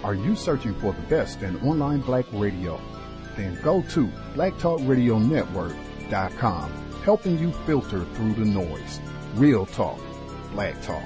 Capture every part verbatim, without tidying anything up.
Are you searching for the best in online black radio? Then go to black talk radio network dot com, helping you filter through the noise. Real talk, black talk.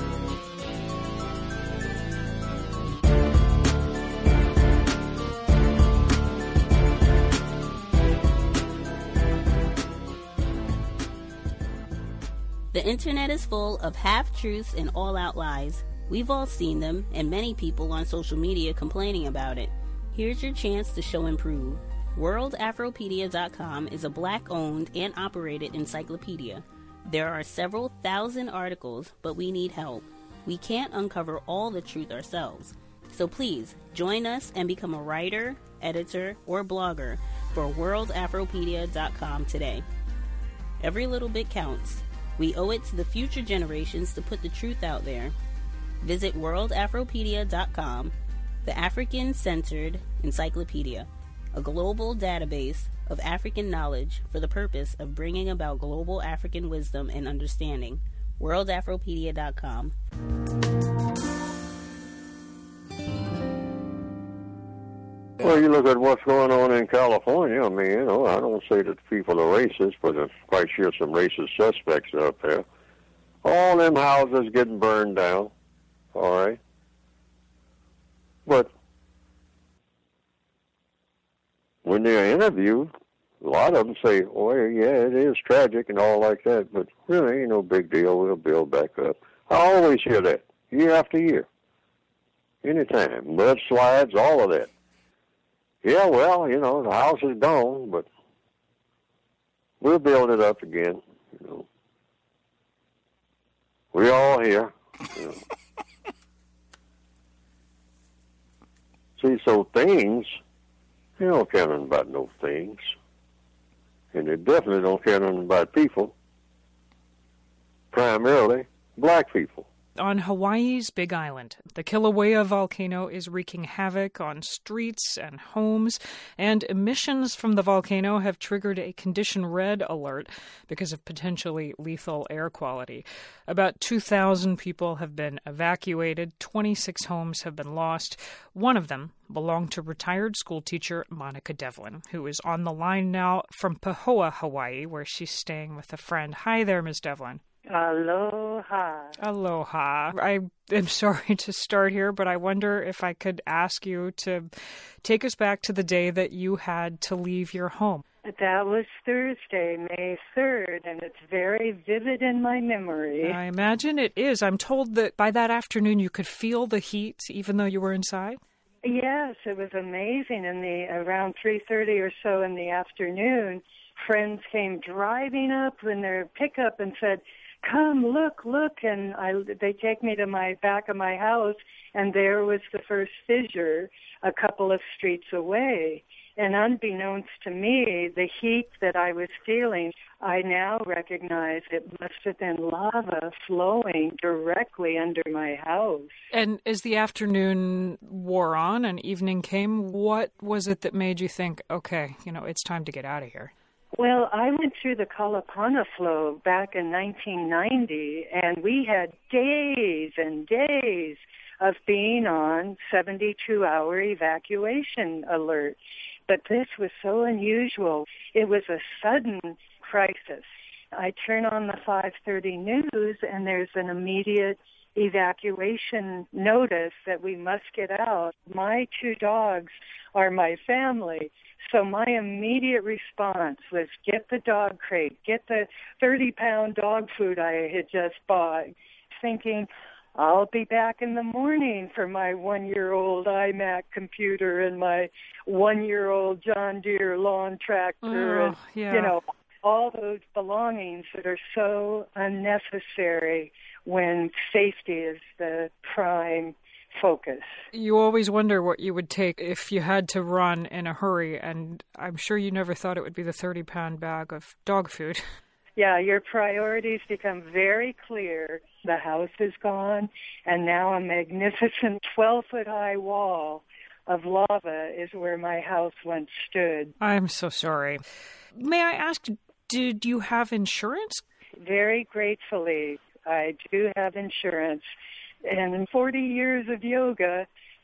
The internet is full of half-truths and all-out lies. We've all seen them, and many people on social media complaining about it. Here's your chance to show and prove. world afropedia dot com is a black-owned and operated encyclopedia. There are several thousand articles, but we need help. We can't uncover all the truth ourselves. So please, join us and become a writer, editor, or blogger for world afropedia dot com today. Every little bit counts. We owe it to the future generations to put the truth out there. Visit world afropedia dot com, the African-centered encyclopedia, a global database of African knowledge for the purpose of bringing about global African wisdom and understanding. world afropedia dot com. Well, you look at what's going on in California. I mean, you know, I don't say that people are racist, but I'm quite sure some racist suspects are up there. All them houses getting burned down, all right? But when they're interviewed, a lot of them say, oh, yeah, it is tragic and all like that, but really ain't no big deal. We'll build back up. I always hear that, year after year, anytime. Mudslides, all of that. Yeah, well, you know, the house is gone, but we'll build it up again, you know. We're all here, you know. See, so things, they don't care nothing about no things. And they definitely don't care nothing about people, primarily black people. On Hawaii's Big Island, the Kilauea volcano is wreaking havoc on streets and homes, and emissions from the volcano have triggered a condition red alert because of potentially lethal air quality. About two thousand people have been evacuated, twenty-six homes have been lost. One of them belonged to retired schoolteacher Monica Devlin, who is on the line now from Pahoa, Hawaii, where she's staying with a friend. Hi there, Miz Devlin. Aloha. Aloha. I am sorry to start here, but I wonder if I could ask you to take us back to the day that you had to leave your home. That was Thursday, May third, and it's very vivid in my memory. I imagine it is. I'm told that by that afternoon you could feel the heat even though you were inside. Yes, it was amazing. In the around three thirty or so in the afternoon, friends came driving up in their pickup and said, come, look, look, and I, they take me to my back of my house, and there was the first fissure a couple of streets away. And unbeknownst to me, the heat that I was feeling, I now recognize it must have been lava flowing directly under my house. And as the afternoon wore on and evening came, what was it that made you think, okay, you know, it's time to get out of here? Well, I went through the Kalapana flow back in nineteen ninety, and we had days and days of being on seventy-two hour evacuation alert. But this was so unusual. It was a sudden crisis. I turn on the five thirty news, and there's an immediate evacuation notice that we must get out. My two dogs are my family. So my immediate response was get the dog crate, get the thirty-pound dog food I had just bought, thinking I'll be back in the morning for my one-year-old iMac computer and my one-year-old John Deere lawn tractor oh, and, yeah. you know, all those belongings that are so unnecessary when safety is the prime focus. You always wonder what you would take if you had to run in a hurry, and I'm sure you never thought it would be the thirty-pound bag of dog food. Yeah, your priorities become very clear. The house is gone, and now a magnificent twelve-foot-high wall of lava is where my house once stood. I'm so sorry. May I ask, did you have insurance? Very gratefully, I do have insurance. And in forty years of yoga,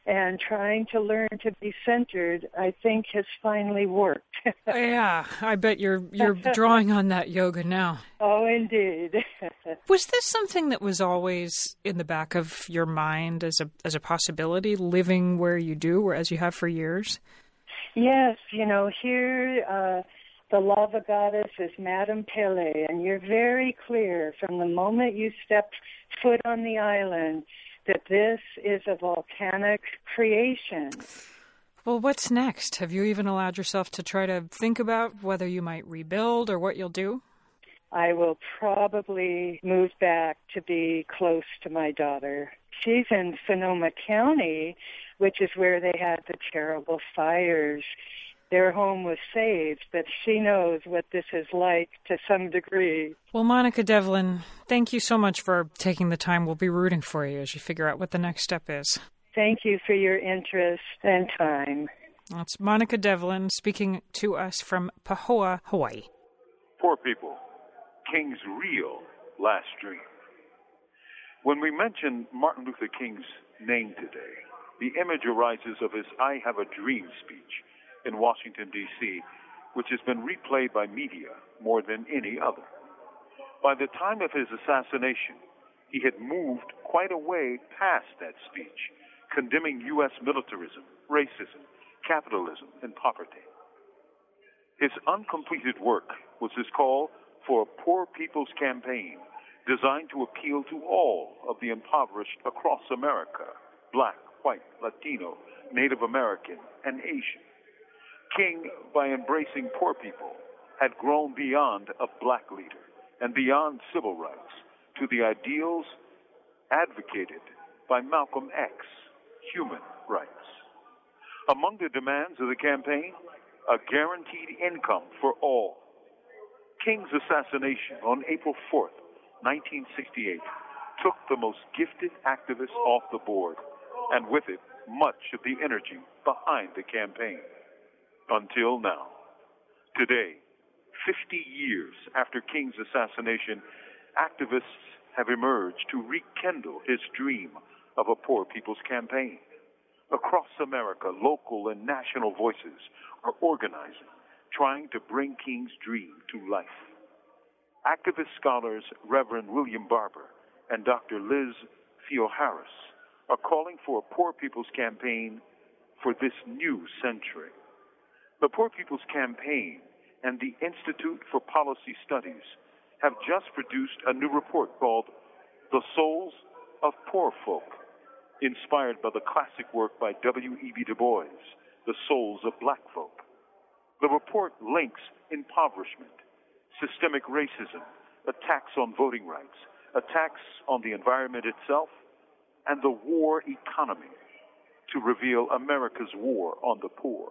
And trying to learn to be centered, I think, has finally worked. Yeah, I bet you're you're drawing on that yoga now. Oh, indeed. Was this something that was always in the back of your mind as a as a possibility, living where you do, or as you have for years? Yes, you know, here uh, the lava goddess is Madame Pele, and you're very clear from the moment you step foot on the island that this is a volcanic creation. Well, what's next? Have you even allowed yourself to try to think about whether you might rebuild or what you'll do? I will probably move back to be close to my daughter. She's in Sonoma County, which is where they had the terrible fires. Their home was saved, but she knows what this is like to some degree. Well, Monica Devlin, thank you so much for taking the time. We'll be rooting for you as you figure out what the next step is. Thank you for your interest and time. That's Monica Devlin speaking to us from Pahoa, Hawaii. Poor people, King's real last dream. When we mention Martin Luther King's name today, the image arises of his I Have a Dream speech in Washington, D C, which has been replayed by media more than any other. By the time of his assassination, he had moved quite a way past that speech, condemning U S militarism, racism, capitalism, and poverty. His uncompleted work was his call for a Poor People's Campaign designed to appeal to all of the impoverished across America, Black, white, Latino, Native American, and Asian. King, by embracing poor people, had grown beyond a black leader and beyond civil rights to the ideals advocated by Malcolm X, human rights. Among the demands of the campaign, a guaranteed income for all. King's assassination on April fourth, nineteen sixty-eight, took the most gifted activists off the board, and with it, much of the energy behind the campaign. Until now. Today, fifty years after King's assassination, activists have emerged to rekindle his dream of a Poor People's Campaign. Across America, local and national voices are organizing, trying to bring King's dream to life. Activist scholars Reverend William Barber and Doctor Liz Theoharis are calling for a Poor People's Campaign for this new century. The Poor People's Campaign and the Institute for Policy Studies have just produced a new report called The Souls of Poor Folk, inspired by the classic work by W E B Du Bois, The Souls of Black Folk. The report links impoverishment, systemic racism, attacks on voting rights, attacks on the environment itself, and the war economy to reveal America's war on the poor.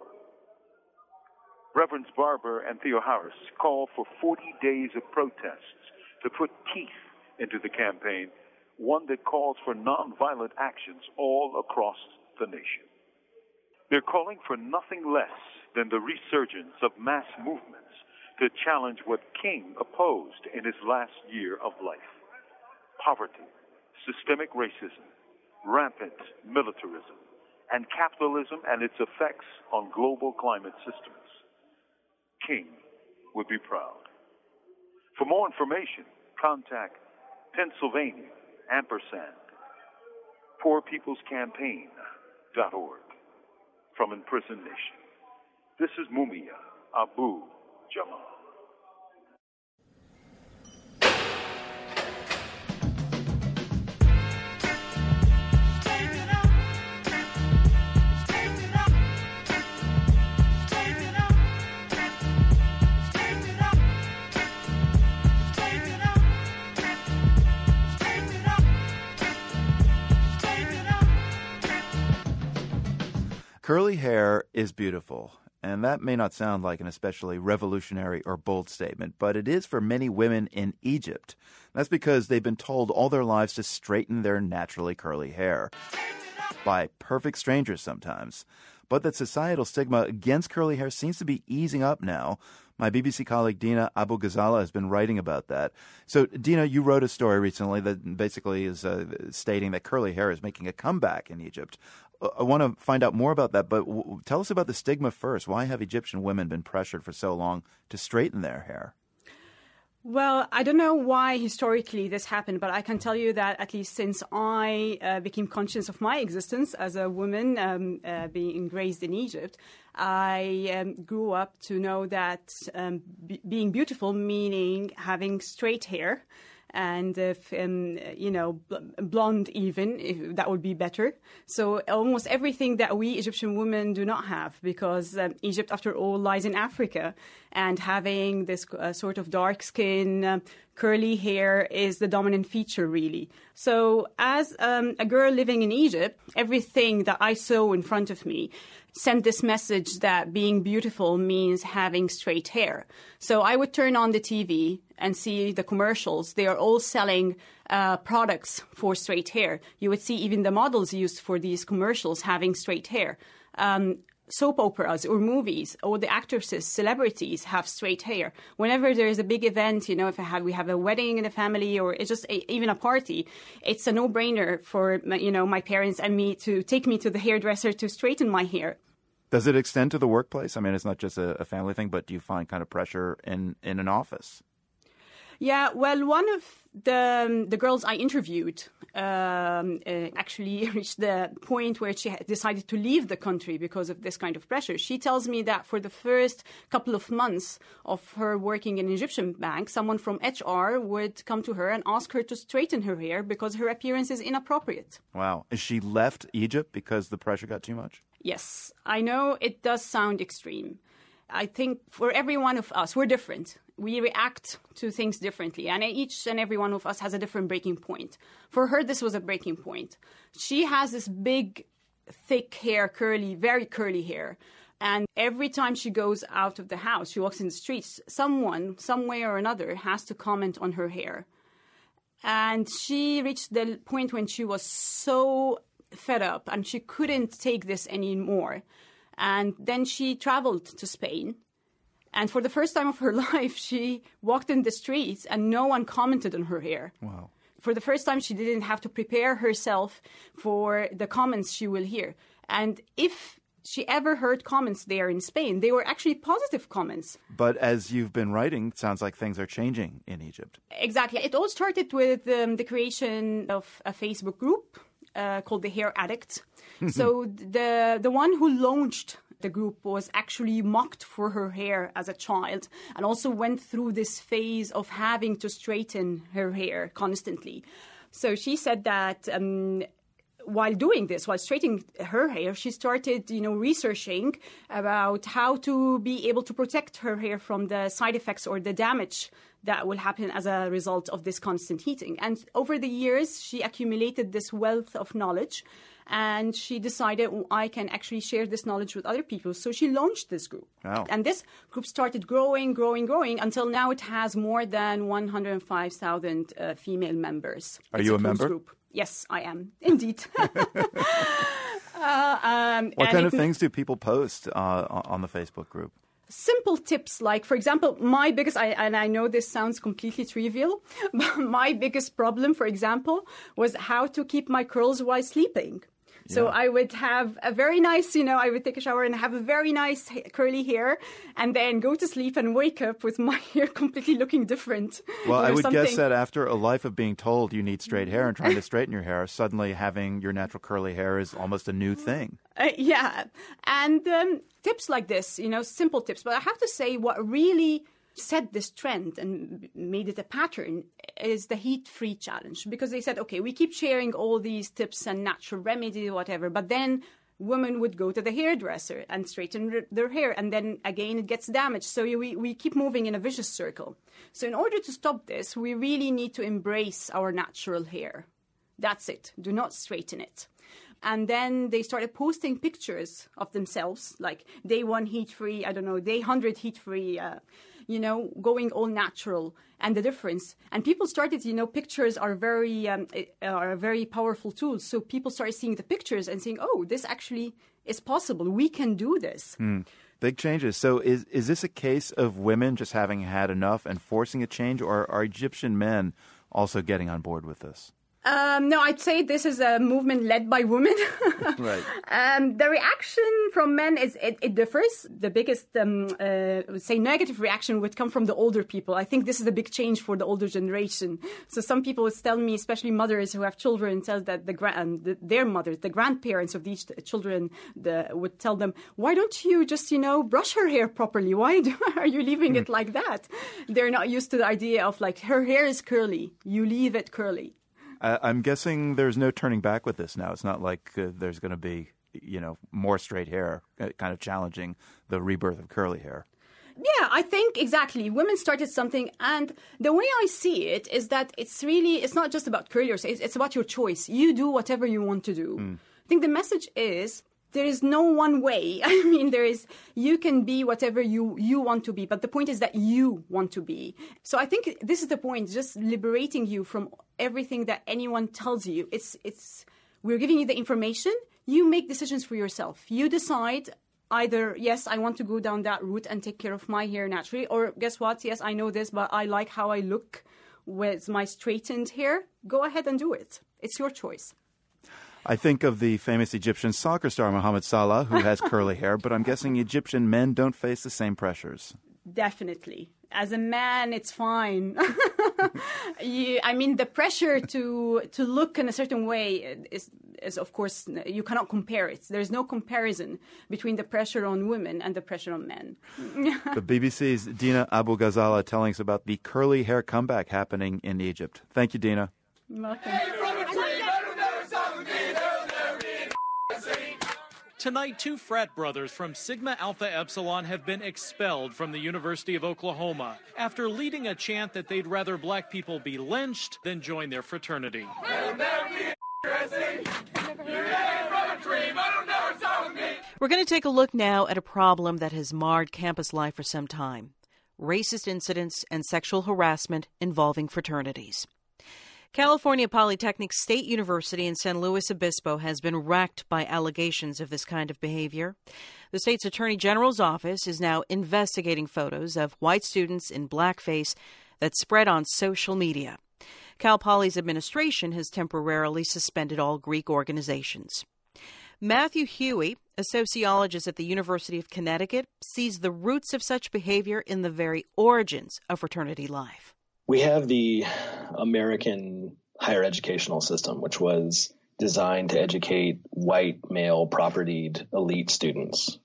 Reverends Barber and Theoharis call for forty days of protests to put teeth into the campaign, one that calls for nonviolent actions all across the nation. They're calling for nothing less than the resurgence of mass movements to challenge what King opposed in his last year of life: poverty, systemic racism, rampant militarism, and capitalism and its effects on global climate systems. King would be proud. For more information, contact Pennsylvania ampersand poor people's campaign dot org. From Imprisoned Nation, this is Mumia Abu Jamal. Curly hair is beautiful, and that may not sound like an especially revolutionary or bold statement, but it is for many women in Egypt. That's because they've been told all their lives to straighten their naturally curly hair. By perfect strangers sometimes. But that societal stigma against curly hair seems to be easing up now. My B B C colleague Dina Abu Ghazala has been writing about that. So, Dina, you wrote a story recently that basically is uh, stating that curly hair is making a comeback in Egypt. I want to find out more about that, but w- tell us about the stigma first. Why have Egyptian women been pressured for so long to straighten their hair? Well, I don't know why historically this happened, but I can tell you that at least since I uh, became conscious of my existence as a woman um, uh, being raised in Egypt, I um, grew up to know that um, b- being beautiful, meaning having straight hair, and if, um, you know, blonde even, if that would be better. So almost everything that we Egyptian women do not have, because um, Egypt, after all, lies in Africa, and having this uh, sort of dark skin, uh, curly hair is the dominant feature, really. So as um, a girl living in Egypt, everything that I saw in front of me sent this message that being beautiful means having straight hair. So I would turn on the T V and see the commercials. They are all selling uh, products for straight hair. You would see even the models used for these commercials having straight hair. Um, soap operas or movies, all the actresses, celebrities have straight hair. Whenever there is a big event, you know, if I have, we have a wedding in the family, or it's just a, even a party, it's a no-brainer for, you know, my parents and me to take me to the hairdresser to straighten my hair. Does it extend to the workplace? I mean, it's not just a, a family thing, but do you find kind of pressure in, in an office? Yeah, well, one of the um, the girls I interviewed um, uh, actually reached the point where she decided to leave the country because of this kind of pressure. She tells me that for the first couple of months of her working in an Egyptian bank, someone from H R would come to her and ask her to straighten her hair because her appearance is inappropriate. Wow. Is she left Egypt because the pressure got too much? Yes, I know it does sound extreme. I think for every one of us, we're different. We react to things differently, and each and every one of us has a different breaking point. For her, this was a breaking point. She has this big, thick hair, curly, very curly hair. And every time she goes out of the house, she walks in the streets, someone, some way or another, has to comment on her hair. And she reached the point when she was so fed up and she couldn't take this anymore. And then she traveled to Spain. And for the first time of her life, she walked in the streets and no one commented on her hair. Wow. For the first time, she didn't have to prepare herself for the comments she will hear. And if she ever heard comments there in Spain, they were actually positive comments. But as you've been writing, it sounds like things are changing in Egypt. Exactly. It all started with um, the creation of a Facebook group uh, called The Hair Addict. So the the one who launched the group was actually mocked for her hair as a child, and also went through this phase of having to straighten her hair constantly. So she said that um, while doing this, while straightening her hair, she started, you know, researching about how to be able to protect her hair from the side effects or the damage that will happen as a result of this constant heating. And over the years, she accumulated this wealth of knowledge, and she decided, oh, I can actually share this knowledge with other people. So she launched this group. Wow. And this group started growing, growing, growing, until now it has more than one hundred five thousand uh, female members. Are It's you a a closed member? Group. Yes, I am, indeed. uh, um, What and kind it- of things do people post uh, on the Facebook group? Simple tips, like, for example, my biggest, I, and I know this sounds completely trivial, but my biggest problem, for example, was how to keep my curls while sleeping. So Yeah. I would have a very nice, you know, I would take a shower and have a very nice ha- curly hair, and then go to sleep and wake up with my hair completely looking different. Well, You I know, would guess something- that after a life of being told you need straight hair and trying to straighten your hair, suddenly having your natural curly hair is almost a new thing. Uh, yeah. And um, tips like this, you know, simple tips. But I have to say what really set this trend and made it a pattern is the heat-free challenge. Because they said, okay, we keep sharing all these tips and natural remedies, whatever, but then women would go to the hairdresser and straighten r- their hair, and then again it gets damaged. So we, we keep moving in a vicious circle. So in order to stop this, we really need to embrace our natural hair. That's it. Do not straighten it. And then they started posting pictures of themselves, like day one heat-free, I don't know, day one hundred heat-free, uh, you know, going all natural, and the difference. And people started, you know, pictures are very um, are a very powerful tool. So people started seeing the pictures and saying, oh, this actually is possible. We can do this. Mm. Big changes. So is is this a case of women just having had enough and forcing a change, or are Egyptian men also getting on board with this? Um, no, I'd say this is a movement led by women. Right. Um, the reaction from men is it, it differs. The biggest, um, uh, I would say, negative reaction would come from the older people. I think this is a big change for the older generation. So some people would tell me, especially mothers who have children, tell that the, grand, the their mothers, the grandparents of these children, the, would tell them, "Why don't you just, you know, brush her hair properly? Why do, are you leaving it like that?" They're not used to the idea of like her hair is curly, you leave it curly. Uh, I'm guessing there's no turning back with this now. It's not like uh, there's going to be, you know, more straight hair, uh, kind of challenging the rebirth of curly hair. Yeah, I think exactly. Women started something, and the way I see it is that it's really, it's not just about curly hair, it's, it's about your choice. You do whatever you want to do. Mm. I think the message is, there is no one way. I mean, there is, you can be whatever you, you want to be, but the point is that you want to be. So I think this is the point, just liberating you from everything that anyone tells you. It's, it's, we're giving you the information. You make decisions for yourself. You decide either, yes, I want to go down that route and take care of my hair naturally, or guess what? Yes, I know this, but I like how I look with my straightened hair. Go ahead and do it. It's your choice. I think of the famous Egyptian soccer star Mohamed Salah, who has curly hair, but I'm guessing Egyptian men don't face the same pressures. Definitely. As a man, it's fine. you, I mean, the pressure to to look in a certain way is, is, of course, you cannot compare it. There's no comparison between the pressure on women and the pressure on men. The B B C's Dina Abu Ghazala telling us about the curly hair comeback happening in Egypt. Thank you, Dina. You're welcome. Tonight, two frat brothers from Sigma Alpha Epsilon have been expelled from the University of Oklahoma after leading a chant that they'd rather black people be lynched than join their fraternity. We're going to take a look now at a problem that has marred campus life for some time: racist incidents and sexual harassment involving fraternities. California Polytechnic State University in San Luis Obispo has been racked by allegations of this kind of behavior. The state's Attorney General's office is now investigating photos of white students in blackface that spread on social media. Cal Poly's administration has temporarily suspended all Greek organizations. Matthew Huey, a sociologist at the University of Connecticut, sees the roots of such behavior in the very origins of fraternity life. We have the American higher educational system, which was designed to educate white, male, propertied elite students.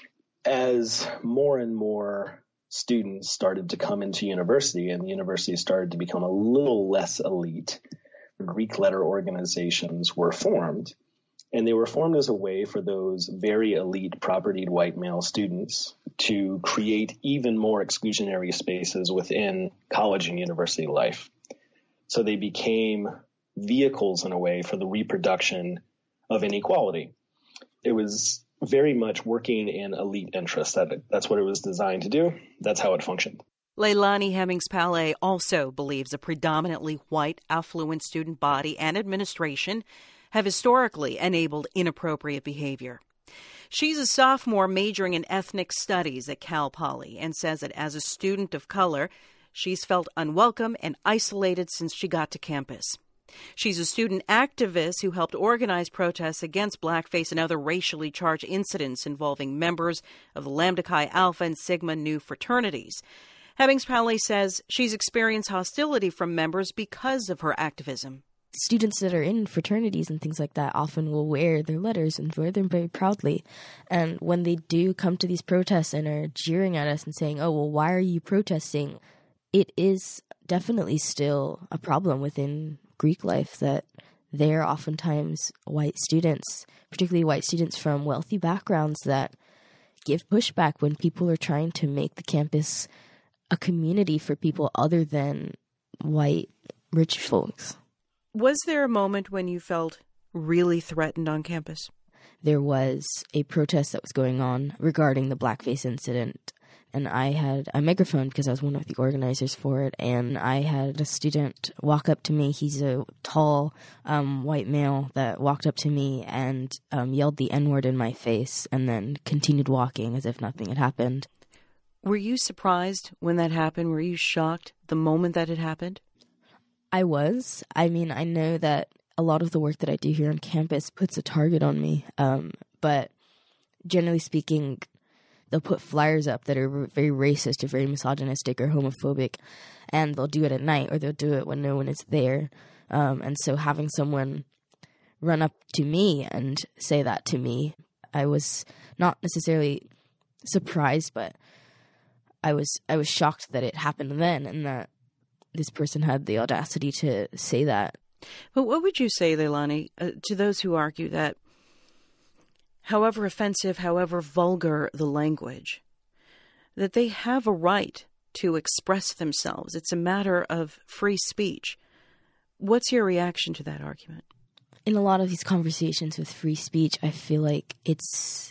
As more and more students started to come into university and the university started to become a little less elite, Greek letter organizations were formed. And they were formed as a way for those very elite propertied white male students to create even more exclusionary spaces within college and university life. So they became vehicles in a way for the reproduction of inequality. It was very much working in elite interests. That, that's what it was designed to do. That's how it functioned. Leilani Hemmings-Palais also believes a predominantly white, affluent student body and administration have historically enabled inappropriate behavior. She's a sophomore majoring in ethnic studies at Cal Poly and says that as a student of color, she's felt unwelcome and isolated since she got to campus. She's a student activist who helped organize protests against blackface and other racially charged incidents involving members of the Lambda Chi Alpha and Sigma Nu fraternities. Hemmings-Palais says she's experienced hostility from members because of her activism. Students that are in fraternities and things like that often will wear their letters and wear them very proudly. And when they do come to these protests and are jeering at us and saying, oh, well, why are you protesting? It is definitely still a problem within Greek life that they're oftentimes white students, particularly white students from wealthy backgrounds, that give pushback when people are trying to make the campus a community for people other than white rich folks. Was there a moment when you felt really threatened on campus? There was a protest that was going on regarding the blackface incident, and I had a megaphone because I was one of the organizers for it, and I had a student walk up to me. He's a tall um, white male that walked up to me and um, yelled the N-word in my face and then continued walking as if nothing had happened. Were you surprised when that happened? Were you shocked the moment that it happened? I was. I mean, I know that a lot of the work that I do here on campus puts a target on me. Um, but generally speaking, they'll put flyers up that are very racist or very misogynistic or homophobic, and they'll do it at night or they'll do it when no one is there. Um, and so having someone run up to me and say that to me, I was not necessarily surprised, but I was I was shocked that it happened then and that this person had the audacity to say that. But what would you say, Leilani, uh, to those who argue that however offensive, however vulgar the language, that they have a right to express themselves? It's a matter of free speech. What's your reaction to that argument? In a lot of these conversations with free speech, I feel like it's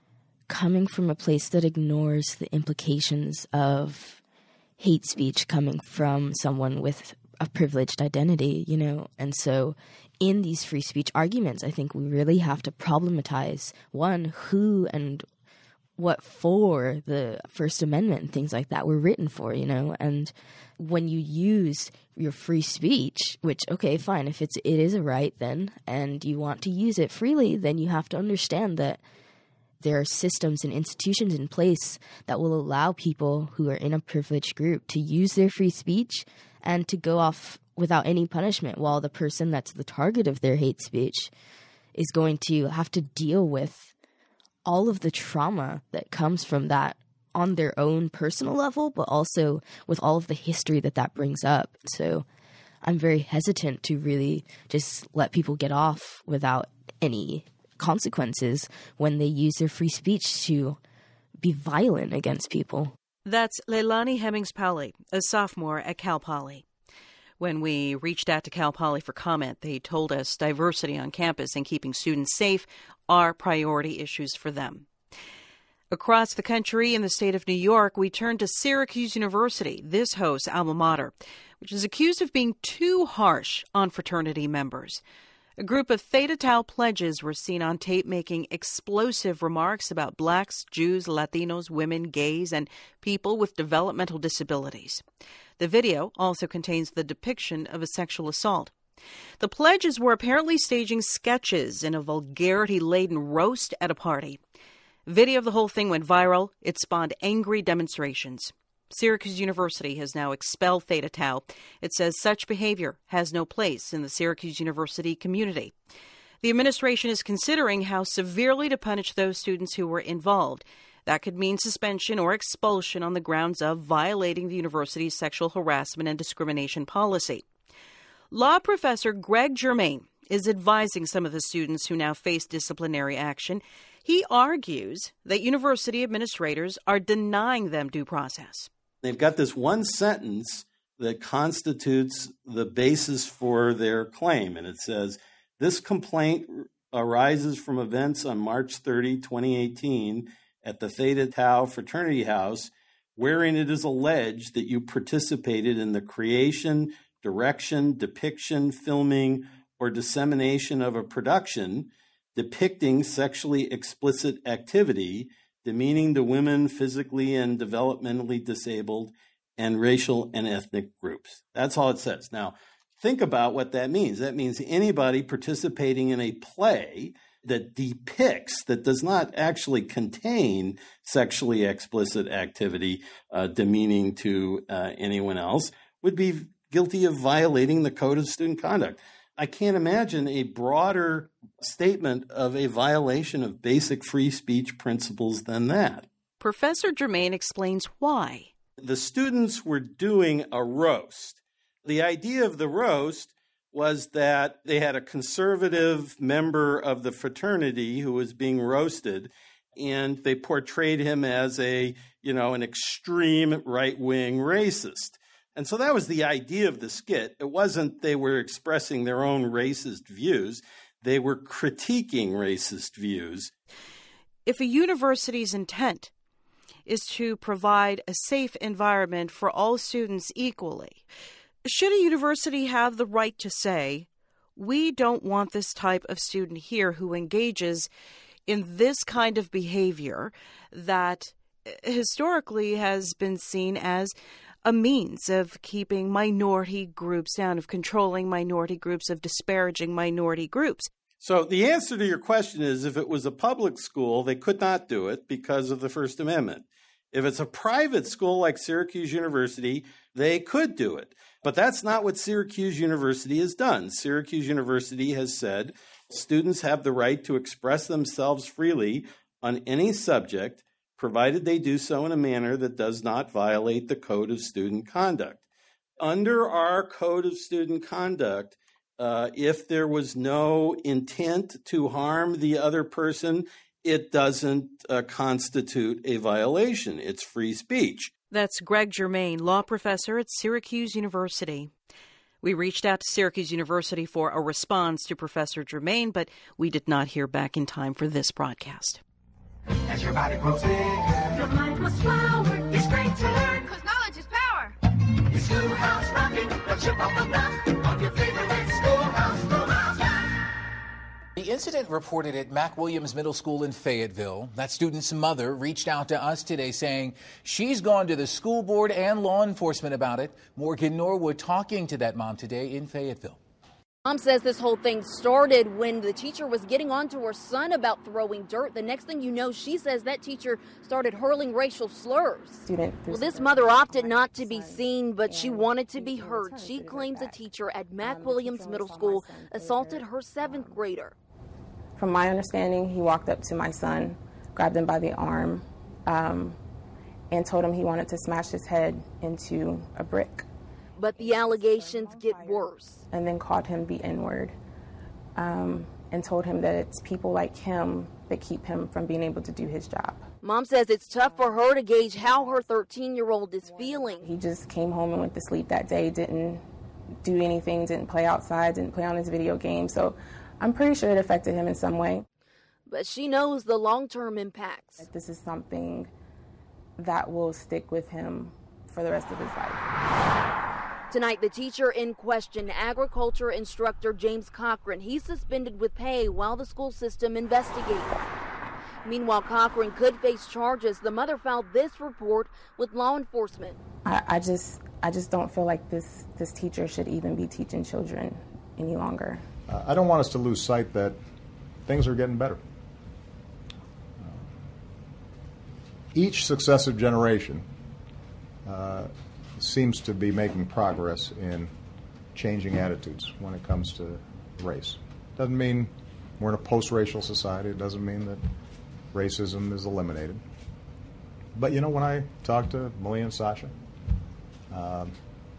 coming from a place that ignores the implications of hate speech coming from someone with a privileged identity, you know? And so in these free speech arguments, I think we really have to problematize, one, who and what for the First Amendment and things like that were written for, you know? And when you use your free speech, which, okay, fine, if it's it is a right then, and you want to use it freely, then you have to understand that there are systems and institutions in place that will allow people who are in a privileged group to use their free speech and to go off without any punishment, while the person that's the target of their hate speech is going to have to deal with all of the trauma that comes from that on their own personal level, but also with all of the history that that brings up. So I'm very hesitant to really just let people get off without any consequences when they use their free speech to be violent against people. That's Leilani Hemmings-Pauli, a sophomore at Cal Poly. When we reached out to Cal Poly for comment, they told us diversity on campus and keeping students safe are priority issues for them. Across the country in the state of New York, we turn to Syracuse University, this host's alma mater, which is accused of being too harsh on fraternity members. A group of Theta Tau pledges were seen on tape making explosive remarks about blacks, Jews, Latinos, women, gays, and people with developmental disabilities. The video also contains the depiction of a sexual assault. The pledges were apparently staging sketches in a vulgarity-laden roast at a party. Video of the whole thing went viral. It spawned angry demonstrations. Syracuse University has now expelled Theta Tau. It says such behavior has no place in the Syracuse University community. The administration is considering how severely to punish those students who were involved. That could mean suspension or expulsion on the grounds of violating the university's sexual harassment and discrimination policy. Law professor Greg Germain is advising some of the students who now face disciplinary action. He argues that university administrators are denying them due process. They've got this one sentence that constitutes the basis for their claim, and it says, this complaint arises from events on March thirtieth, twenty eighteen at the Theta Tau fraternity house, wherein it is alleged that you participated in the creation, direction, depiction, filming, or dissemination of a production depicting sexually explicit activity, demeaning to women physically and developmentally disabled and racial and ethnic groups. That's all it says. Now, think about what that means. That means anybody participating in a play that depicts, that does not actually contain sexually explicit activity, uh, demeaning to uh, anyone else, would be guilty of violating the Code of Student Conduct. I can't imagine a broader statement of a violation of basic free speech principles than that. Professor Germain explains why. The students were doing a roast. The idea of the roast was that they had a conservative member of the fraternity who was being roasted, and they portrayed him as a, you know, an extreme right-wing racist. And so that was the idea of the skit. It wasn't they were expressing their own racist views. They were critiquing racist views. If a university's intent is to provide a safe environment for all students equally, should a university have the right to say, we don't want this type of student here who engages in this kind of behavior that historically has been seen as a means of keeping minority groups down, of controlling minority groups, of disparaging minority groups. So the answer to your question is, if it was a public school, they could not do it because of the First Amendment. If it's a private school like Syracuse University, they could do it. But that's not what Syracuse University has done. Syracuse University has said students have the right to express themselves freely on any subject, provided they do so in a manner that does not violate the Code of Student Conduct. Under our Code of Student Conduct, uh, if there was no intent to harm the other person, it doesn't uh, constitute a violation. It's free speech. That's Greg Germain, law professor at Syracuse University. We reached out to Syracuse University for a response to Professor Germain, but we did not hear back in time for this broadcast. As your body grows bigger, your mind must flower. It's great to learn, because knowledge is power. It's Schoolhouse Rockin', the chip off the block of your favorite Schoolhouse, Schoolhouse Rock. The incident reported at Mac Williams Middle School in Fayetteville. That student's mother reached out to us today saying she's gone to the school board and law enforcement about it. Morgan Norwood talking to that mom today in Fayetteville. Mom says this whole thing started when the teacher was getting on to her son about throwing dirt. The next thing you know, she says that teacher started hurling racial slurs. Student well, this mother opted not to be seen, but she wanted to be heard. She claims a teacher at Mac Williams Middle School assaulted her seventh grader. From my understanding, he walked up to my son, grabbed him by the arm, um, and told him he wanted to smash his head into a brick. But the allegations get worse. And then called him the N-word, um, and told him that it's people like him that keep him from being able to do his job. Mom says it's tough for her to gauge how her thirteen-year-old is feeling. He just came home and went to sleep that day, didn't do anything, didn't play outside, didn't play on his video game. So I'm pretty sure it affected him in some way. But she knows the long-term impacts. This is something that will stick with him for the rest of his life. Tonight, the teacher in question, agriculture instructor James Cochran, he's suspended with pay while the school system investigates. Meanwhile, Cochran could face charges. The mother filed this report with law enforcement. I, I just, I just don't feel like this, this teacher should even be teaching children any longer. Uh, I don't want us to lose sight that things are getting better. Uh, each successive generation uh, seems to be making progress in changing attitudes when it comes to race. Doesn't mean we're in a post-racial society. It doesn't mean that racism is eliminated. But, you know, when I talk to Malia and Sasha, um,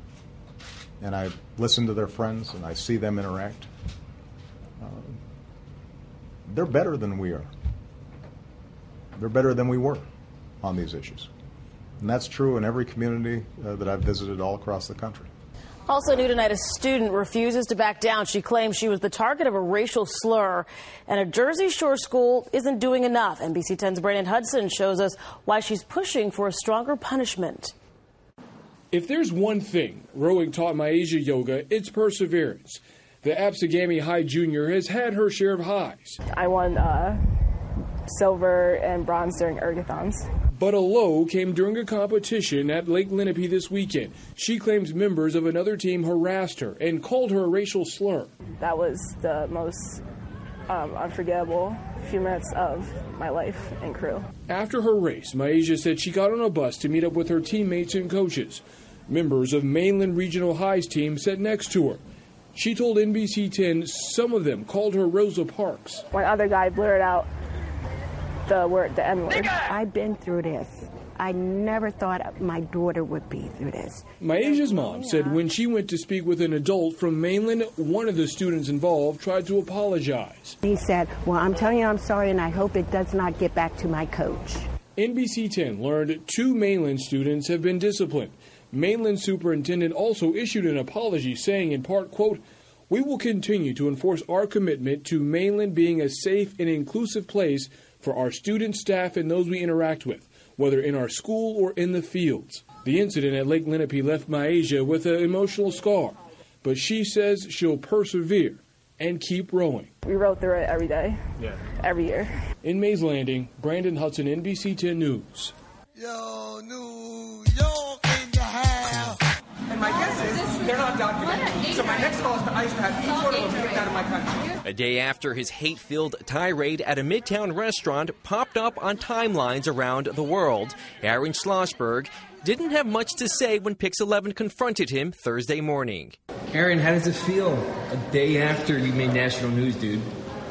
and I listen to their friends and I see them interact, uh, they're better than we are. They're better than we were on these issues. And that's true in every community uh, that I've visited all across the country. Also new tonight, a student refuses to back down. She claims she was the target of a racial slur, and a Jersey Shore school isn't doing enough. N B C ten's Brandon Hudson shows us why she's pushing for a stronger punishment. If there's one thing rowing taught Myasia Yoga, it's perseverance. The Absegami High Junior has had her share of highs. I won uh, silver and bronze during ergathons. But a low came during a competition at Lake Lenape this weekend. She claims members of another team harassed her and called her a racial slur. That was the most um, unforgettable few minutes of my life and crew. After her race, Myasia said she got on a bus to meet up with her teammates and coaches. Members of Mainland Regional High's team sat next to her. She told N B C ten some of them called her Rosa Parks. One other guy blurted out the word, the N-word. I've been through this. I never thought my daughter would be through this. Myasia's mom said when she went to speak with an adult from Mainland, one of the students involved tried to apologize. He said, well, I'm telling you I'm sorry, and I hope it does not get back to my coach. N B C ten learned two Mainland students have been disciplined. Mainland superintendent also issued an apology saying in part, quote, "We will continue to enforce our commitment to Mainland being a safe and inclusive place for our students, staff, and those we interact with, whether in our school or in the fields." The incident at Lake Lenape left Myasia with an emotional scar, but she says she'll persevere and keep rowing. We rowed through it every day, yeah, every year. In Mays Landing, Brandon Hudson, N B C ten News. Yo, New York in the house. and my guess is they're not documented. So my next call is to ICE to have each one of them kicked out of my country. A day after his hate-filled tirade at a Midtown restaurant popped up on timelines around the world, Aaron Schlossberg didn't have much to say when Pix eleven confronted him Thursday morning. Aaron, how does it feel a day after you made national news, dude?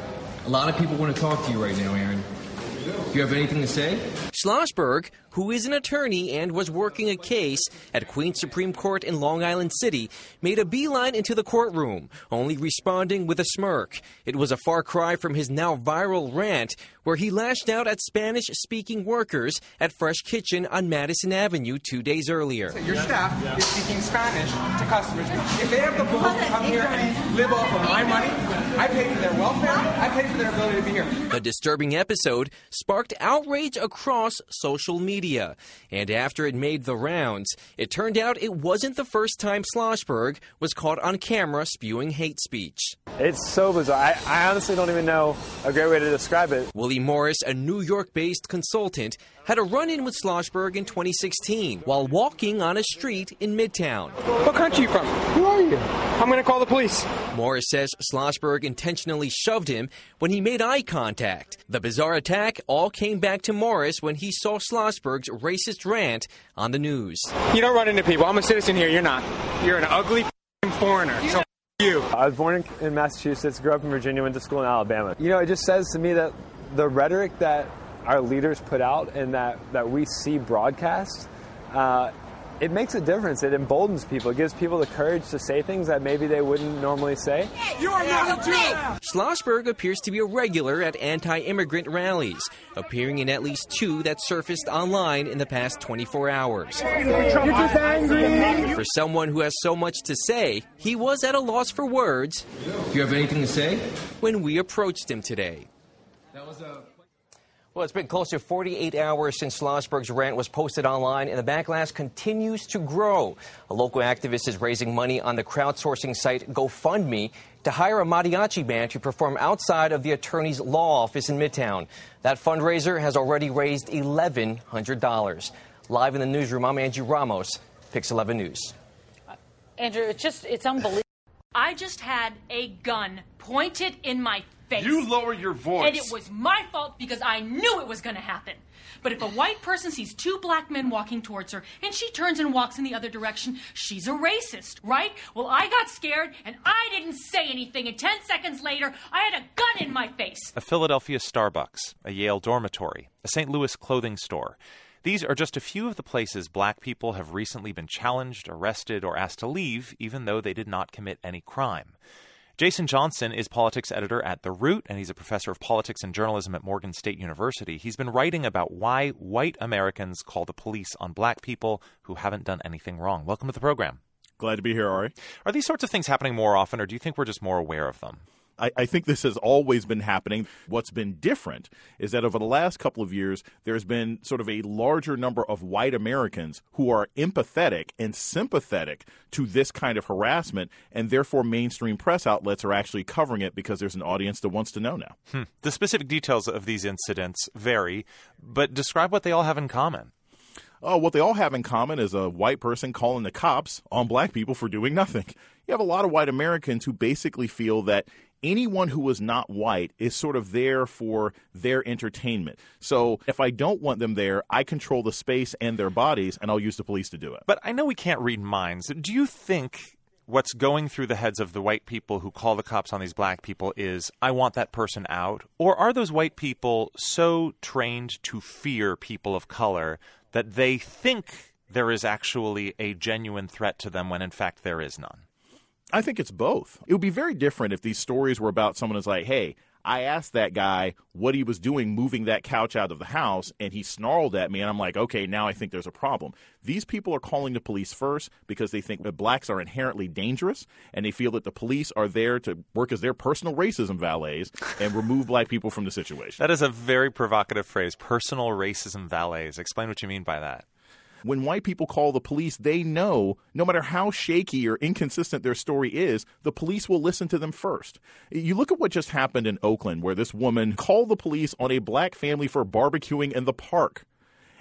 A lot of people want to talk to you right now, Aaron. Do you have anything to say? Schlossberg, who is an attorney and was working a case at Queens Supreme Court in Long Island City, made a beeline into the courtroom, only responding with a smirk. It was a far cry from his now viral rant, where he lashed out at Spanish-speaking workers at Fresh Kitchen on Madison Avenue two days earlier. Your staff is speaking Spanish to customers. If they have the balls to come here and live off of my money, I pay for their welfare, I pay for their ability to be here. The disturbing episode sparked outrage across social media. And after it made the rounds, it turned out it wasn't the first time Schlossberg was caught on camera spewing hate speech. It's so bizarre. I, I honestly don't even know a great way to describe it. Willie Morris, a New York-based consultant, had a run-in with Schlossberg in twenty sixteen while walking on a street in Midtown. What country are you from? Who are you? I'm going to call the police. Morris says Schlossberg intentionally shoved him when he made eye contact. The bizarre attack all came back to Morris when he saw Schlossberg's racist rant on the news. You don't run into people. I'm a citizen here. You're not. You're an ugly foreigner. So you. I was born in, in Massachusetts, grew up in Virginia, went to school in Alabama. You know, it just says to me that the rhetoric that our leaders put out and that, that we see broadcast, uh, it makes a difference. It emboldens people. It gives people the courage to say things that maybe they wouldn't normally say. You are not a Jew! Schlossberg appears to be a regular at anti-immigrant rallies, appearing in at least two that surfaced online in the past twenty-four hours. You're just angry! For someone who has so much to say, he was at a loss for words. Do you have anything to say? When we approached him today. That was a... Well, it's been close to forty-eight hours since Schlossberg's rant was posted online, and the backlash continues to grow. A local activist is raising money on the crowdsourcing site GoFundMe to hire a mariachi band to perform outside of the attorney's law office in Midtown. That fundraiser has already raised eleven hundred dollars. Live in the newsroom, I'm Andrew Ramos, Pix eleven News. Uh, Andrew, it's just, it's unbelievable. I just had a gun pointed in my face. You lower your voice. And it was my fault because I knew it was going to happen. But if a white person sees two black men walking towards her and she turns and walks in the other direction, she's a racist, right? Well, I got scared and I didn't say anything. And ten seconds later, I had a gun in my face. A Philadelphia Starbucks, a Yale dormitory, a Saint Louis clothing store. These are just a few of the places black people have recently been challenged, arrested, or asked to leave, even though they did not commit any crime. Jason Johnson is politics editor at The Root, and he's a professor of politics and journalism at Morgan State University. He's been writing about why white Americans call the police on black people who haven't done anything wrong. Welcome to the program. Glad to be here, Ari. Are these sorts of things happening more often, or do you think we're just more aware of them? I, I think this has always been happening. What's been different is that over the last couple of years, there's been sort of a larger number of white Americans who are empathetic and sympathetic to this kind of harassment, and therefore mainstream press outlets are actually covering it because there's an audience that wants to know now. Hmm. The specific details of these incidents vary, but describe what they all have in common. Oh, what they all have in common is a white person calling the cops on black people for doing nothing. You have a lot of white Americans who basically feel that anyone who is not white is sort of there for their entertainment. So if I don't want them there, I control the space and their bodies, and I'll use the police to do it. But I know we can't read minds. Do you think what's going through the heads of the white people who call the cops on these black people is, I want that person out? Or are those white people so trained to fear people of color that they think there is actually a genuine threat to them when in fact there is none? I think it's both. It would be very different if these stories were about someone who's like, hey, I asked that guy what he was doing moving that couch out of the house, and he snarled at me, and I'm like, okay, now I think there's a problem. These people are calling the police first because they think that blacks are inherently dangerous, and they feel that the police are there to work as their personal racism valets and remove black people from the situation. That is a very provocative phrase, personal racism valets. Explain what you mean by that. When white people call the police, they know no matter how shaky or inconsistent their story is, the police will listen to them first. You look at what just happened in Oakland, where this woman called the police on a black family for barbecuing in the park.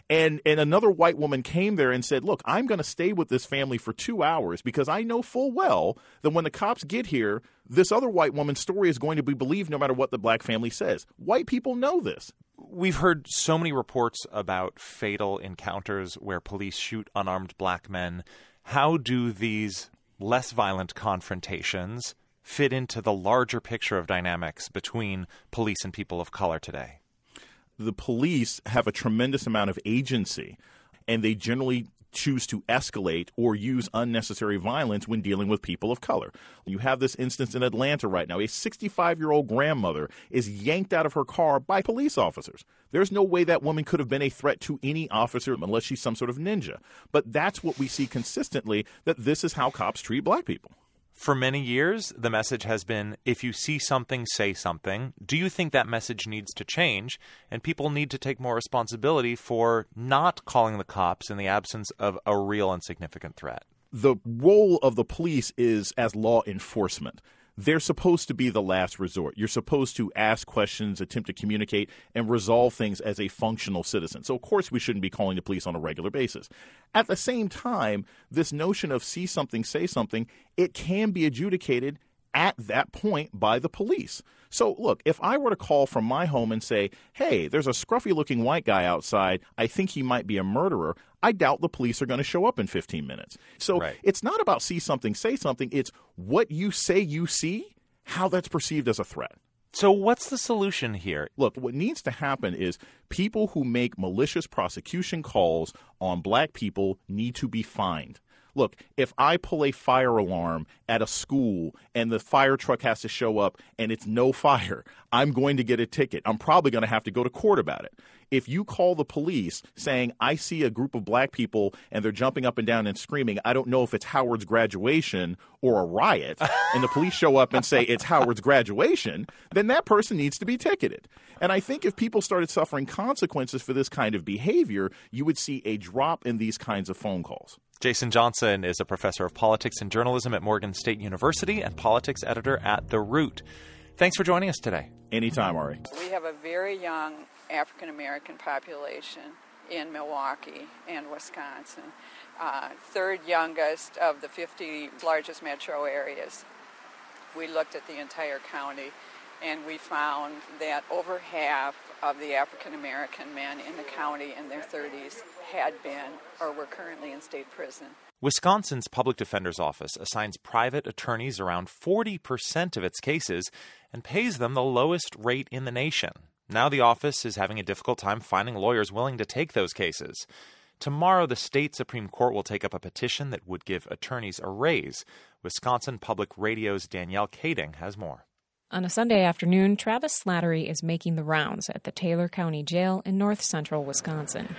And and another white woman came there and said, look, I'm going to stay with this family for two hours because I know full well that when the cops get here, this other white woman's story is going to be believed no matter what the black family says. White people know this. We've heard so many reports about fatal encounters where police shoot unarmed black men. How do these less violent confrontations fit into the larger picture of dynamics between police and people of color today? The police have a tremendous amount of agency, and they generally choose to escalate or use unnecessary violence when dealing with people of color. You have this instance in Atlanta right now. A sixty-five-year-old grandmother is yanked out of her car by police officers. There's no way that woman could have been a threat to any officer unless she's some sort of ninja. But that's what we see consistently, that this is how cops treat black people. For many years, the message has been, if you see something, say something. Do you think that message needs to change and people need to take more responsibility for not calling the cops in the absence of a real and significant threat? The role of the police is as law enforcement. They're supposed to be the last resort. You're supposed to ask questions, attempt to communicate, and resolve things as a functional citizen. So, of course, we shouldn't be calling the police on a regular basis. At the same time, this notion of see something, say something, it can be adjudicated at that point by the police. So, look, if I were to call from my home and say, hey, there's a scruffy-looking white guy outside, I think he might be a murderer, I doubt the police are going to show up in fifteen minutes. So right. It's not about see something, say something. It's what you say you see, how that's perceived as a threat. So what's the solution here? Look, what needs to happen is people who make malicious prosecution calls on black people need to be fined. Look, if I pull a fire alarm at a school and the fire truck has to show up and it's no fire, I'm going to get a ticket. I'm probably going to have to go to court about it. If you call the police saying, I see a group of black people and they're jumping up and down and screaming, I don't know if it's Howard's graduation or a riot, and the police show up and say it's Howard's graduation, then that person needs to be ticketed. And I think if people started suffering consequences for this kind of behavior, you would see a drop in these kinds of phone calls. Jason Johnson is a professor of politics and journalism at Morgan State University and politics editor at The Root. Thanks for joining us today. Anytime, Ari. We have a very young African-American population in Milwaukee and Wisconsin, uh, third youngest of the fifty largest metro areas. We looked at the entire county, and we found that over half of the African-American men in the county in their thirties had been or were currently in state prison. Wisconsin's Public Defender's Office assigns private attorneys around forty percent of its cases and pays them the lowest rate in the nation. Now the office is having a difficult time finding lawyers willing to take those cases. Tomorrow, the state Supreme Court will take up a petition that would give attorneys a raise. Wisconsin Public Radio's Danielle Kading has more. On a Sunday afternoon, Travis Slattery is making the rounds at the Taylor County Jail in north central Wisconsin.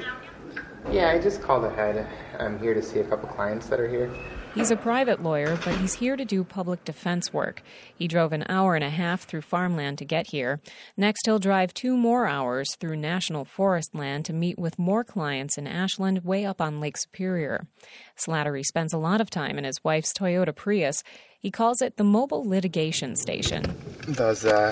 Yeah, I just called ahead. I'm here to see a couple clients that are here. He's a private lawyer, but he's here to do public defense work. He drove an hour and a half through farmland to get here. Next, he'll drive two more hours through national forest land to meet with more clients in Ashland, way up on Lake Superior. Slattery spends a lot of time in his wife's Toyota Prius. He calls it the mobile litigation station. Does uh,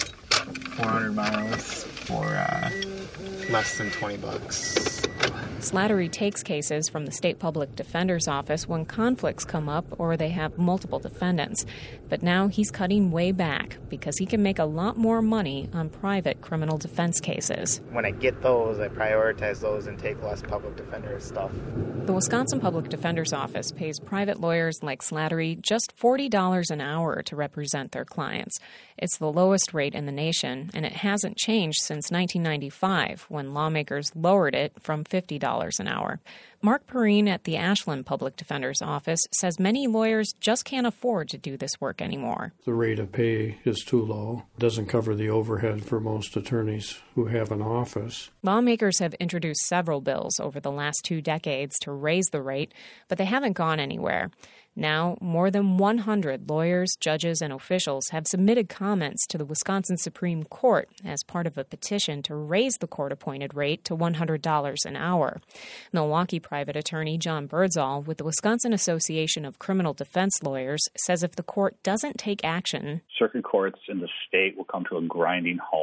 four hundred miles for uh, less than twenty bucks. Slattery takes cases from the state public defender's office when conflicts come up or they have multiple defendants. But now he's cutting way back because he can make a lot more money on private criminal defense cases. When I get those, I prioritize those and take less public defender stuff. The Wisconsin Public Defender's Office pays private lawyers like Slattery just forty dollars an hour to represent their clients. It's the lowest rate in the nation, and it hasn't changed since nineteen ninety-five, when lawmakers lowered it from fifty dollars an hour. Mark Perrine at the Ashland Public Defender's Office says many lawyers just can't afford to do this work anymore. The rate of pay is too low. It doesn't cover the overhead for most attorneys who have an office. Lawmakers have introduced several bills over the last two decades to raise the rate, but they haven't gone anywhere. Now, more than one hundred lawyers, judges, and officials have submitted comments to the Wisconsin Supreme Court as part of a petition to raise the court-appointed rate to one hundred dollars an hour. Milwaukee private attorney John Birdsall with the Wisconsin Association of Criminal Defense Lawyers says if the court doesn't take action, circuit courts in the state will come to a grinding halt.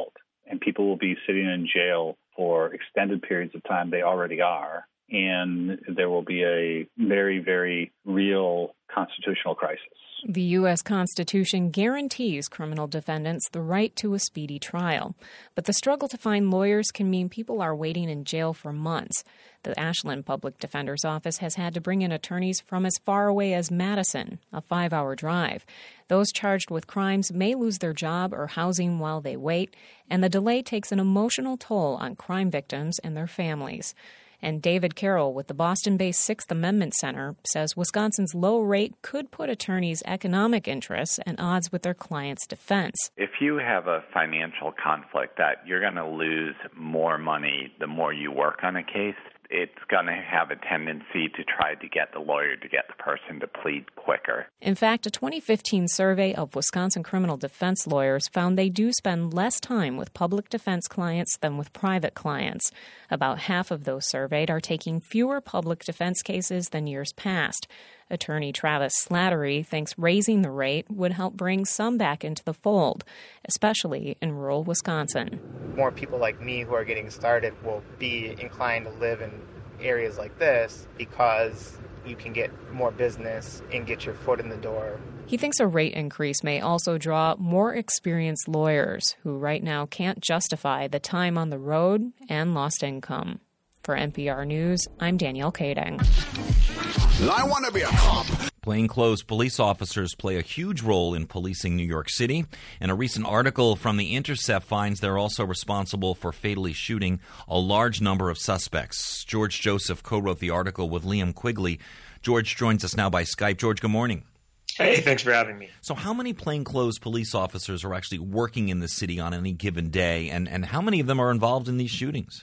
and people will be sitting in jail for extended periods of time. They already are. And there will be a very, very real constitutional crisis. The U S Constitution guarantees criminal defendants the right to a speedy trial. But the struggle to find lawyers can mean people are waiting in jail for months. The Ashland Public Defender's Office has had to bring in attorneys from as far away as Madison, a five-hour drive. Those charged with crimes may lose their job or housing while they wait, and the delay takes an emotional toll on crime victims and their families. And David Carroll with the Boston-based Sixth Amendment Center says Wisconsin's low rate could put attorneys' economic interests at odds with their clients' defense. If you have a financial conflict that you're going to lose more money the more you work on a case, it's going to have a tendency to try to get the lawyer to get the person to plead quicker. In fact, a twenty fifteen survey of Wisconsin criminal defense lawyers found they do spend less time with public defense clients than with private clients. About half of those surveyed are taking fewer public defense cases than years past. Attorney Travis Slattery thinks raising the rate would help bring some back into the fold, especially in rural Wisconsin. More people like me who are getting started will be inclined to live in areas like this because you can get more business and get your foot in the door. He thinks a rate increase may also draw more experienced lawyers who right now can't justify the time on the road and lost income. For N P R News, I'm Danielle Kading. I want to be a cop. Plainclothes police officers play a huge role in policing New York City, and a recent article from The Intercept finds they're also responsible for fatally shooting a large number of suspects. George Joseph co-wrote the article with Liam Quigley. George joins us now by Skype. George, good morning. Hey, thanks for having me. So how many plainclothes police officers are actually working in the city on any given day, and, and how many of them are involved in these shootings?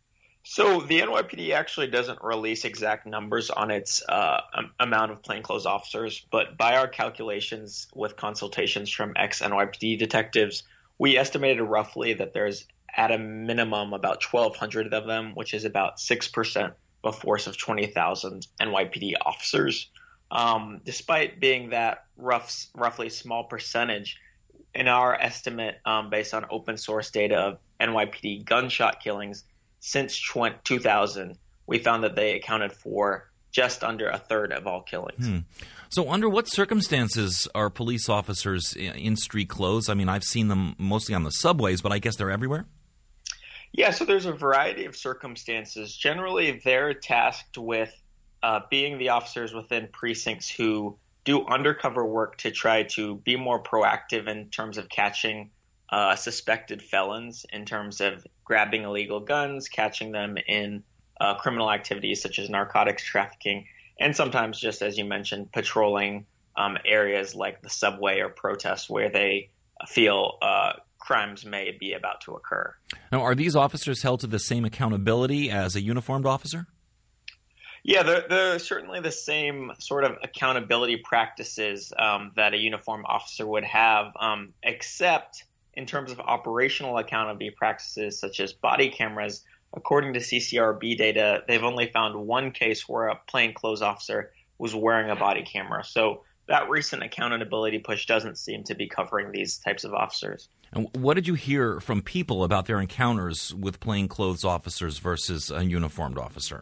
So the N Y P D actually doesn't release exact numbers on its uh, um, amount of plainclothes officers, but by our calculations with consultations from ex-N Y P D detectives, we estimated roughly that there's at a minimum about twelve hundred of them, which is about six percent of a force of twenty thousand N Y P D officers. Um, despite being that rough, roughly small percentage, in our estimate um, based on open source data of N Y P D gunshot killings, since two thousand, we found that they accounted for just under a third of all killings. Hmm. So under what circumstances are police officers in street clothes? I mean, I've seen them mostly on the subways, but I guess they're everywhere? Yeah, so there's a variety of circumstances. Generally, they're tasked with uh, being the officers within precincts who do undercover work to try to be more proactive in terms of catching Uh, suspected felons, in terms of grabbing illegal guns, catching them in uh, criminal activities such as narcotics trafficking, and sometimes just, as you mentioned, patrolling um, areas like the subway or protests where they feel uh, crimes may be about to occur. Now, are these officers held to the same accountability as a uniformed officer? Yeah, they're, they're certainly the same sort of accountability practices um, that a uniformed officer would have, um, except in terms of operational accountability practices such as body cameras. According to C C R B data, they've only found one case where a plainclothes officer was wearing a body camera. So that recent accountability push doesn't seem to be covering these types of officers. And what did you hear from people about their encounters with plainclothes officers versus a uniformed officer?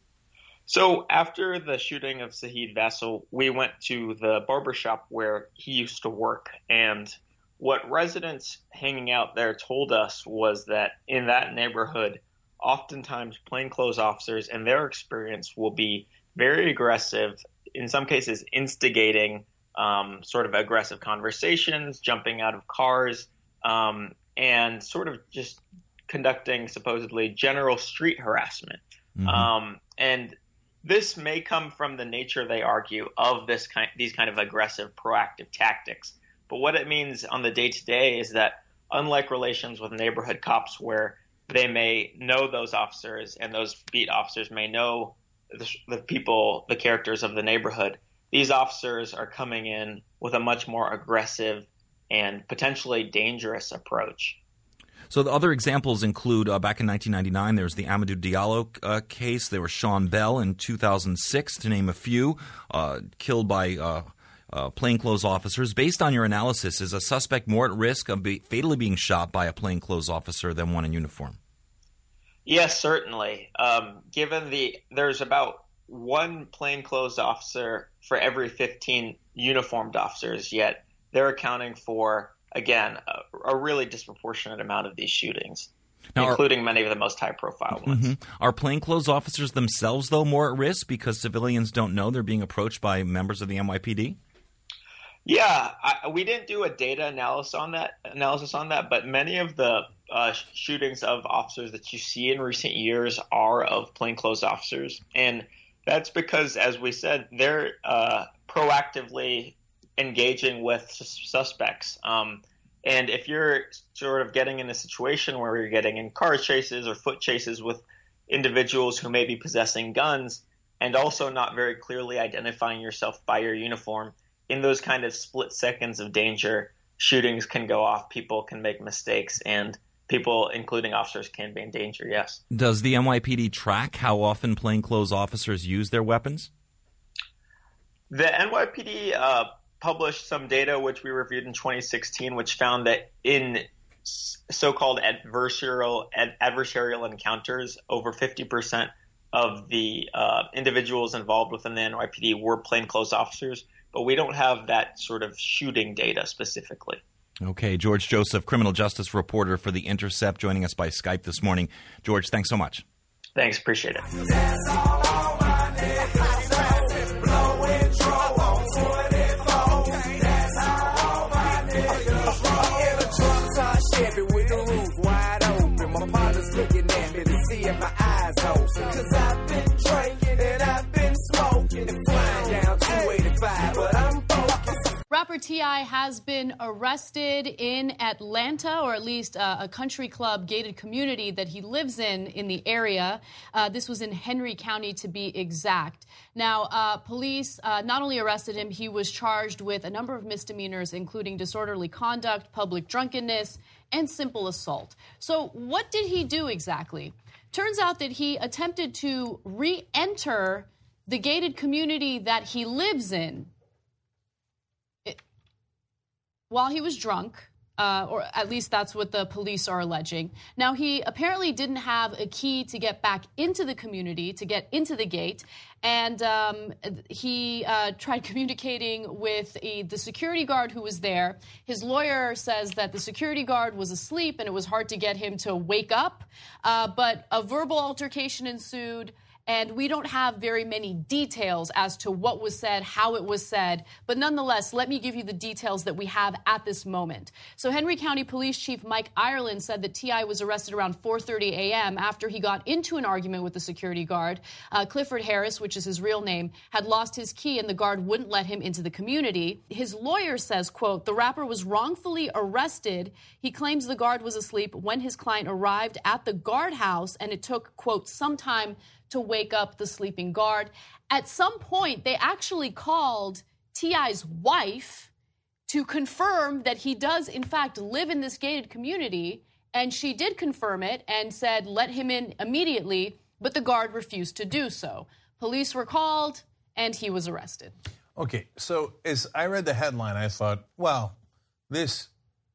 So after the shooting of Saheed Vassell, we went to the barbershop where he used to work, and what residents hanging out there told us was that in that neighborhood, oftentimes plainclothes officers, in their experience, will be very aggressive, in some cases instigating um, sort of aggressive conversations, jumping out of cars, um, and sort of just conducting supposedly general street harassment. Mm-hmm. Um, and this may come from the nature, they argue, of this kind, these kind of aggressive, proactive tactics. But what it means on the day-to-day is that unlike relations with neighborhood cops where they may know those officers and those beat officers may know the, the people, the characters of the neighborhood, these officers are coming in with a much more aggressive and potentially dangerous approach. So the other examples include uh, back in nineteen ninety-nine, there was the Amadou Diallo uh, case. There was Sean Bell in two thousand six, to name a few, uh, killed by uh, uh, plainclothes officers. Based on your analysis, is a suspect more at risk of be fatally being shot by a plainclothes officer than one in uniform? Yes, certainly. Um, given the there's about one plainclothes officer for every fifteen uniformed officers, yet they're accounting for, again, a, a really disproportionate amount of these shootings, now, including are, many of the most high-profile ones. Mm-hmm. Are plainclothes officers themselves, though, more at risk because civilians don't know they're being approached by members of the N Y P D? Yeah, I, we didn't do a data analysis on that, analysis on that, but many of the uh, shootings of officers that you see in recent years are of plainclothes officers, and that's because, as we said, they're uh, proactively engaging with suspects. Um, and if you're sort of getting in a situation where you're getting in car chases or foot chases with individuals who may be possessing guns and also not very clearly identifying yourself by your uniform, in those kind of split seconds of danger, shootings can go off, people can make mistakes, and people, including officers, can be in danger, yes. Does the N Y P D track how often plainclothes officers use their weapons? The N Y P D uh, published some data which we reviewed in twenty sixteen, which found that in so-called adversarial, ad- adversarial encounters, over fifty percent of the uh, individuals involved within the N Y P D were plainclothes officers, but we don't have that sort of shooting data specifically. Okay, George Joseph, criminal justice reporter for The Intercept, joining us by Skype this morning. George, thanks so much. Thanks, appreciate it. Rapper T I has been arrested in Atlanta, or at least uh, a country club gated community that he lives in in the area. Uh, this was in Henry County, to be exact. Now, uh, police uh, not only arrested him, he was charged with a number of misdemeanors, including disorderly conduct, public drunkenness, and simple assault. So what did he do exactly? Turns out that he attempted to re-enter the gated community that he lives in while he was drunk, uh, or at least that's what the police are alleging. Now, he apparently didn't have a key to get back into the community, to get into the gate, and um, he uh, tried communicating with a, the security guard who was there. His lawyer says that the security guard was asleep and it was hard to get him to wake up, uh, but a verbal altercation ensued. And we don't have very many details as to what was said, how it was said. But nonetheless, let me give you the details that we have at this moment. So Henry County Police Chief Mike Ireland said that T I was arrested around four thirty a.m. after he got into an argument with the security guard. Uh, Clifford Harris, which is his real name, had lost his key and the guard wouldn't let him into the community. His lawyer says, quote, the rapper was wrongfully arrested. He claims the guard was asleep when his client arrived at the guardhouse, and it took, quote, some time to wake up the sleeping guard. At some point, they actually called T I's wife to confirm that he does, in fact, live in this gated community, and she did confirm it and said, let him in immediately, but the guard refused to do so. Police were called, and he was arrested. Okay, so as I read the headline, I thought, well, this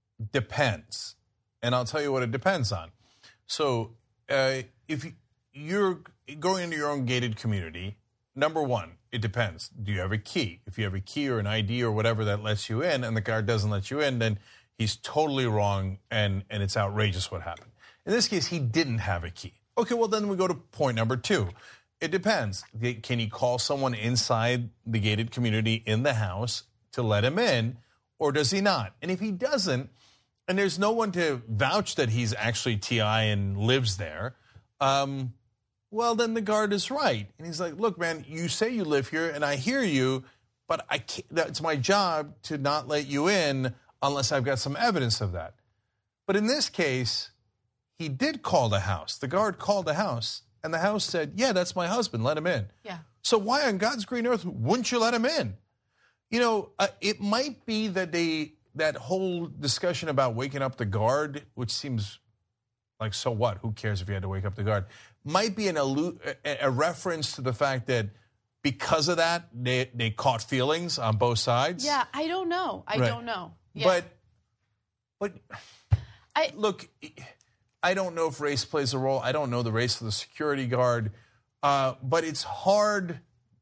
depends, and I'll tell you what it depends on. So uh, if you're going into your own gated community, number one, it depends. Do you have a key? If you have a key or an I D or whatever that lets you in and the guard doesn't let you in, then he's totally wrong and, and it's outrageous what happened. In this case, he didn't have a key. Okay, well, then we go to point number two. It depends. Can he call someone inside the gated community in the house to let him in, or does he not? And if he doesn't, and there's no one to vouch that he's actually T I and lives there, um, well, then the guard is right. And he's like, look, man, you say you live here, and I hear you, but I can't, it's my job to not let you in unless I've got some evidence of that. But in this case, he did call the house. The guard called the house, and the house said, yeah, that's my husband. Let him in. Yeah. So why on God's green earth wouldn't you let him in? You know, uh, it might be that they that whole discussion about waking up the guard, which seems like, so what? Who cares if you had to wake up the guard? Might be an allu- a reference to the fact that because of that, they, they caught feelings on both sides? Yeah, I don't know. I Right. don't know. Yeah. But, but I, look, I don't know if race plays a role. I don't know the race of the security guard. Uh, but it's hard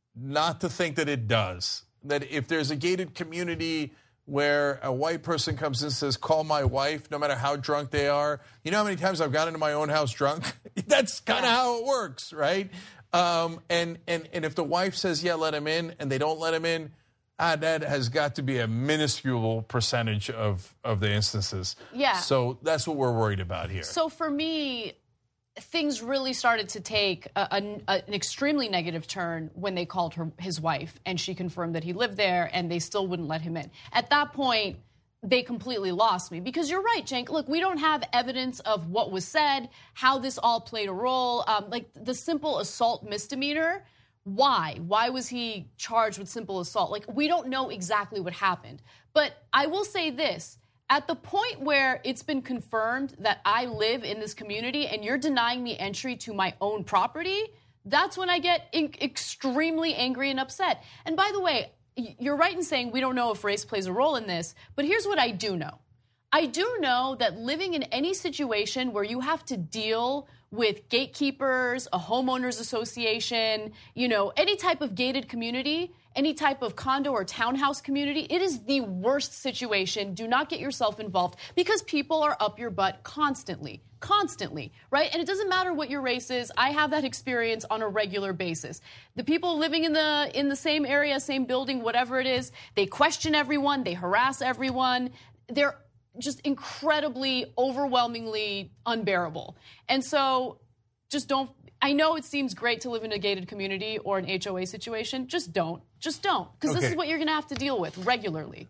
not to think that it does. That if there's a gated community where a white person comes in and says, call my wife, no matter how drunk they are. You know how many times I've gone into my own house drunk? That's kind of yeah. how it works, right? Um, and, and, and if the wife says, yeah, let him in, and they don't let him in, ah, that has got to be a minuscule percentage of, of the instances. Yeah. So that's what we're worried about here. So for me, things really started to take a, a, an extremely negative turn when they called her his wife, and she confirmed that he lived there, and they still wouldn't let him in. At that point, they completely lost me, because you're right, Cenk. Look, we don't have evidence of what was said, how this all played a role. Um, like the simple assault misdemeanor, why? Why was he charged with simple assault? Like, we don't know exactly what happened. But I will say this. At the point where it's been confirmed that I live in this community and you're denying me entry to my own property, that's when I get in- extremely angry and upset. And by the way, you're right in saying we don't know if race plays a role in this, but here's what I do know. I do know that living in any situation where you have to deal with gatekeepers, a homeowners association, you know, any type of gated community, any type of condo or townhouse community, it is the worst situation. Do not get yourself involved, because people are up your butt constantly, constantly, right? And it doesn't matter what your race is. I have that experience on a regular basis. The people living in the in the same area, same building, whatever it is, they question everyone, they harass everyone. They're just incredibly, overwhelmingly unbearable. And so just don't, I know it seems great to live in a gated community or an H O A situation. Just don't. Just don't. Because Okay. this is what you're going to have to deal with regularly.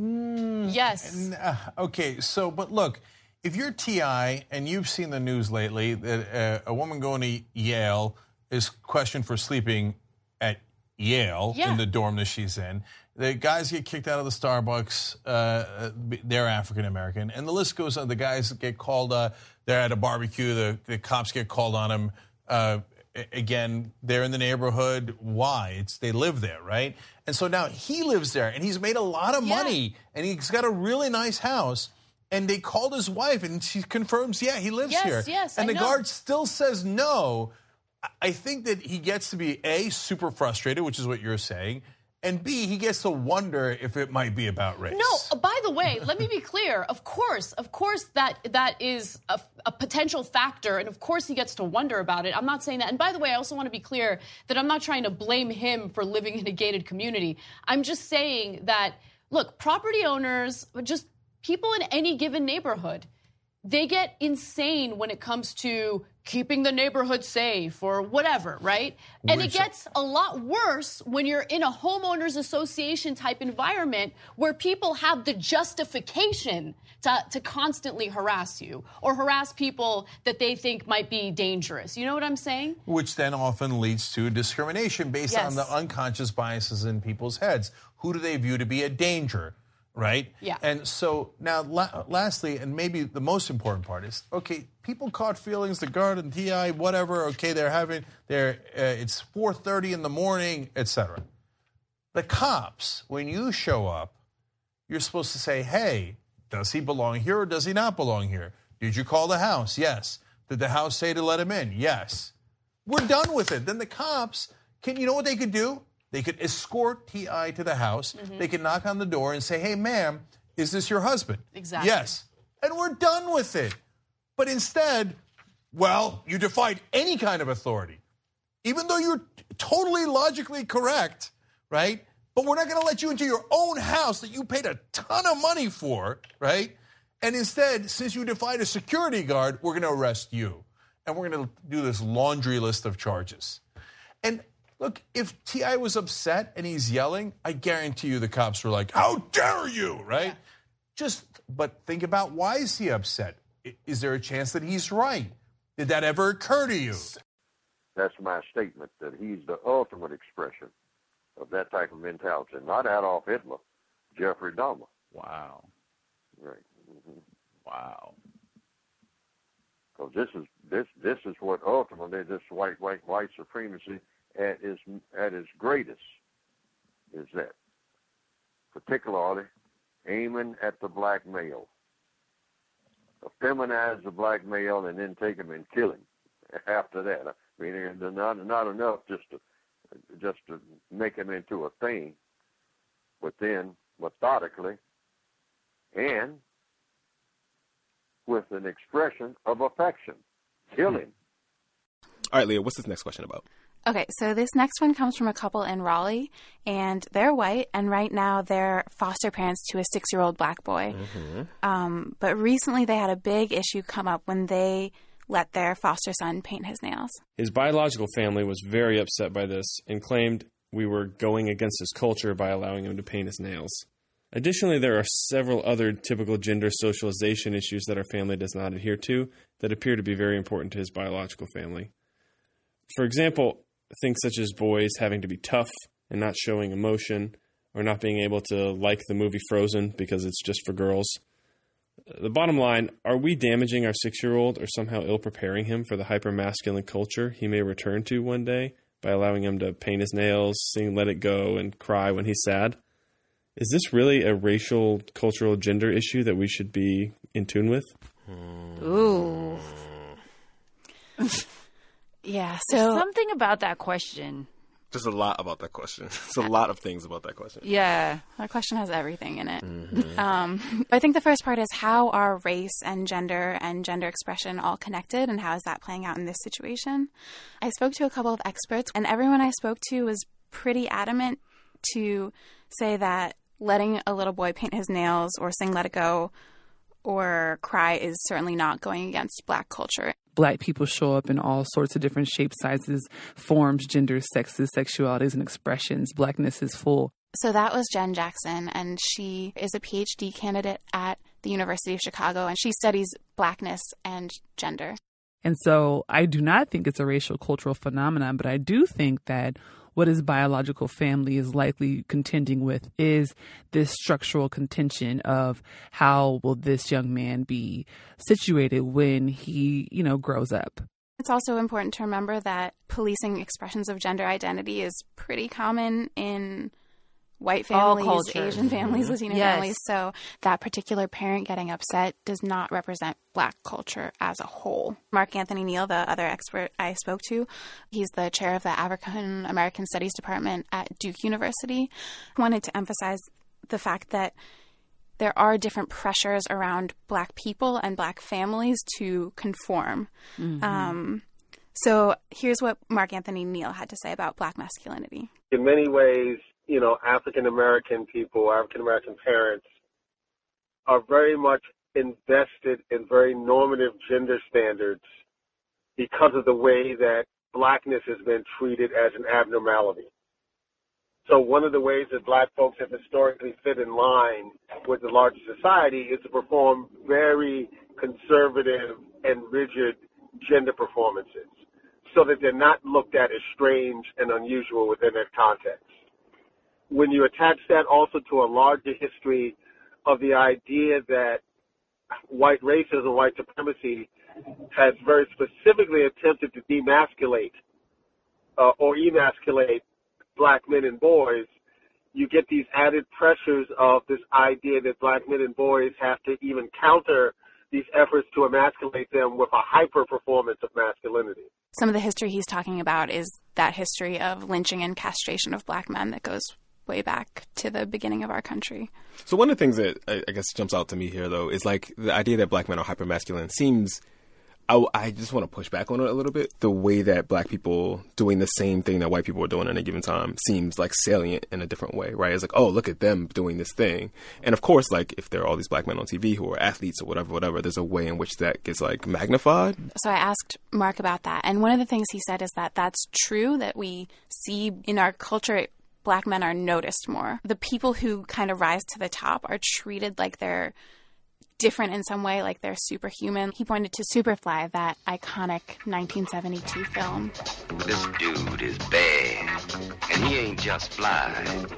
Mm, yes. n- uh, okay, so, but look, if you're T I and you've seen the news lately that uh, a woman going to Yale is questioned for sleeping at Yale Yeah. in the dorm that she's in. The guys get kicked out of the Starbucks. Uh, they're African American, and the list goes on. The guys get called. Uh, they're at a barbecue. The, the cops get called on them. Uh, again, they're in the neighborhood. Why? It's they live there, right? And so now he lives there, and he's made a lot of Yeah. money, and he's got a really nice house. And they called his wife, and she confirms, yeah, he lives Yes, here. yes, and I the know. guard still says no. I think that he gets to be, A, super frustrated, which is what you're saying, and B, he gets to wonder if it might be about race. No, uh, by the way, let me be clear. Of course, of course that that is a, a potential factor, and of course he gets to wonder about it. I'm not saying that. And by the way, I also want to be clear that I'm not trying to blame him for living in a gated community. I'm just saying that, look, property owners, just people in any given neighborhood, they get insane when it comes to keeping the neighborhood safe or whatever, right? And it Which- gets a lot worse when you're in a homeowners association type environment where people have the justification to, to constantly harass you or harass people that they think might be dangerous. You know what I'm saying? Which then often leads to discrimination based Yes. on the unconscious biases in people's heads. Who do they view to be a danger, right? Yeah. And so now, la- lastly, and maybe the most important part is, okay, people caught feelings, the guard and T I, whatever, okay, they're having, they're, uh, it's four thirty in the morning, et cetera. The cops, when you show up, you're supposed to say, hey, does he belong here or does he not belong here? Did you call the house? Yes. Did the house say to let him in? Yes. We're done with it. Then the cops, can you know what they could do? They could escort T I to the house. Mhm. They could knock on the door and say, hey, ma'am, is this your husband? Exactly. Yes. And we're done with it. But instead, well, you defied any kind of authority, even though you're totally logically correct, right? But we're not going to let you into your own house that you paid a ton of money for, right? And instead, since you defied a security guard, we're going to arrest you. And we're going to do this laundry list of charges. And look, if T I was upset and he's yelling, I guarantee you the cops were like, how dare you, right? Yeah. Just, but think about, why is he upset? Is there a chance that he's right? Did that ever occur to you? That's my statement, that he's the ultimate expression of that type of mentality. Not Adolf Hitler, Jeffrey Dahmer. Wow. Right. Mm-hmm. Wow. Because this is this this is what ultimately this white white white supremacy at its, at its greatest is that, particularly aiming at the black male. Feminize the black male and then take him and kill him after that. I mean, it's not, not enough just to, just to make him into a thing, but then methodically and with an expression of affection, kill him. All right, Leah, what's this next question about? Okay, so this next one comes from a couple in Raleigh, and they're white, and right now they're foster parents to a six-year-old black boy. Mm-hmm. Um, but recently they had a big issue come up when they let their foster son paint his nails. His biological family was very upset by this and claimed we were going against his culture by allowing him to paint his nails. Additionally, there are several other typical gender socialization issues that our family does not adhere to that appear to be very important to his biological family. For example, things such as boys having to be tough and not showing emotion, or not being able to like the movie Frozen because it's just for girls. The bottom line, are we damaging our six-year-old or somehow ill-preparing him for the hyper-masculine culture he may return to one day by allowing him to paint his nails, sing Let It Go, and cry when he's sad? Is this really a racial, cultural, gender issue that we should be in tune with? Ooh. Yeah, There's so... something about that question. Just a lot about that question. It's a lot of things about that question. Yeah, that question has everything in it. Mm-hmm. Um, I think the first part is, how are race and gender and gender expression all connected, and how is that playing out in this situation? I spoke to a couple of experts, and everyone I spoke to was pretty adamant to say that letting a little boy paint his nails or sing Let It Go or cry is certainly not going against black culture. Black people show up in all sorts of different shapes, sizes, forms, genders, sexes, sexualities, and expressions. Blackness is full. So that was Jen Jackson, and she is a P H D candidate at the University of Chicago, and she studies blackness and gender. And so I do not think it's a racial cultural phenomenon, but I do think that what his biological family is likely contending with is this structural contention of how will this young man be situated when he, you know, grows up. It's also important to remember that policing expressions of gender identity is pretty common in white families, Asian families, mm-hmm. Latino yes. families. So that particular parent getting upset does not represent black culture as a whole. Mark Anthony Neal, the other expert I spoke to, he's the chair of the African American Studies Department at Duke University, wanted to emphasize the fact that there are different pressures around black people and black families to conform. Mm-hmm. Um, so here's what Mark Anthony Neal had to say about black masculinity. In many ways, you know, African-American people, African-American parents are very much invested in very normative gender standards because of the way that blackness has been treated as an abnormality. So one of the ways that black folks have historically fit in line with the larger society is to perform very conservative and rigid gender performances so that they're not looked at as strange and unusual within that context. When you attach that also to a larger history of the idea that white racism, white supremacy has very specifically attempted to demasculate uh, or emasculate black men and boys, you get these added pressures of this idea that black men and boys have to even counter these efforts to emasculate them with a hyper performance of masculinity. Some of the history he's talking about is that history of lynching and castration of black men that goes way back to the beginning of our country. So one of the things that I, I guess jumps out to me here, though, is like the idea that black men are hypermasculine seems, I, I just want to push back on it a little bit. The way that black people doing the same thing that white people are doing at a given time seems like salient in a different way, right? It's like, oh, look at them doing this thing. And of course, like if there are all these black men on T V who are athletes or whatever, whatever, there's a way in which that gets like magnified. So I asked Mark about that. And one of the things he said is that that's true, that we see in our culture, black men are noticed more. The people who kind of rise to the top are treated like they're different in some way, like they're superhuman. He pointed to Superfly, that iconic nineteen seventy-two film. This dude is bad, and he ain't just fly.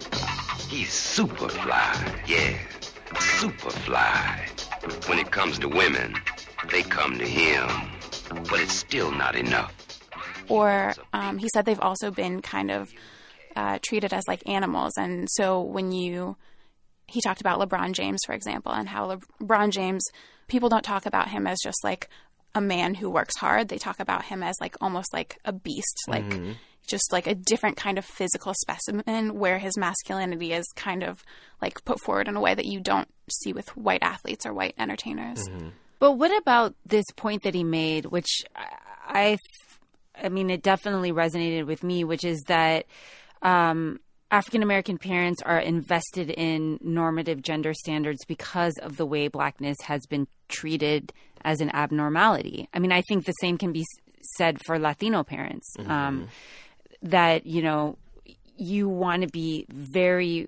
He's super fly, yeah, super fly. When it comes to women, they come to him, but it's still not enough. or um, he said they've also been kind of uh, treated as like animals. And so when you, he talked about LeBron James, for example, and how LeBron James, people don't talk about him as just like a man who works hard. They talk about him as like almost like a beast, like mm-hmm. just like a different kind of physical specimen where his masculinity is kind of like put forward in a way that you don't see with white athletes or white entertainers. Mm-hmm. But what about this point that he made, which I, I mean, it definitely resonated with me, which is that um, African-American parents are invested in normative gender standards because of the way blackness has been treated as an abnormality. I mean, I think the same can be said for Latino parents, mm-hmm. um, that, you know, you want to be very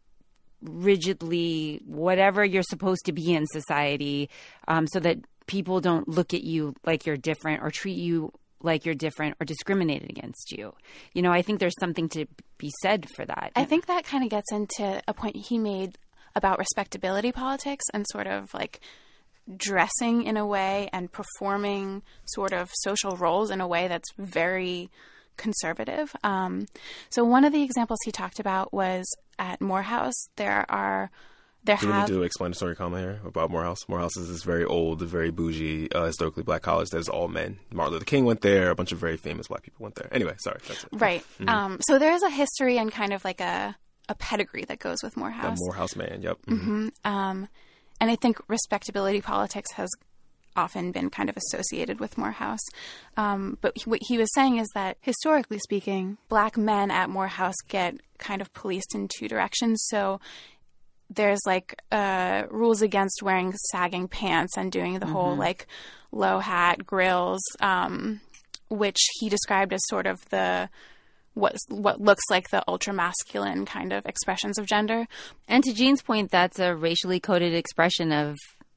rigidly whatever you're supposed to be in society, um, so that people don't look at you like you're different or treat you like you're different or discriminated against you. You know, I think there's something to be said for that. I think that kind of gets into a point he made about respectability politics and sort of like dressing in a way and performing sort of social roles in a way that's very conservative. Um, so one of the examples he talked about was at Morehouse. There are there do you have need to do explanatory comment here about Morehouse? Morehouse is this very old, very bougie, uh, historically black college that is all men. Martin Luther King went there. A bunch of very famous black people went there. Anyway, sorry. That's it. Right. Mm-hmm. Um, so there's a history and kind of like a, a pedigree that goes with Morehouse. The Morehouse man. Yep. Mm-hmm. Um, and I think respectability politics has often been kind of associated with Morehouse. Um, but he, what he was saying is that historically speaking, black men at Morehouse get kind of policed in two directions. So there's like uh, rules against wearing sagging pants and doing the mm-hmm. whole like low hat, grills, um, which he described as sort of the what what looks like the ultra masculine kind of expressions of gender. And to Jean's point, that's a racially coded expression of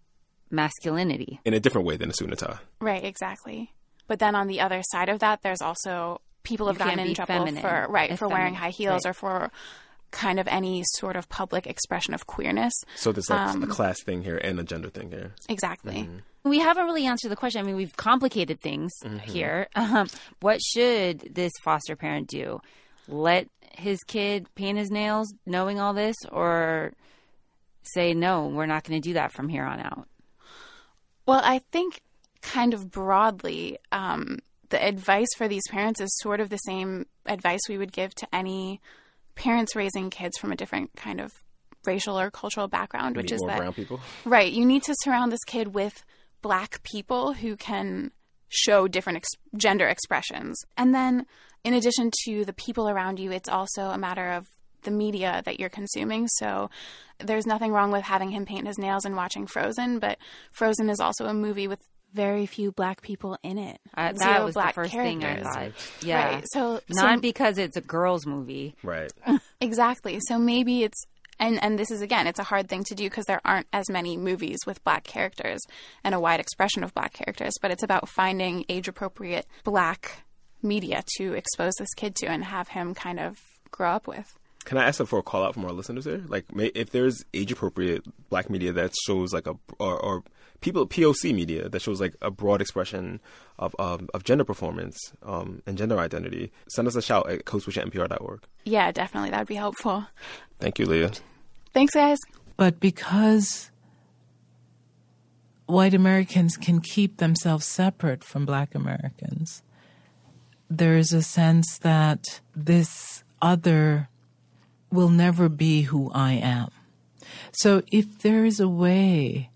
masculinity in a different way than a suit and a tie. Right, exactly. But then on the other side of that, there's also people have you gotten in trouble feminine. for right for feminine. wearing high heels right. or for kind of any sort of public expression of queerness. So there's like um, a class thing here and a gender thing here. Exactly. Mm-hmm. We haven't really answered the question. I mean, we've complicated things mm-hmm. here. Um, what should this foster parent do? Let his kid paint his nails knowing all this, or say, no, we're not going to do that from here on out? Well, I think kind of broadly, um, the advice for these parents is sort of the same advice we would give to any parents raising kids from a different kind of racial or cultural background, which Meet is more that brown people. Right, you need to surround this kid with black people who can show different ex- gender expressions. And then in addition to the people around you, it's also a matter of the media that you're consuming. So there's nothing wrong with having him paint his nails and watching Frozen, but Frozen is also a movie with very few black people in it. Uh, that Zero was black the first characters. thing I thought. Yeah. Right. So not so, because it's a girls' movie. Right. Exactly. So maybe it's and and this is again, it's a hard thing to do because there aren't as many movies with black characters and a wide expression of black characters. But it's about finding age appropriate black media to expose this kid to and have him kind of grow up with. Can I ask for a call out from our listeners here? Like, if there's age appropriate black media that shows like a or, or people P O C media that shows like a broad expression of um, of gender performance um, and gender identity, send us a shout at code switch at N P R dot org. Yeah, definitely, that would be helpful. Thank you, Leah. Thanks, guys. But because white Americans can keep themselves separate from black Americans, there is a sense that this other will never be who I am. So if there is a way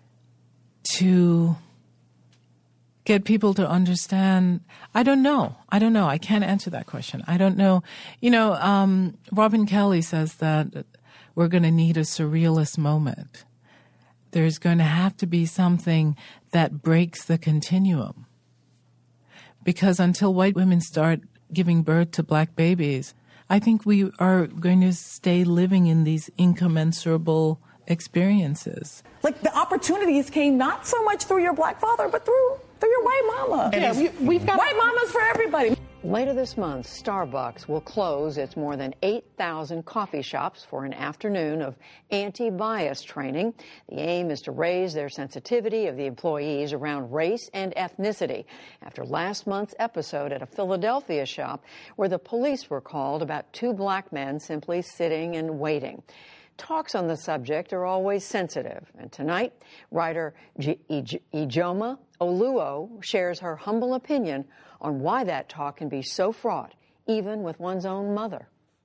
to get people to understand, I don't know. I don't know. I can't answer that question. I don't know. You know, um, Robin Kelly says that we're going to need a surrealist moment. There's going to have to be something that breaks the continuum. Because until white women start giving birth to black babies, I think we are going to stay living in these incommensurable experiences. Like the opportunities came not so much through your black father, but through through your white mama. Yeah, we, we've got white mamas for everybody. Later this month, Starbucks will close its more than eight thousand coffee shops for an afternoon of anti-bias training. The aim is to raise their sensitivity of the employees around race and ethnicity after last month's episode at a Philadelphia shop where the police were called about two black men simply sitting and waiting. Talks on the subject are always sensitive, and tonight, writer Ijoma Oluo shares her humble opinion on why that talk can be so fraught, even with one's own mother.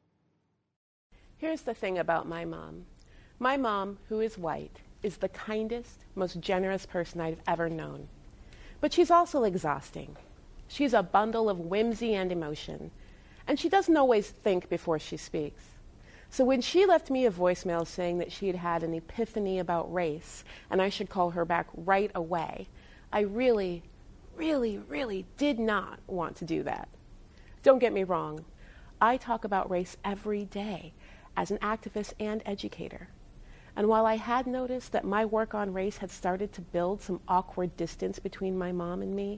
Here's the thing about my mom. My mom, who is white, is the kindest, most generous person I've ever known. But she's also exhausting. She's a bundle of whimsy and emotion, and she doesn't always think before she speaks. So when she left me a voicemail saying that she had had an epiphany about race and I should call her back right away, I really, really, really did not want to do that. Don't get me wrong. I talk about race every day as an activist and educator. And while I had noticed that my work on race had started to build some awkward distance between my mom and me,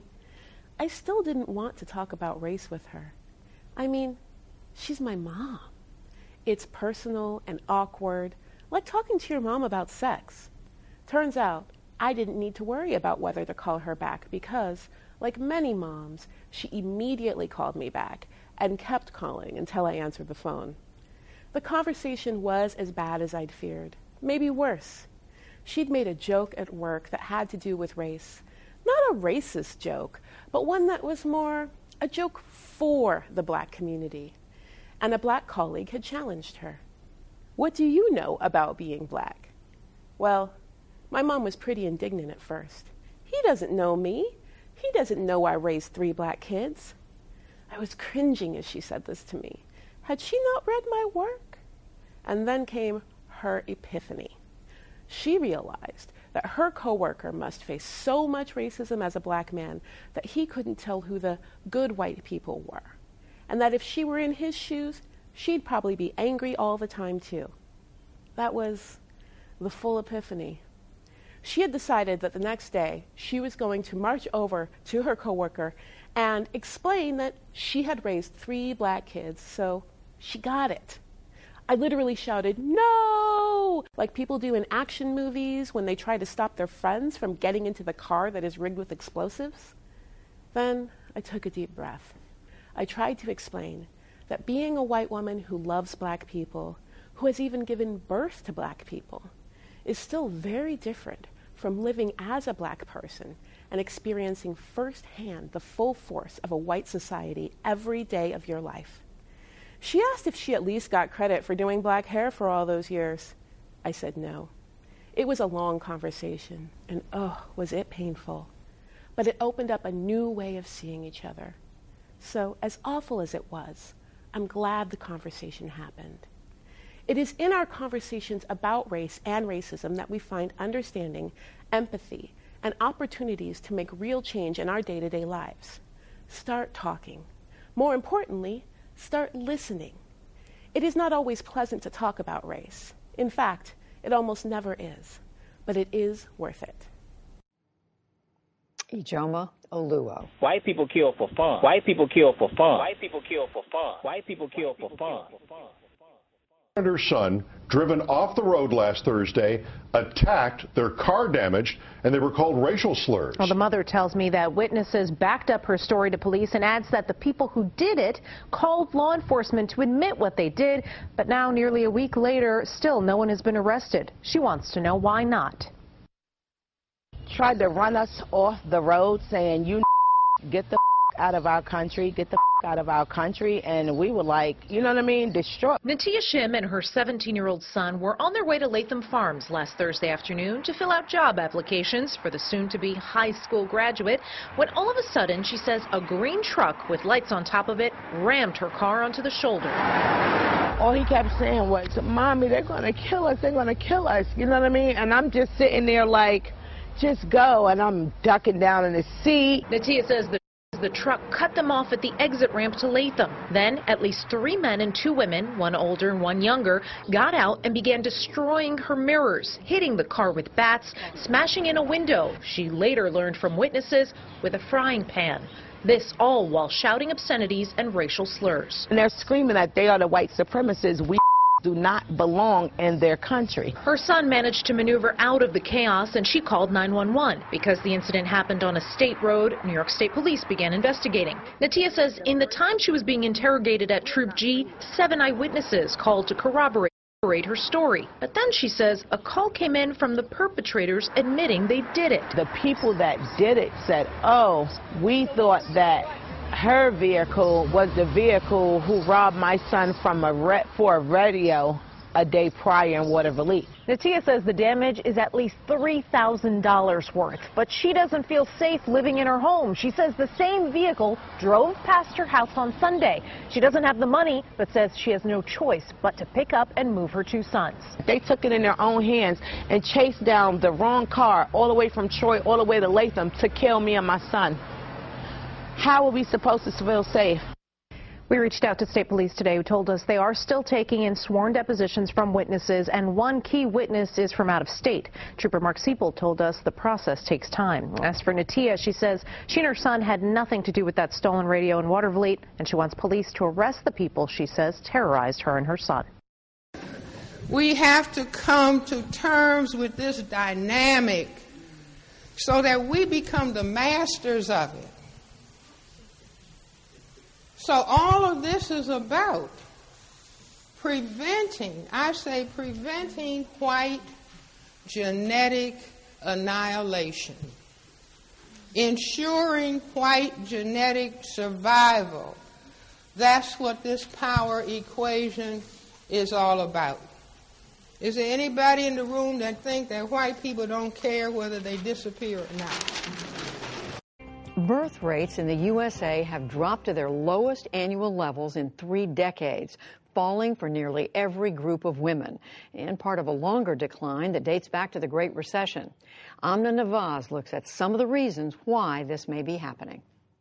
I still didn't want to talk about race with her. I mean, she's my mom. It's personal and awkward, like talking to your mom about sex. Turns out, I didn't need to worry about whether to call her back because, like many moms, she immediately called me back and kept calling until I answered the phone. The conversation was as bad as I'd feared, maybe worse. She'd made a joke at work that had to do with race. Not a racist joke, but one that was more a joke for the black community. And a black colleague had challenged her. What do you know about being black? Well, my mom was pretty indignant at first. He doesn't know me. He doesn't know I raised three black kids. I was cringing as she said this to me. Had she not read my work? And then came her epiphany. She realized that her coworker must face so much racism as a black man that he couldn't tell who the good white people were. And that if she were in his shoes, she'd probably be angry all the time too. That was the full epiphany. She had decided that the next day she was going to march over to her coworker and explain that she had raised three black kids, so she got it. I literally shouted, "No!" like people do in action movies when they try to stop their friends from getting into the car that is rigged with explosives. Then I took a deep breath. I tried to explain that being a white woman who loves black people, who has even given birth to black people, is still very different from living as a black person and experiencing firsthand the full force of a white society every day of your life. She asked if she at least got credit for doing black hair for all those years. I said no. It was a long conversation, and oh, was it painful. But it opened up a new way of seeing each other. So, as awful as it was, I'm glad the conversation happened. It is in our conversations about race and racism that we find understanding, empathy, and opportunities to make real change in our day-to-day lives. Start talking. More importantly, start listening. It is not always pleasant to talk about race. In fact, it almost never is. But it is worth it. Ijoma Oluo. White people kill for fun. White people kill for fun. White people kill for fun. White people kill for fun. Senator's son, driven off the road last Thursday, attacked, their car damaged, and they were called racial slurs. Well, the mother tells me that witnesses backed up her story to police and adds that the people who did it called law enforcement to admit what they did, but now, nearly a week later, still no one has been arrested. She wants to know why not. Tried to run us off the road saying, you get the out of our country, get the out of our country, and we were like, you know what I mean, destroyed. Natia Shim and her seventeen-year-old son were on their way to Latham Farms last Thursday afternoon to fill out job applications for the soon-to-be high school graduate when all of a sudden, she says, a green truck with lights on top of it rammed her car onto the shoulder. All he kept saying was, Mommy, they're going to kill us, they're going to kill us, you know what I mean? And I'm just sitting there like, just go, and I'm ducking down in the seat. Natia says the The truck cut them off at the exit ramp to Latham. Then, at least three men and two women, one older and one younger, got out and began destroying her mirrors, hitting the car with bats, smashing in a window, she later learned from witnesses, with a frying pan. This all while shouting obscenities and racial slurs. And they're screaming that they are the white supremacists. We do not belong in their country. Her son managed to maneuver out of the chaos, and she called nine one one. Because the incident happened on a state road, New York State Police began investigating. Natia says in the time she was being interrogated at Troop G, seven eyewitnesses called to corroborate her story. But then she says a call came in from the perpetrators admitting they did it. The people that did it said, oh, we thought that her vehicle was the vehicle who robbed my son from a re for a radio a day prior in Waterville. Natia says the damage is at least three thousand dollars worth, but she doesn't feel safe living in her home. She says the same vehicle drove past her house on Sunday. She doesn't have the money, but says she has no choice but to pick up and move her two sons. They took it in their own hands and chased down the wrong car all the way from Troy all the way to Latham to kill me and my son. How are we supposed to feel safe? We reached out to state police today who told us they are still taking in sworn depositions from witnesses, and one key witness is from out of state. Trooper Mark Siepel told us the process takes time. As for Natia, she says she and her son had nothing to do with that stolen radio in Watervliet, and she wants police to arrest the people she says terrorized her and her son. We have to come to terms with this dynamic so that we become the masters of it. So all of this is about preventing, I say preventing white genetic annihilation, ensuring white genetic survival. That's what this power equation is all about. Is there anybody in the room that think that white people don't care whether they disappear or not? Birth rates in the U S A have dropped to their lowest annual levels in three decades, falling for nearly every group of women, and part of a longer decline that dates back to the Great Recession. Amna Nawaz looks at some of the reasons why this may be happening.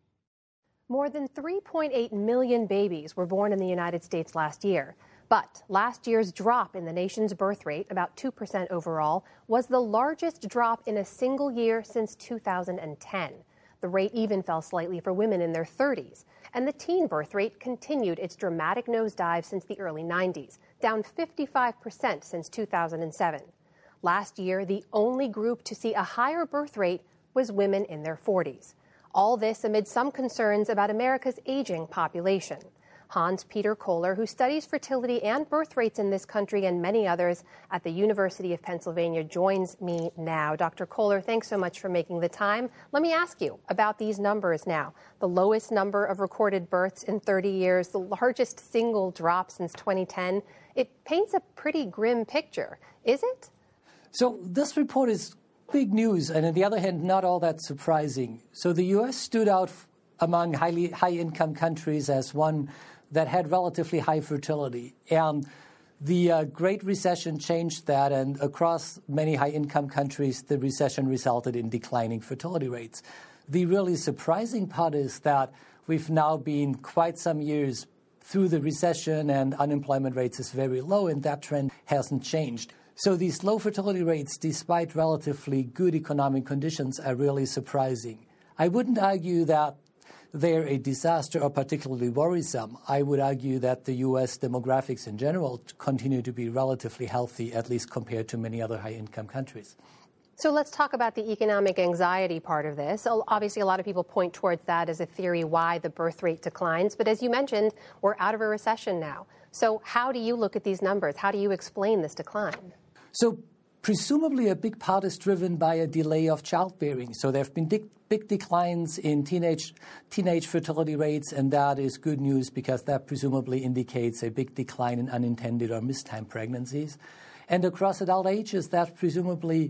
More than three point eight million babies were born in the United States last year. But last year's drop in the nation's birth rate, about two percent overall, was the largest drop in a single year since two thousand ten. The rate even fell slightly for women in their thirties. And the teen birth rate continued its dramatic nosedive since the early nineties, down fifty-five percent since two thousand seven. Last year, the only group to see a higher birth rate was women in their forties. All this amid some concerns about America's aging population. Hans-Peter Kohler, who studies fertility and birth rates in this country and many others at the University of Pennsylvania, joins me now. Doctor Kohler, thanks so much for making the time. Let me ask you about these numbers now. The lowest number of recorded births in thirty years, the largest single drop since twenty ten. It paints a pretty grim picture, is it? So this report is big news, and on the other hand, not all that surprising. So the U S stood out among highly high-income countries as one that had relatively high fertility. And the uh, Great Recession changed that, and across many high-income countries, the recession resulted in declining fertility rates. The really surprising part is that we've now been quite some years through the recession, and unemployment rates is very low, and that trend hasn't changed. So these low fertility rates, despite relatively good economic conditions, are really surprising. I wouldn't argue that they're a disaster or particularly worrisome. I would argue that the U S demographics in general continue to be relatively healthy, at least compared to many other high-income countries. So let's talk about the economic anxiety part of this. Obviously, a lot of people point towards that as a theory why the birth rate declines. But as you mentioned, we're out of a recession now. So how do you look at these numbers? How do you explain this decline? So presumably a big part is driven by a delay of childbearing. So there have been big, big declines in teenage teenage fertility rates, and that is good news because that presumably indicates a big decline in unintended or mistimed pregnancies. And across adult ages, that's presumably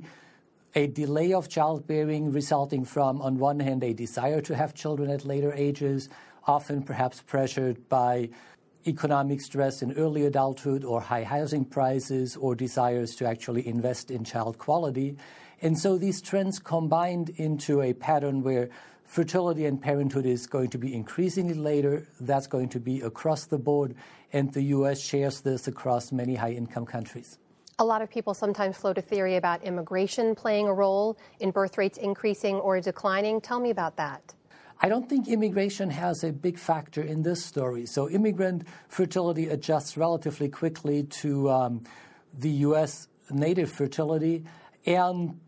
a delay of childbearing resulting from, on one hand, a desire to have children at later ages, often perhaps pressured by economic stress in early adulthood or high housing prices or desires to actually invest in child quality. And so these trends combined into a pattern where fertility and parenthood is going to be increasingly later. That's going to be across the board, and the U S shares this across many high-income countries. A lot of people sometimes float a theory about immigration playing a role in birth rates increasing or declining. Tell me about that. I don't think immigration has a big factor in this story. So immigrant fertility adjusts relatively quickly to um, the U S native fertility, and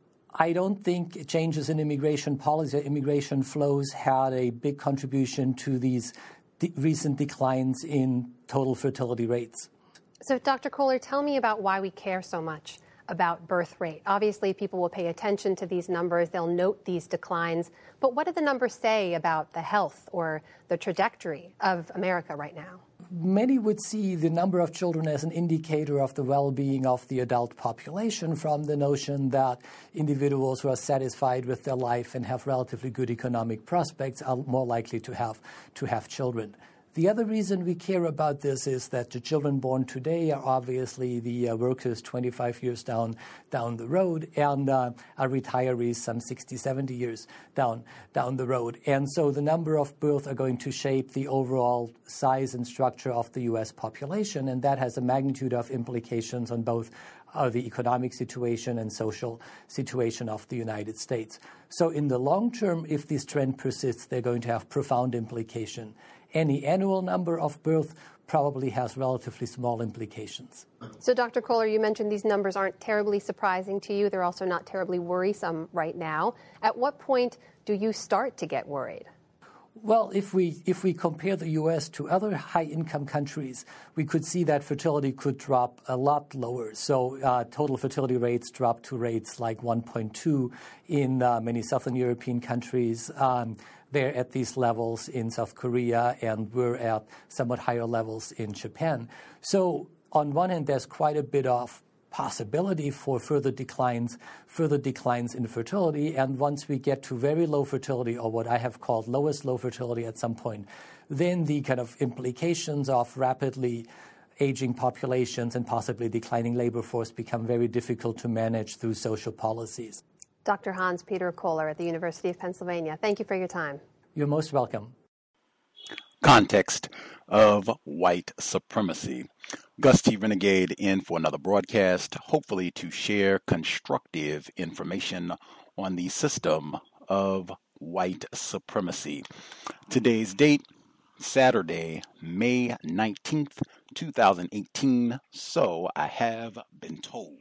I don't think changes in immigration policy or immigration flows had a big contribution to these de- recent declines in total fertility rates. So, Doctor Kohler, tell me about why we care so much about birth rate. Obviously, people will pay attention to these numbers. They'll note these declines. But what do the numbers say about the health or the trajectory of America right now? Many would see the number of children as an indicator of the well-being of the adult population, from the notion that individuals who are satisfied with their life and have relatively good economic prospects are more likely to have to have children. The other reason we care about this is that the children born today are obviously the uh, workers twenty-five years down down the road, and uh, are retirees some sixty, seventy years down down the road. And so the number of births are going to shape the overall size and structure of the U S population, and that has a magnitude of implications on both uh, the economic situation and social situation of the United States. So in the long term, if this trend persists, they're going to have profound implication. Any annual number of births probably has relatively small implications. So, Doctor Kohler, you mentioned these numbers aren't terribly surprising to you. They're also not terribly worrisome right now. At what point do you start to get worried? Well, if we if we compare the U S to other high-income countries, we could see that fertility could drop a lot lower. So uh, total fertility rates drop to rates like one point two in uh, many Southern European countries. Um, they're at these levels in South Korea, and we're at somewhat higher levels in Japan. So on one hand, there's quite a bit of possibility for further declines, further declines in fertility. And once we get to very low fertility, or what I have called lowest low fertility at some point, then the kind of implications of rapidly aging populations and possibly declining labor force become very difficult to manage through social policies. Doctor Hans-Peter Kohler at the University of Pennsylvania, thank you for your time. You're most welcome. Context of white supremacy. Gus T. Renegade in for another broadcast, hopefully to share constructive information on the system of white supremacy. Today's date, Saturday, May nineteenth, two thousand eighteen, so I have been told.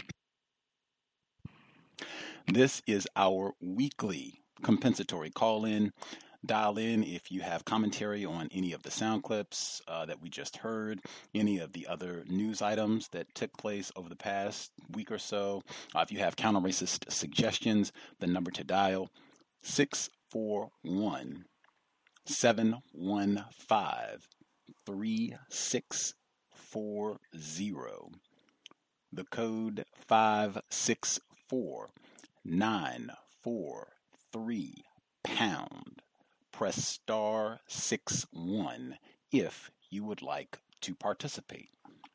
This is our weekly compensatory call-in. Dial in if you have commentary on any of the sound clips uh, that we just heard, any of the other news items that took place over the past week or so. Uh, if you have counter-racist suggestions, the number to dial, six four one, seven one five, three six four zero. The code five six four, nine four three, pound. Press star six one if you would like to participate.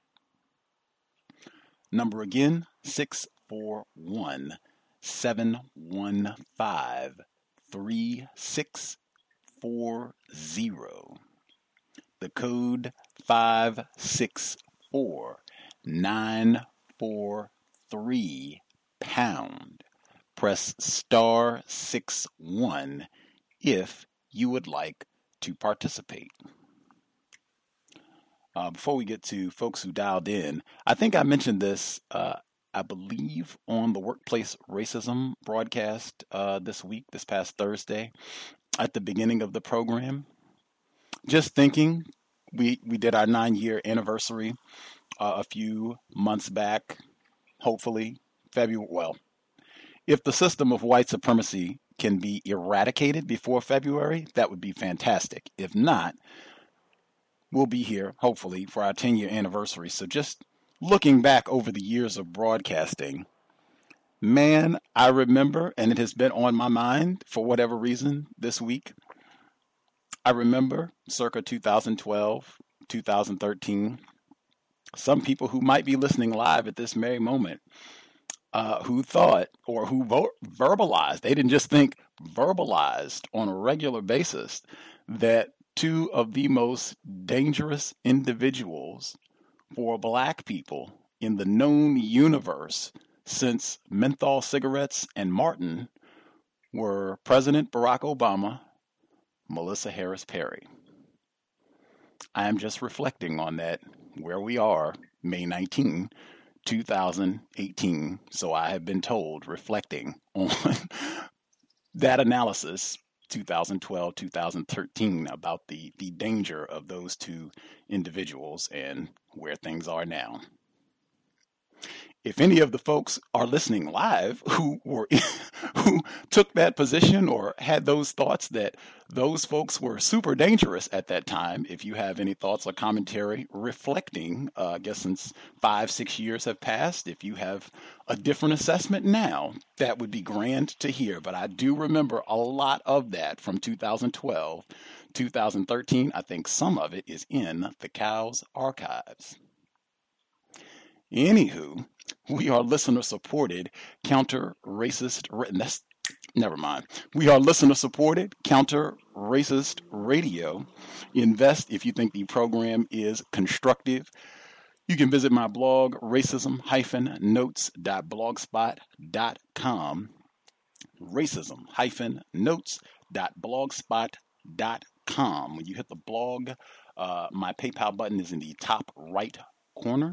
Number again, six four one, seven one five, three six four zero. The code five six four, nine four three, pound. Press star six one if you would like to participate. Uh, before we get to folks who dialed in, I think I mentioned this, uh, I believe, on the Workplace Racism broadcast uh, this week, this past Thursday, at the beginning of the program. Just thinking, we, we did our nine-year anniversary uh, a few months back, hopefully, February, well, if the system of white supremacy can be eradicated before February, that would be fantastic. If not, we'll be here, hopefully, for our ten-year anniversary. So just looking back over the years of broadcasting, man, I remember, and it has been on my mind for whatever reason this week, I remember circa two thousand twelve, two thousand thirteen, some people who might be listening live at this very moment uh, who thought or who vo- verbalized, they didn't just think, verbalized on a regular basis that two of the most dangerous individuals for black people in the known universe since menthol cigarettes and Martin were President Barack Obama, Melissa Harris Perry. I am just reflecting on that, where we are, May nineteenth, two thousand eighteen. So I have been told, reflecting on that analysis, two thousand twelve, two thousand thirteen, about the, the danger of those two individuals and where things are now. If any of the folks are listening live who were who took that position or had those thoughts that those folks were super dangerous at that time, if you have any thoughts or commentary reflecting, uh, I guess since five, six years have passed, if you have a different assessment now, that would be grand to hear. But I do remember a lot of that from two thousand twelve, two thousand thirteen. I think some of it is in the Cows archives. Anywho, we are listener-supported, counter-racist, that's, never mind. We are listener-supported, counter-racist radio. Invest if you think the program is constructive. You can visit my blog, racism dash notes dot blogspot dot com, racism dash notes dot blogspot dot com. When you hit the blog, uh, my PayPal button is in the top right corner.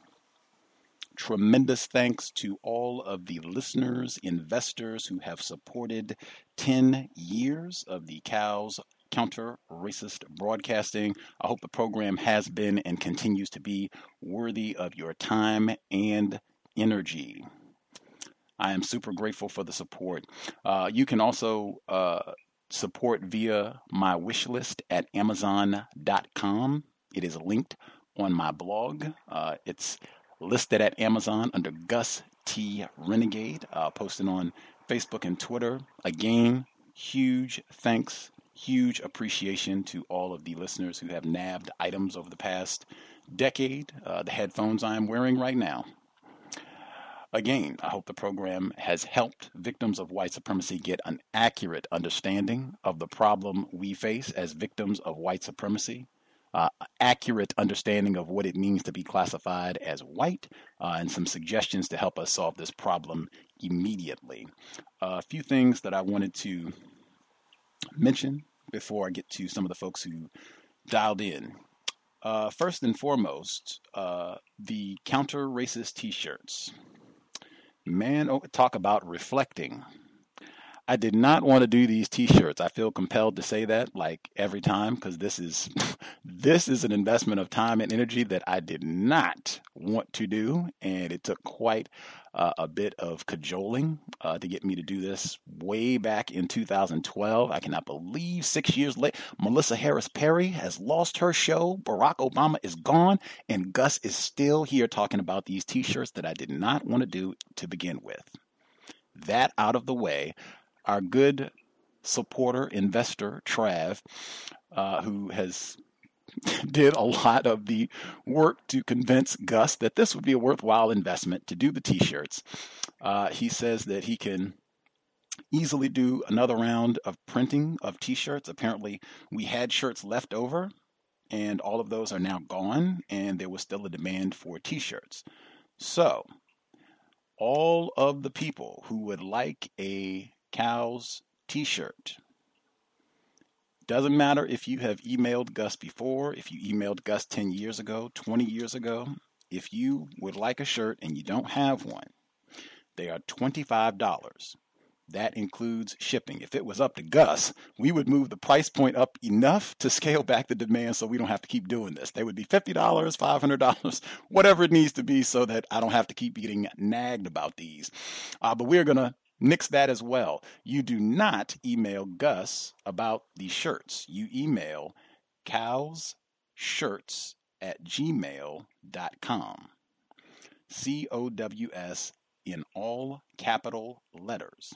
Tremendous thanks to all of the listeners, investors who have supported ten years of the Cows Counter-Racist Broadcasting. I hope the program has been and continues to be worthy of your time and energy. I am super grateful for the support. Uh, you can also uh, support via my wish list at amazon dot com. It is linked on my blog. Uh, it's listed at Amazon under Gus T. Renegade, uh, posted on Facebook and Twitter. Again, huge thanks, huge appreciation to all of the listeners who have nabbed items over the past decade. Uh, the headphones I am wearing right now. Again, I hope the program has helped victims of white supremacy get an accurate understanding of the problem we face as victims of white supremacy. Uh, accurate understanding of what it means to be classified as white, uh, and some suggestions to help us solve this problem immediately. Uh, a few things that I wanted to mention before I get to some of the folks who dialed in. Uh, first and foremost, uh, the counter-racist t-shirts. Man, oh, talk about reflecting. I did not want to do these t-shirts. I feel compelled to say that like every time, because this is this is an investment of time and energy that I did not want to do, and it took quite uh, a bit of cajoling uh, to get me to do this way back in two thousand twelve. I cannot believe six years later, Melissa Harris Perry has lost her show, Barack Obama is gone, and Gus is still here talking about these t-shirts that I did not want to do to begin with. That out of the way, our good supporter, investor, Trav, uh, who has did a lot of the work to convince Gus that this would be a worthwhile investment to do the t-shirts. Uh, he says that he can easily do another round of printing of t-shirts. Apparently, we had shirts left over, and all of those are now gone, and there was still a demand for t-shirts. So, all of the people who would like a Cows t-shirt. Doesn't matter if you have emailed Gus before, if you emailed Gus ten years ago, twenty years ago. If you would like a shirt and you don't have one, they are twenty-five dollars. That includes shipping. If it was up to Gus, we would move the price point up enough to scale back the demand so we don't have to keep doing this. They would be fifty dollars, five hundred dollars, whatever it needs to be so that I don't have to keep getting nagged about these. Uh, but we're going to nix that as well. You do not email Gus about the shirts. You email cowsshirts at gmail dot com. C O W S in all capital letters.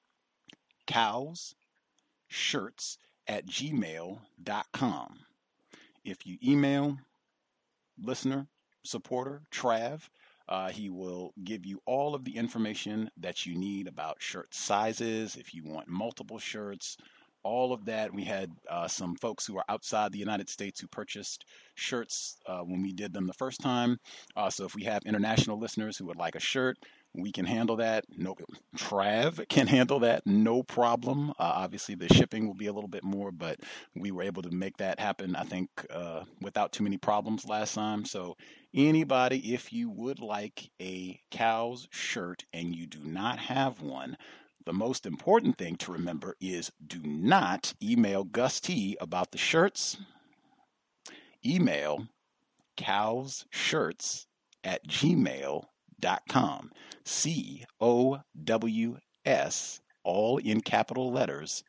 Cows shirts at gmail dot com. If you email listener, supporter, Trav, Uh, he will give you all of the information that you need about shirt sizes, if you want multiple shirts, all of that. We had uh, some folks who are outside the United States who purchased shirts uh, when we did them the first time. Uh, so if we have international listeners who would like a shirt, we can handle that. No, Trav can handle that. No problem. Uh, obviously, the shipping will be a little bit more, but we were able to make that happen, I think, uh, without too many problems last time. So anybody, if you would like a Cows shirt and you do not have one, the most important thing to remember is do not email Gus T about the shirts. Email cowsshirts at gmail dot com. C O W S, all in capital letters,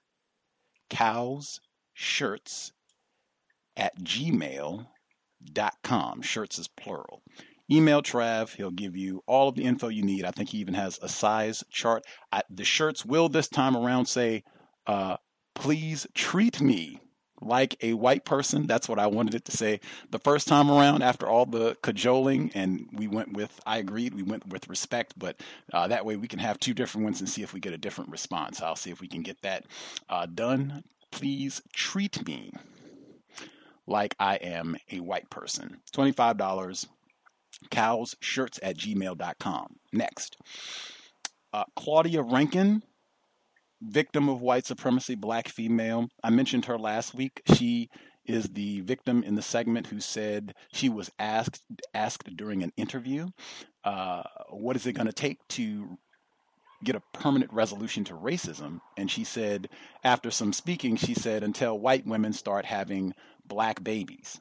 cowsshirts at gmail dot com. Shirts is plural. Email Trav. He'll give you all of the info you need. I think he even has a size chart. I, the shirts will this time around say, uh, please treat me like a white person. That's what I wanted it to say the first time around after all the cajoling, and we went with, I agreed, we went with respect, but uh, that way we can have two different ones and see if we get a different response. I'll see if we can get that uh, done. Please treat me like I am a white person. twenty-five dollars. cowsshirts at gmail dot com. Next, uh, Claudia Rankin, victim of white supremacy, black female. I mentioned her last week. She is the victim in the segment who said she was asked asked during an interview, uh, what is it going to take to get a permanent resolution to racism? And she said, after some speaking, she said, until white women start having black babies.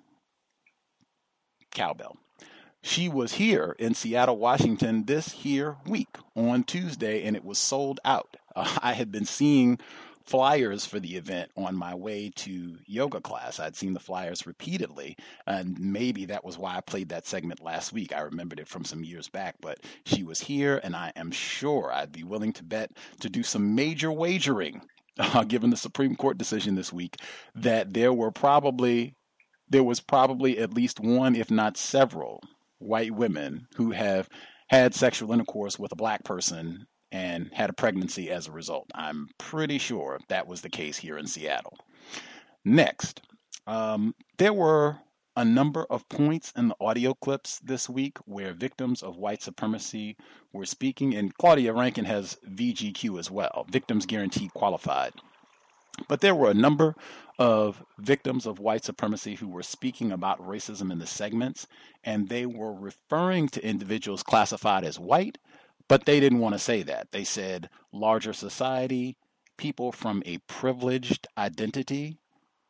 Cowbell. She was here in Seattle, Washington this here week on Tuesday, and it was sold out. Uh, I had been seeing flyers for the event on my way to yoga class. I'd seen the flyers repeatedly, and maybe that was why I played that segment last week. I remembered it from some years back, but she was here, and I am sure I'd be willing to bet to do some major wagering, uh, given the Supreme Court decision this week, that there were probably, there was probably at least one, if not several, white women who have had sexual intercourse with a black person and had a pregnancy as a result. I'm pretty sure that was the case here in Seattle. Next, um, there were a number of points in the audio clips this week where victims of white supremacy were speaking, and Claudia Rankin has V G Q as well, Victims Guaranteed Qualified. But there were a number of victims of white supremacy who were speaking about racism in the segments, and they were referring to individuals classified as white, but they didn't want to say that. They said larger society, people from a privileged identity.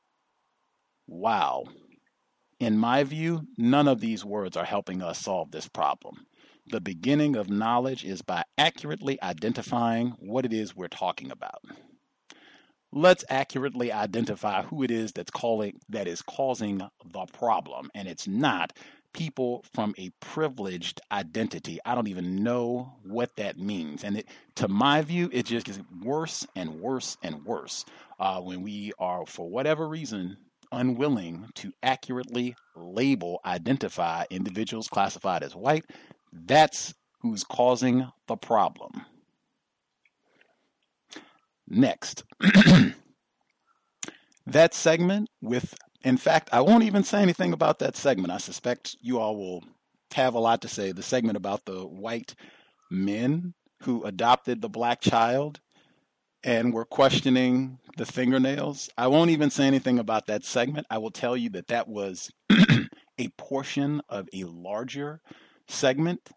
Wow. In my view, none of these words are helping us solve this problem. The beginning of knowledge is by accurately identifying what it is we're talking about. Let's accurately identify who it is that's calling that is causing the problem, and it's not people from a privileged identity. I don't even know what that means, and it, to my view, it just gets worse and worse and worse uh, when we are, for whatever reason, unwilling to accurately label, identify individuals classified as white. That's who's causing the problem. Next, that segment with, in fact, I won't even say anything about that segment. I suspect you all will have a lot to say. The segment about the white men who adopted the black child and were questioning the fingernails. I won't even say anything about that segment. I will tell you that that was a portion of a larger segment.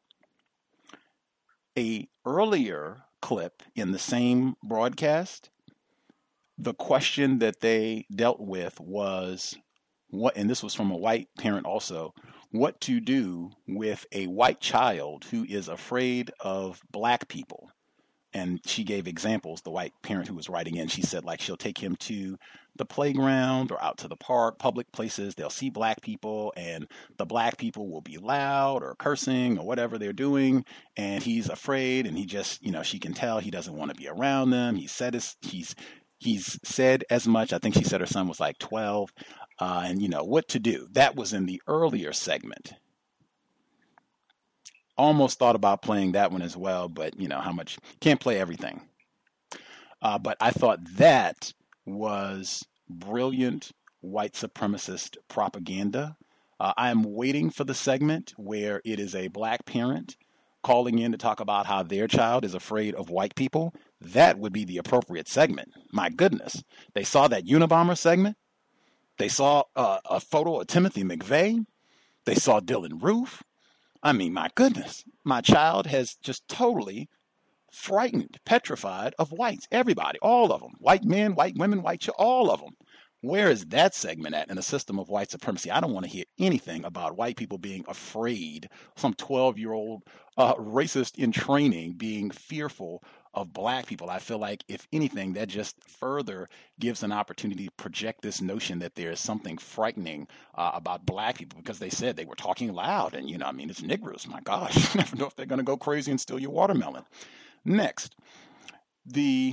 A earlier clip in the same broadcast, the question that they dealt with was what, and this was from a white parent also, what to do with a white child who is afraid of black people. And she gave examples, the white parent who was writing in, she said, like, she'll take him to the playground or out to the park, public places. They'll see black people, and the black people will be loud or cursing or whatever they're doing. And he's afraid, and he just, you know, she can tell he doesn't want to be around them. He said his, he's he's said as much. I think she said her son was like twelve. Uh, and, you know, what to do. That was in the earlier segment. almost thought about playing that one as well, but you know how much, can't play everything. Uh, but I thought that was brilliant white supremacist propaganda. Uh, I am waiting for the segment where it is a black parent calling in to talk about how their child is afraid of white people. That would be the appropriate segment. My goodness. They saw that Unabomber segment. They saw uh, a photo of Timothy McVeigh. They saw Dylan Roof. I mean, my goodness. My child has just totally frightened, petrified of whites. Everybody, all of them. White men, white women, white children, all of them. Where is that segment at in a system of white supremacy? I don't want to hear anything about white people being afraid, some twelve-year-old uh, racist in training being fearful of black people. I feel like, if anything, that just further gives an opportunity to project this notion that there is something frightening uh, about black people, because they said they were talking loud. And, you know, I mean, it's Negroes. My gosh, you never know if they're going to go crazy and steal your watermelon. Next, the...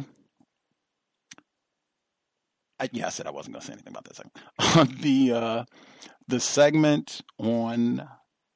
I, yeah, I said I wasn't going to say anything about that segment. the uh, the segment on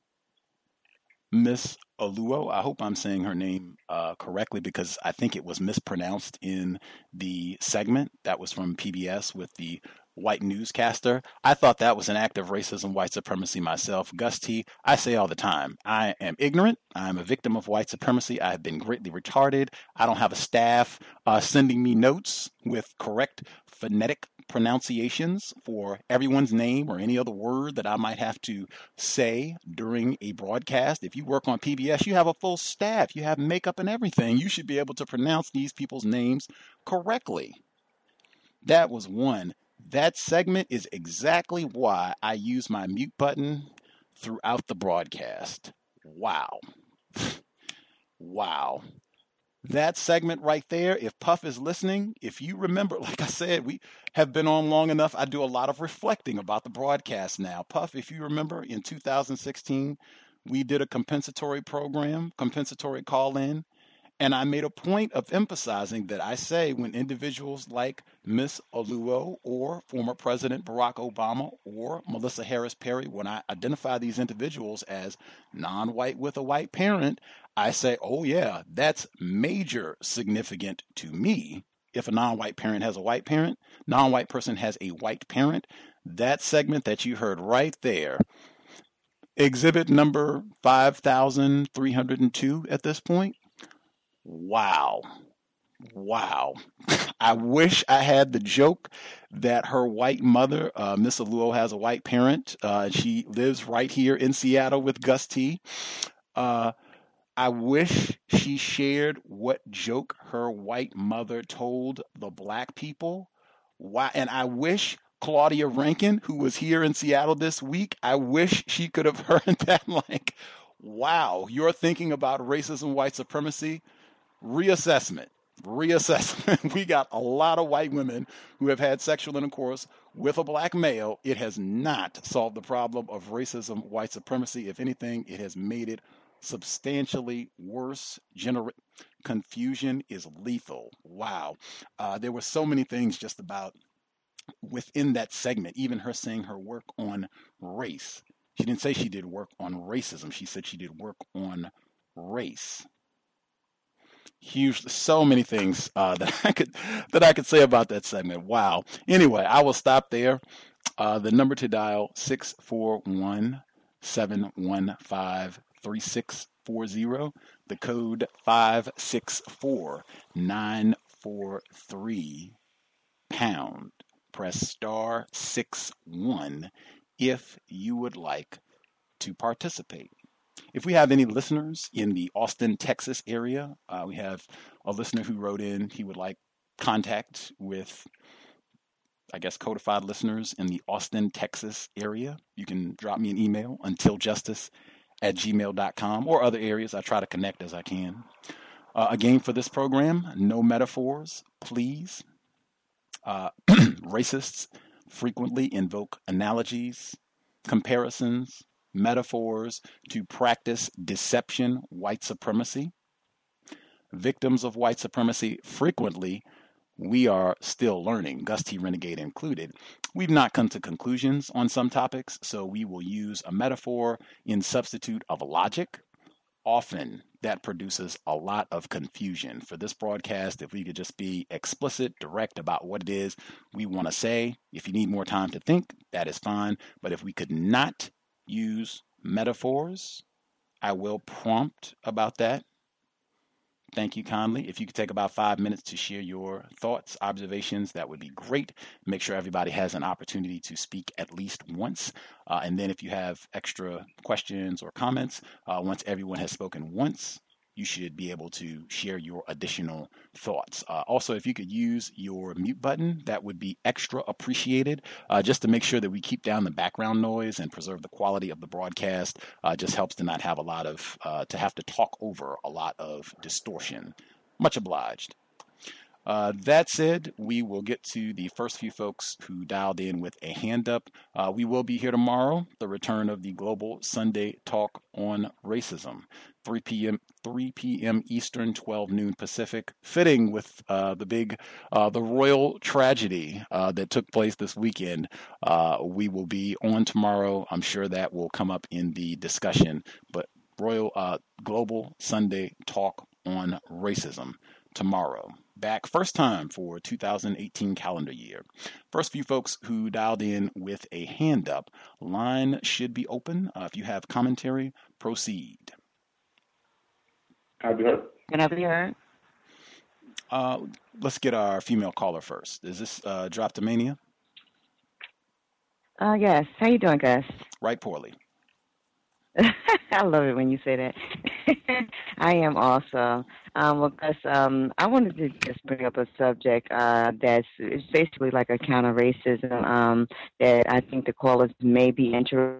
Miss Aluo, I hope I'm saying her name uh, correctly, because I think it was mispronounced in the segment that was from P B S with the white newscaster. I thought that was an act of racism, white supremacy myself. Gus T, I say all the time, I am ignorant. I'm a victim of white supremacy. I have been greatly retarded. I don't have a staff uh, sending me notes with correct phonetic pronunciations for everyone's name or any other word that I might have to say during a broadcast. If you work on P B S, you have a full staff. You have makeup and everything. You should be able to pronounce these people's names correctly. That was one. That segment is exactly why I use my mute button throughout the broadcast. Wow. Wow. That segment right there, if Puff is listening, if you remember, like I said, we have been on long enough. I do a lot of reflecting about the broadcast now. Puff, if you remember, in two thousand sixteen, we did a compensatory program, compensatory call-in, and I made a point of emphasizing that I say when individuals like Miss Aluo or former President Barack Obama or Melissa Harris Perry, when I identify these individuals as non-white with a white parent, I say, oh yeah, that's major significant to me. If a non-white parent has a white parent, non-white person has a white parent, that segment that you heard right there, exhibit number five thousand three hundred two at this point. Wow. Wow. I wish I had the joke that her white mother, uh, Miss Aluo, has a white parent. Uh, she lives right here in Seattle with Gus T. Uh, I wish she shared what joke her white mother told the black people. Why? And I wish Claudia Rankin, who was here in Seattle this week, I wish she could have heard that. Like, wow, you're thinking about racism, white supremacy. Reassessment, reassessment. We got a lot of white women who have had sexual intercourse with a black male. It has not solved the problem of racism, white supremacy. If anything, it has made it substantially worse. Gener- confusion is lethal. Wow. Uh, there were so many things just about within that segment, even her saying her work on race. She didn't say she did work on racism. She said she did work on race. Huge, so many things uh, that I could that I could say about that segment. Wow. Anyway, I will stop there. Uh, the number to dial six four one, seven one five, three six four zero. The code five six four, nine four three pound. Press star six one if you would like to participate. If we have any listeners in the Austin, Texas area, uh, we have a listener who wrote in. He would like contact with, I guess, codified listeners in the Austin, Texas area. You can drop me an email, untiljustice at gmail dot com, or other areas. I try to connect as I can. Uh, again, for this program, no metaphors, please. Uh, racists frequently invoke analogies, comparisons, metaphors to practice deception, white supremacy. Victims of white supremacy frequently, we are still learning, Gus T. Renegade included. We've not come to conclusions on some topics, so we will use a metaphor in substitute of logic often that produces a lot of confusion. For this broadcast, if we could just be explicit, direct about what it is we want to say. If you need more time to think, that is fine. But if we could not use metaphors, I will prompt about that. Thank you kindly. If you could take about five minutes to share your thoughts, observations, that would be great. Make sure everybody has an opportunity to speak at least once. Uh, and then if you have extra questions or comments, uh, once everyone has spoken once, you should be able to share your additional thoughts. Uh, also, if you could use your mute button, that would be extra appreciated, uh, just to make sure that we keep down the background noise and preserve the quality of the broadcast. Uh, just helps to not have a lot of, uh, to have to talk over a lot of distortion. Much obliged. Uh, that said, we will get to the first few folks who dialed in with a hand up. Uh, we will be here tomorrow, the return of the Global Sunday Talk on Racism, three p.m. three p.m. Eastern, twelve noon Pacific, fitting with uh, the big, uh, the royal tragedy uh, that took place this weekend. Uh, we will be on tomorrow. I'm sure that will come up in the discussion, but Royal uh, Global Sunday Talk on Racism tomorrow. Back first time for two thousand eighteen calendar year. First few folks who dialed in with a hand up. Line should be open. Uh, if you have commentary, proceed. Can I be heard? Can I be heard? Uh, let's get our female caller first. Is this uh, Droptomania? Uh, yes. How you doing, Gus? Right poorly. I love it when you say that. I am also. Um, well, Gus, um, I wanted to just bring up a subject uh, that's it's basically like a counter racism um, that I think the callers may be interested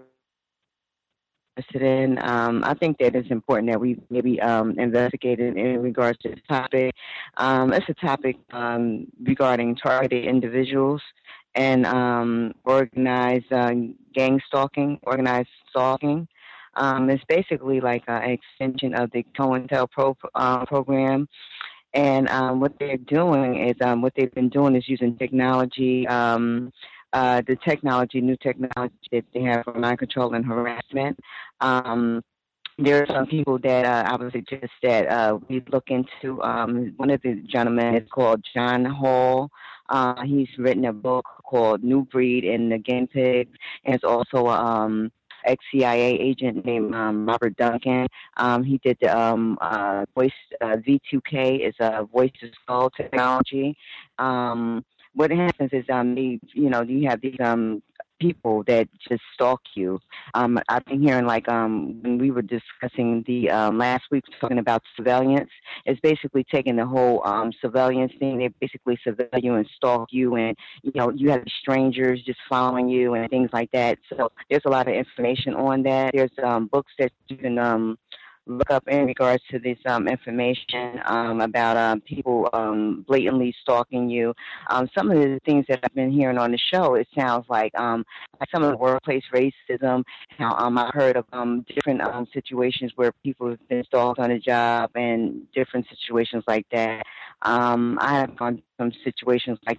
in. Um, I think that it's important that we maybe um, investigate it in regards to this topic. Um, it's a topic um, regarding targeted individuals and um, organized uh, gang stalking, organized stalking. Um, it's basically like an extension of the COINTEL pro, uh, program. And um, what they're doing is, um, what they've been doing is using technology, um, uh, the technology, new technology that they have for mind control and harassment. Um, there are some people that uh, I would suggest that uh, we look into. Um, one of the gentlemen is called John Hall. Uh, he's written a book called New Breed and the Guinea Pigs, and it's also um, ex-C I A agent named um, Robert Duncan. Um, he did the um, uh, voice uh, V two K is a voice to skull technology. Um, what happens is, um, they, you know, you have these um, people that just stalk you. Um, I've been hearing, like, um, when we were discussing the um, last week talking about surveillance, it's basically taking the whole um, surveillance thing. They basically surveil you and stalk you, and, you know, you have strangers just following you and things like that. So there's a lot of information on that. There's um, books that you can um, look up in regards to this um, information um, about um, people um, blatantly stalking you. Um, some of the things that I've been hearing on the show, it sounds like, um, like some of the workplace racism. How um, I heard of um, different um, situations where people have been stalked on a job and different situations like that. Um, I have gone through some situations like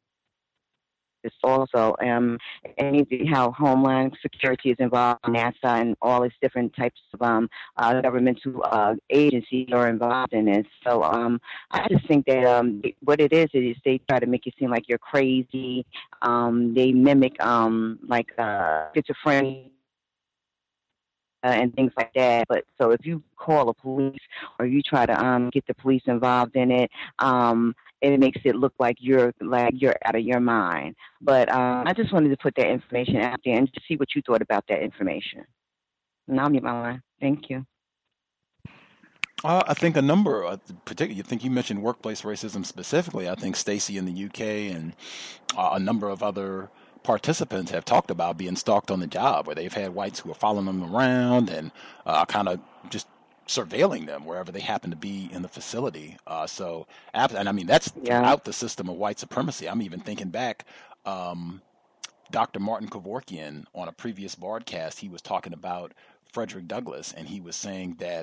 also, um, and how Homeland Security is involved, NASA, and all these different types of um, uh, governmental uh, agencies are involved in this. So um, I just think that um, what it is is they try to make you seem like you're crazy. Um, they mimic um, like uh, schizophrenia Uh, and things like that. But so if you call the police or you try to um, get the police involved in it, um, it makes it look like you're like you're out of your mind. But um, I just wanted to put that information out there and to see what you thought about that information. And I'll mute my line. Thank you. Uh, I think a number, uh, particularly, I think you mentioned workplace racism specifically. I think Stacey in the U K and uh, a number of other participants have talked about being stalked on the job, where they've had whites who are following them around and uh, kind of just surveilling them wherever they happen to be in the facility. Uh, so, and I mean, that's yeah. throughout the system of white supremacy. I'm even thinking back, um, Doctor Martin Kevorkian on a previous broadcast, he was talking about Frederick Douglass, and he was saying that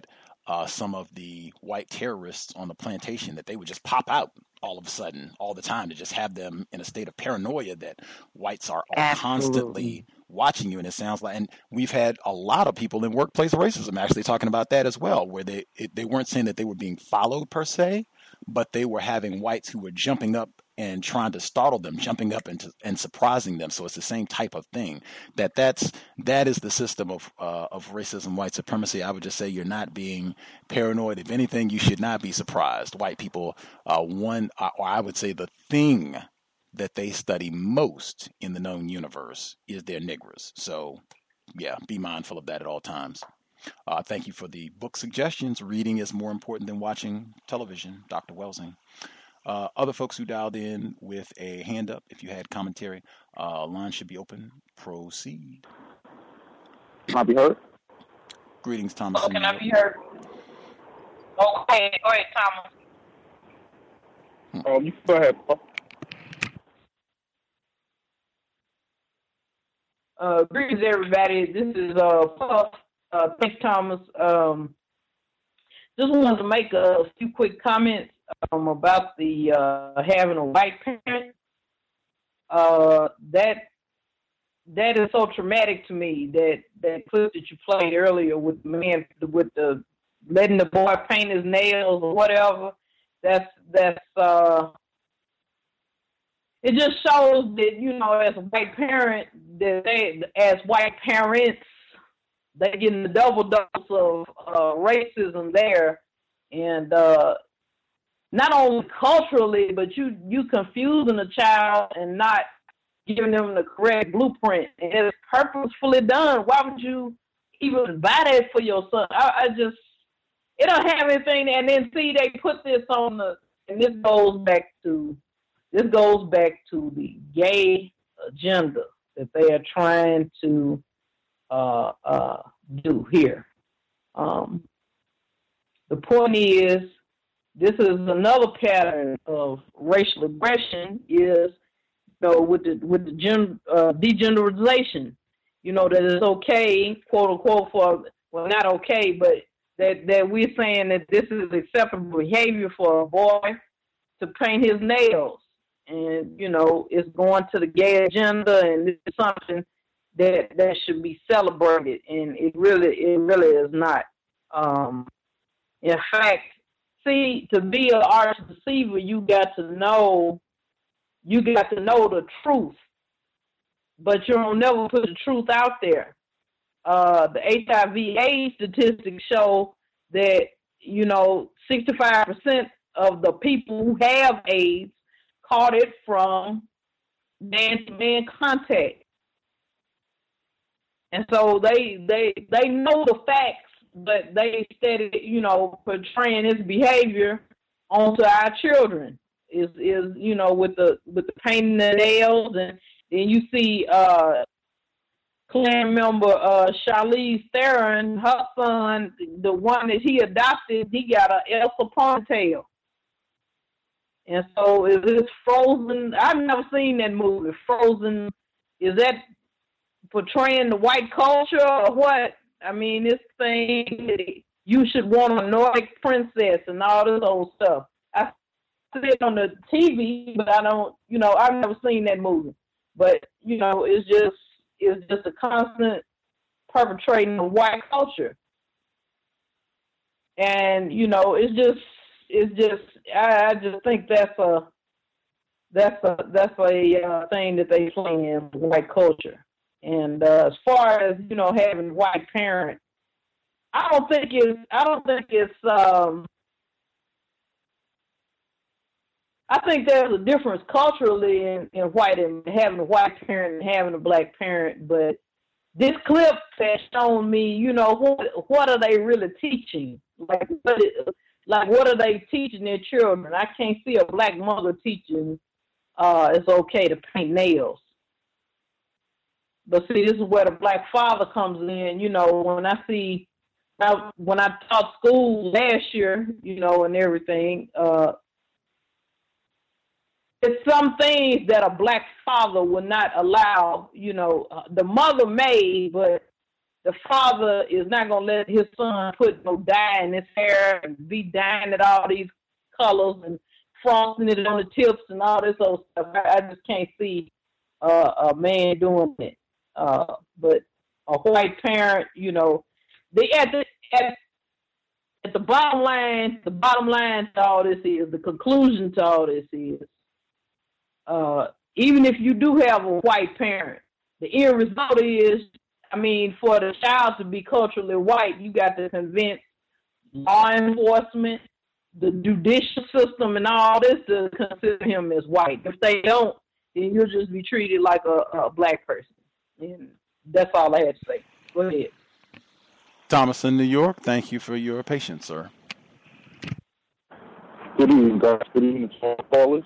uh, some of the white terrorists on the plantation, that they would just pop out all of a sudden, all the time, to just have them in a state of paranoia that whites are constantly watching you. And it sounds like, and we've had a lot of people in workplace racism actually talking about that as well, where they it, they weren't saying that they were being followed per se, but they were having whites who were jumping up and trying to startle them, jumping up and, to, and surprising them. So it's the same type of thing. That that's that is the system of uh, of racism, white supremacy. I would just say you're not being paranoid. If anything, you should not be surprised. White people, uh, one, or I would say the thing that they study most in the known universe is their niggers. So, yeah, be mindful of that at all times. Uh, thank you for the book suggestions. Reading is more important than watching television, Doctor Welsing. Uh, other folks who dialed in with a hand up, if you had commentary, uh, line should be open. Proceed. Can I be heard? Greetings, Thomas. Oh, can I be heard? Okay, go ahead, Thomas. Oh, you go ahead, Paul. Uh, greetings, everybody. This is uh, Paul. Uh, thanks, Thomas. Um, just wanted to make a few quick comments um, about the uh, having a white parent. Uh, that that is so traumatic to me. That that clip that you played earlier with the man with the letting the boy paint his nails or whatever. That's that's. Uh, It just shows that, you know, as a white parent, that they, as white parents, they're getting the double dose of uh, racism there. And uh, not only culturally, but you, you confusing a child and not giving them the correct blueprint. And it's purposefully done. Why would you even buy that for your son? I, I just, it don't have anything. And then, see, they put this on the, and this goes back to, This goes back to the gay agenda that they are trying to uh, uh, do here. Um, the point is, this is another pattern of racial aggression. Is, you know, with the with the gen, uh, degenderization. You know, that it's okay, quote unquote, for well, not okay, but that that we're saying that this is acceptable behavior for a boy to paint his nails. And, you know, it's going to the gay agenda, and it's something that that should be celebrated, and it really, it really is not. Um, in fact, see, to be an arch deceiver, you got to know, you got to know the truth, but you don't never put the truth out there. Uh, the H I V AIDS statistics show that, you know, sixty-five percent of the people who have AIDS caught it from man-to-man contact. And so they they they know the facts, but they started, you know, portraying this behavior onto our children. Is is you know, with the with the painting the nails, and then you see uh clan member uh Charlize Theron, her son, the one that he adopted, he got a Elsa ponytail. And so is this Frozen? I've never seen that movie. Frozen, is that portraying the white culture or what? I mean, this thing, you should want a Nordic princess and all this old stuff. I see it on the T V, but I don't, you know, I've never seen that movie. But, you know, it's just, it's just a constant perpetrating of white culture. And, you know, it's just, it's just, I, I just think that's a, that's a, that's a uh, thing that they play in white culture. And uh, as far as, you know, having white parents, I don't think it's, I don't think it's, um, I think there's a difference culturally in, in white and having a white parent and having a black parent. But this clip has shown me, you know, what, what are they really teaching? Like, what it, Like, what are they teaching their children? I can't see a black mother teaching uh, it's okay to paint nails. But see, this is where the black father comes in. You know, when I see, when I taught school last year, you know, and everything, uh, it's some things that a black father would not allow. You know, uh, the mother may, but the father is not going to let his son put no dye in his hair and be dyeing it all these colors and frosting it on the tips and all this old stuff. I, I just can't see uh, a man doing it. Uh, but a white parent, you know, they at the at, at the bottom line, the bottom line to all this is, the conclusion to all this is, uh, even if you do have a white parent, the end result is, I mean, for the child to be culturally white, you got to convince law enforcement, the judicial system, and all this to consider him as white. If they don't, then you'll just be treated like a, a black person. And that's all I had to say. Go ahead. Thomas in New York, thank you for your patience, sir. Good evening, guys. Good evening to all callers.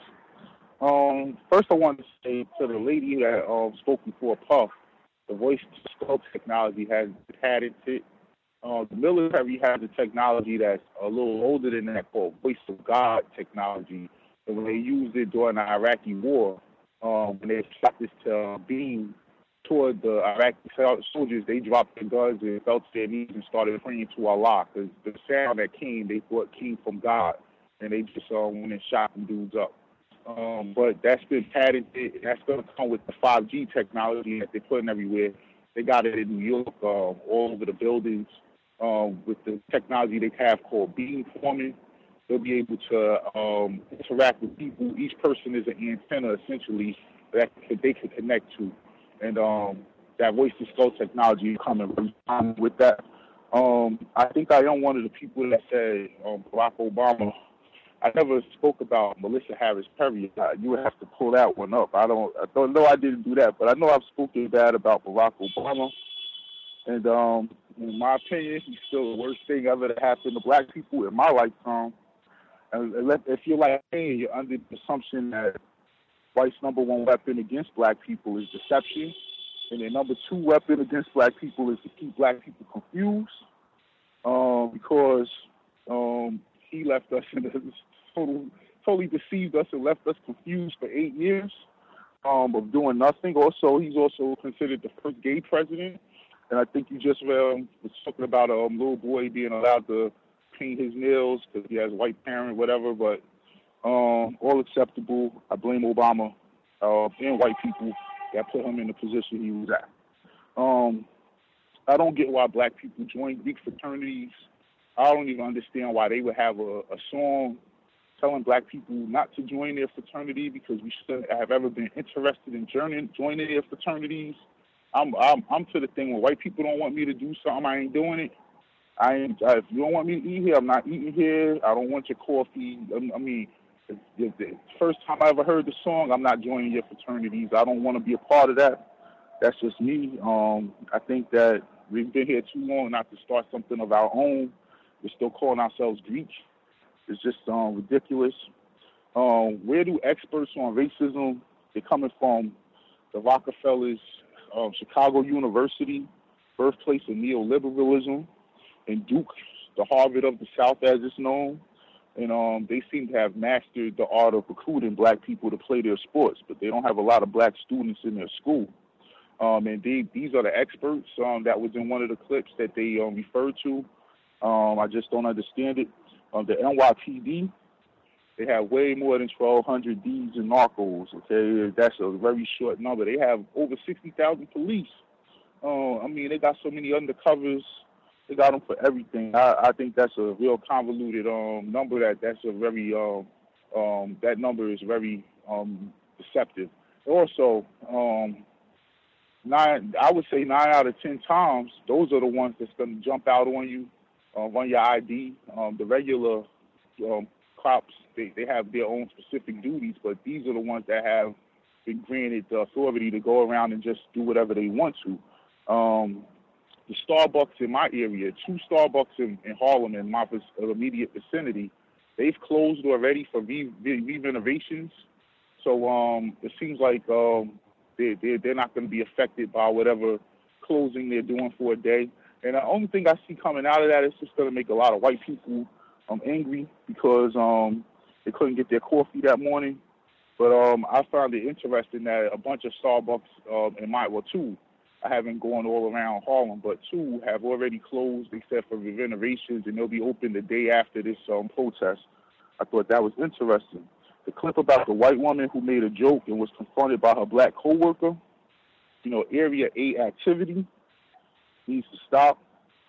Um, first, I want to say to the lady that um, spoke before Puff, the voice to skull technology has patented. Uh, the military has a technology that's a little older than that called voice of God technology. And when they used it during the Iraqi war, um, when they shot this uh, beam toward the Iraqi soldiers, they dropped their guns and fell to their knees and started praying to Allah, because the sound that came, they thought came from God, and they just uh, went and shot them dudes up. Um, but that's been patented. That's going to come with the five G technology that they're putting everywhere. They got it in New York, uh, all over the buildings, um, with the technology they have called beamforming. They'll be able to um, interact with people. Each person is an antenna, essentially, that they can connect to. And um, that voice-to-skull technology is coming with that. Um, I think I am one of the people that said um, Barack Obama. I never spoke about Melissa Harris Perry. Uh, you would have to pull that one up. I don't. I don't know. I didn't do that, but I know I've spoken bad about Barack Obama. And um, in my opinion, he's still the worst thing ever to happen to black people in my lifetime. And if you're like me, you're under the assumption that white's number one weapon against black people is deception, and their number two weapon against black people is to keep black people confused, um, because um, he left us in a total, totally deceived us and left us confused for eight years um, of doing nothing. Also, he's also considered the first gay president, and I think you just um, was talking about a um, little boy being allowed to paint his nails because he has a white parent, whatever, but Um, all acceptable. I blame Obama uh, and white people that put him in the position he was at. Um, I don't get why black people join Greek fraternities. I don't even understand why they would have a, a song telling black people not to join their fraternity, because we shouldn't have ever been interested in joining, joining their fraternities. I'm, I'm I'm to the thing where white people don't want me to do something, I ain't doing it. I ain't, if you don't want me to eat here, I'm not eating here. I don't want your coffee. I, I mean, if, if the first time I ever heard the song, I'm not joining your fraternities. I don't want to be a part of that. That's just me. Um, I think that we've been here too long not to start something of our own. We're still calling ourselves Greek. It's just um, ridiculous. Um, where do experts on racism, they're coming from the Rockefellers, um, Chicago University, birthplace of neoliberalism, and Duke, the Harvard of the South as it's known. And um, they seem to have mastered the art of recruiting black people to play their sports, but they don't have a lot of black students in their school. Um, and they, these are the experts um, that was in one of the clips that they um, referred to. Um, I just don't understand it. Um, the N Y P D, they have way more than twelve hundred Ds and narcos, okay? That's a very short number. They have over sixty thousand police. Uh, I mean, they got so many undercovers. They got them for everything. I, I think that's a real convoluted um, number. That that's a very um, um, that number is very um, deceptive. Also, um, nine I would say nine out of ten times, those are the ones that's going to jump out on you, uh, run your I D. Um, the regular um, cops, they, they have their own specific duties, but these are the ones that have been granted the authority to go around and just do whatever they want to. Um, The Starbucks in my area, two Starbucks in, in Harlem in my immediate vicinity, they've closed already for re, re, re-renovations. So um, it seems like um, they, they, they're not going to be affected by whatever closing they're doing for a day. And the only thing I see coming out of that is just going to make a lot of white people um, angry because um, they couldn't get their coffee that morning. But um, I found it interesting that a bunch of Starbucks um, in my, well, two, I haven't gone all around Harlem, but two have already closed except for renovations, and they'll be open the day after this um, protest. I thought that was interesting. The clip about the white woman who made a joke and was confronted by her black coworker, you know, Area eight activity needs to stop.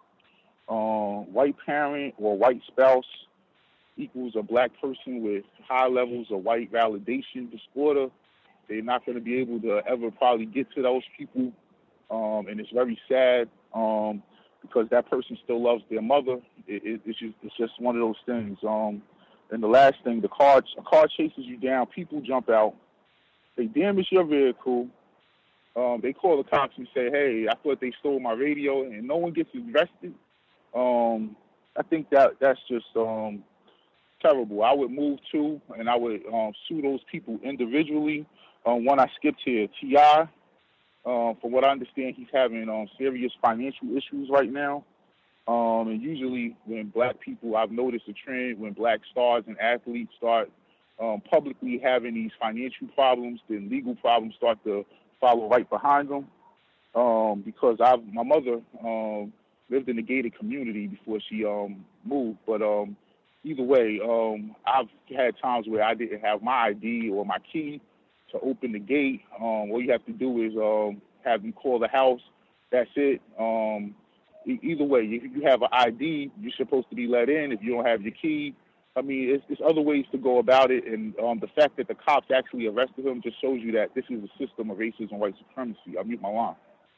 Um, white parent or white spouse equals a black person with high levels of white validation disorder. They're not going to be able to ever probably get to those people, um, and it's very sad um, because that person still loves their mother. It, it, it's just it's just one of those things. Um, and the last thing, the car a car chases you down. People jump out. They damage your vehicle. Um, they call the cops and say, "Hey, I thought they stole my radio," and no one gets arrested. Um, I think that that's just um, terrible. I would move too, and I would um, sue those people individually. Um, one I skipped here, T I Um, from what I understand, he's having um, serious financial issues right now. Um, and usually when black people, I've noticed a trend, when black stars and athletes start um, publicly having these financial problems, then legal problems start to follow right behind them. Um, because I've, my mother um, lived in a gated community before she um, moved. But um, either way, um, I've had times where I didn't have my I D or my key to open the gate. Um, all you have to do is um, have them call the house. That's it. Um, e- either way, if you have an I D, you're supposed to be let in. If you don't have your key, I mean, it's, there's other ways to go about it. And um, the fact that the cops actually arrested him just shows you that this is a system of racism and white supremacy. I'll mute my line.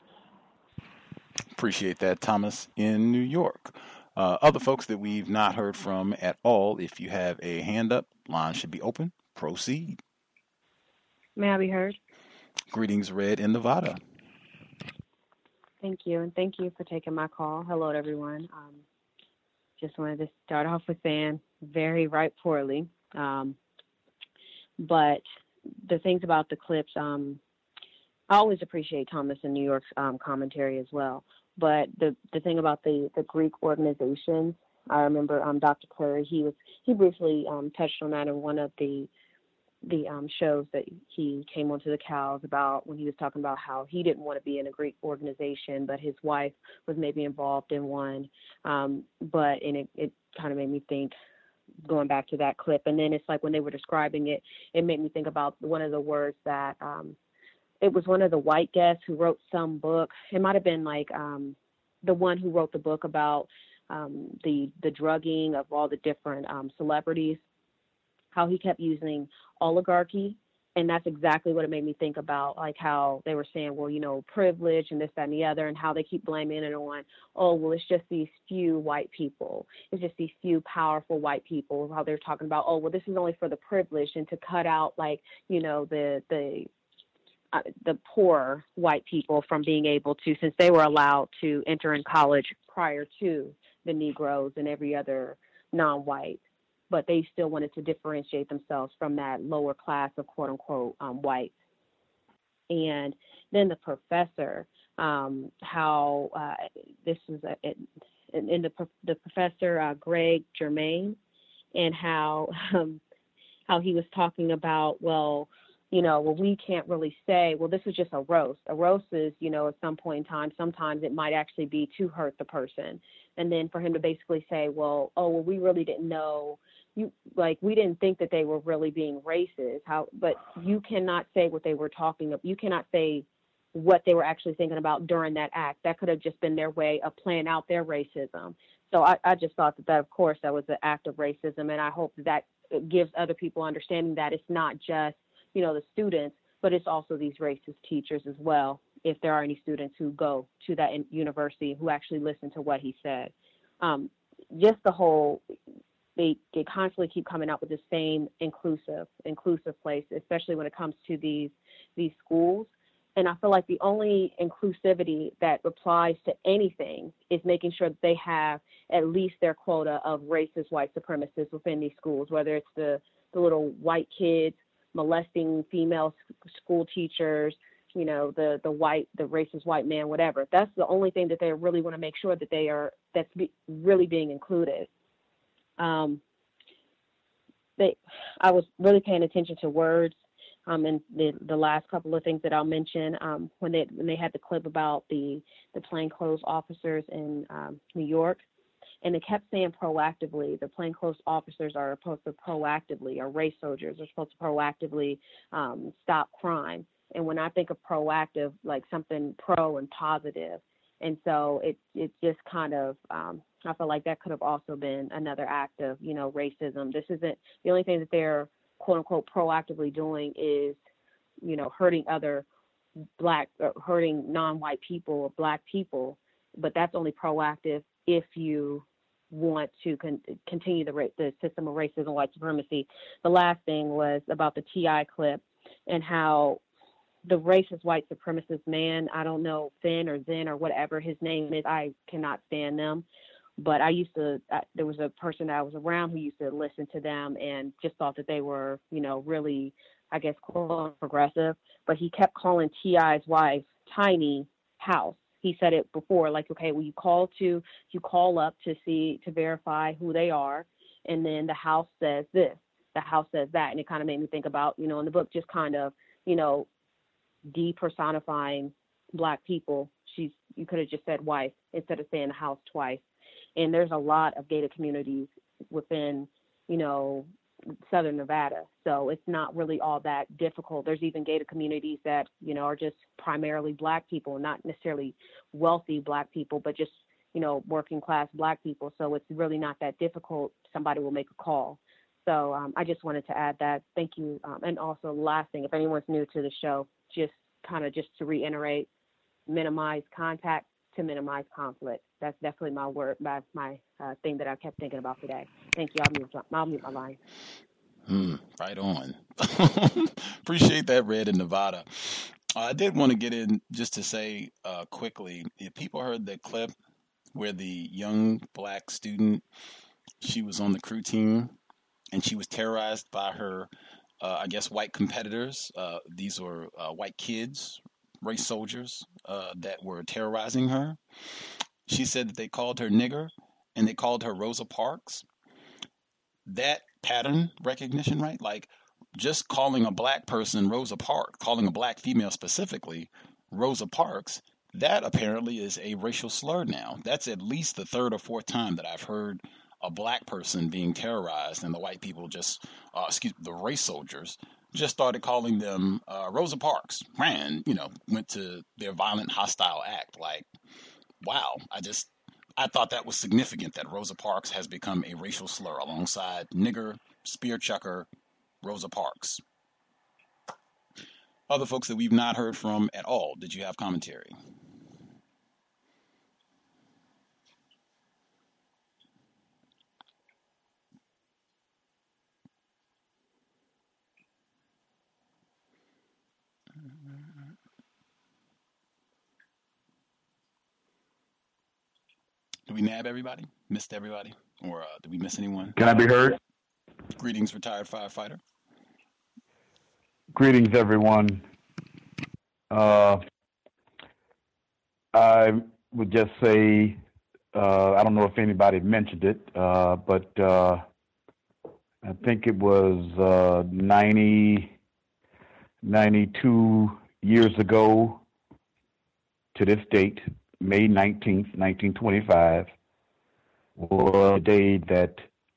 Appreciate that, Thomas, in New York. Uh, other folks that we've not heard from at all, if you have a hand up, line should be open. Proceed. May I be heard? Greetings, Red in Nevada. Thank you, and thank you for taking my call. Hello to everyone. Um, just wanted to start off with saying very right poorly. Um, but the things about the clips, um, I always appreciate Thomas in New York's um, commentary as well. But the, the thing about the, the Greek organizations, I remember um, Doctor Curry, he was he briefly um, touched on that in one of the the um, shows that he came onto the cows about, when he was talking about how he didn't want to be in a Greek organization, but his wife was maybe involved in one. Um, but and it, it kind of made me think, going back to that clip. And then it's like when they were describing it, it made me think about one of the words that um, it was one of the white guests who wrote some book. It might have been like um, the one who wrote the book about um, the the drugging of all the different um, celebrities, how he kept using oligarchy. And that's exactly what it made me think about, like how they were saying, well, you know, privilege and this, that, and the other, and how they keep blaming it on, oh, well, it's just these few white people. It's just these few powerful white people, how they're talking about, oh, well, this is only for the privileged, and to cut out, like, you know, the the uh, the poor white people from being able to, since they were allowed to enter in college prior to the Negroes and every other non-white. But they still wanted to differentiate themselves from that lower class of quote unquote um, whites. And then the professor, um, how uh, this is a, in, in the the professor uh, Greg Germain, and how um, how he was talking about, well, you know, well, we can't really say, well, this is just a roast. A roast is, you know, at some point in time, sometimes it might actually be to hurt the person. And then for him to basically say, well, oh, well, we really didn't know. You like we didn't think that they were really being racist. How, but you cannot say what they were talking about. You cannot say what they were actually thinking about during that act. That could have just been their way of playing out their racism. So I, I just thought that, that, of course, that was an act of racism, and I hope that gives other people understanding that it's not just, you know, the students, but it's also these racist teachers as well, if there are any students who go to that university who actually listen to what he said. Um, just the whole, they, they constantly keep coming up with the same inclusive, inclusive place, especially when it comes to these these schools. And I feel like the only inclusivity that applies to anything is making sure that they have at least their quota of racist white supremacists within these schools, whether it's the, the little white kids molesting female school teachers, you know, the, the white, the racist white man, whatever. That's the only thing that they really want to make sure that they are, that's be, really being included. Um, they, I was really paying attention to words. Um, and the, the last couple of things that I'll mention, um, when they when they had the clip about the the plainclothes officers in um, New York, and they kept saying proactively, the plainclothes officers are supposed to proactively, or race soldiers are supposed to proactively um, stop crime. And when I think of proactive, like something pro and positive, and so it it just kind of um, I feel like that could have also been another act of, you know, racism. This isn't the only thing that they're quote unquote proactively doing is, you know, hurting other black, or hurting non-white people or black people, but that's only proactive if you want to con- continue the, ra- the system of racism, white supremacy. The last thing was about the T I clip and how the racist white supremacist man, I don't know, Finn or Zen or whatever his name is, I cannot stand them. But I used to, I, there was a person that I was around who used to listen to them and just thought that they were, you know, really, I guess, quote, progressive. But he kept calling T I's wife Tiny House. He said it before, like, okay, well, you call to, you call up to see, to verify who they are, and then the house says this, the house says that. And it kind of made me think about, you know, in the book, just kind of, you know, depersonifying black people. She's, you could have just said wife instead of saying the house twice. And there's a lot of gated communities within, you know, Southern Nevada. So it's not really all that difficult. There's even gated communities that, you know, are just primarily black people, not necessarily wealthy black people, but just, you know, working class black people. So it's really not that difficult. Somebody will make a call. So um, I just wanted to add that. Thank you. Um, and also last thing, if anyone's new to the show, just kind of just to reiterate, minimize contact to minimize conflict. That's definitely my word, my, my uh, thing that I kept thinking about today. Thank you. I'll mute, I'll mute my line. Hmm, right on. Appreciate that, Red in Nevada. Uh, I did want to get in just to say uh, quickly, if people heard the clip where the young black student, she was on the crew team and she was terrorized by her, uh, I guess, white competitors. Uh, these were uh, white kids, race soldiers uh, that were terrorizing her. She said that they called her nigger and they called her Rosa Parks. That pattern recognition, right? Like just calling a black person Rosa Parks, calling a black female specifically Rosa Parks, that apparently is a racial slur now. That's at least the third or fourth time that I've heard a black person being terrorized and the white people just, uh, excuse me, the race soldiers just started calling them uh, Rosa Parks, ran, you know, went to their violent, hostile act. Like, wow, I just, I thought that was significant that Rosa Parks has become a racial slur alongside nigger, spear chucker, Rosa Parks. Other folks that we've not heard from at all, did you have commentary? Did we nab everybody? Missed everybody? Or uh, did we miss anyone? Can I be heard? Greetings, retired firefighter. Greetings, everyone. Uh, I would just say, uh, I don't know if anybody mentioned it, uh, but uh, I think it was uh, ninety, ninety-two years ago to this date, May nineteenth, nineteen twenty-five, was the day that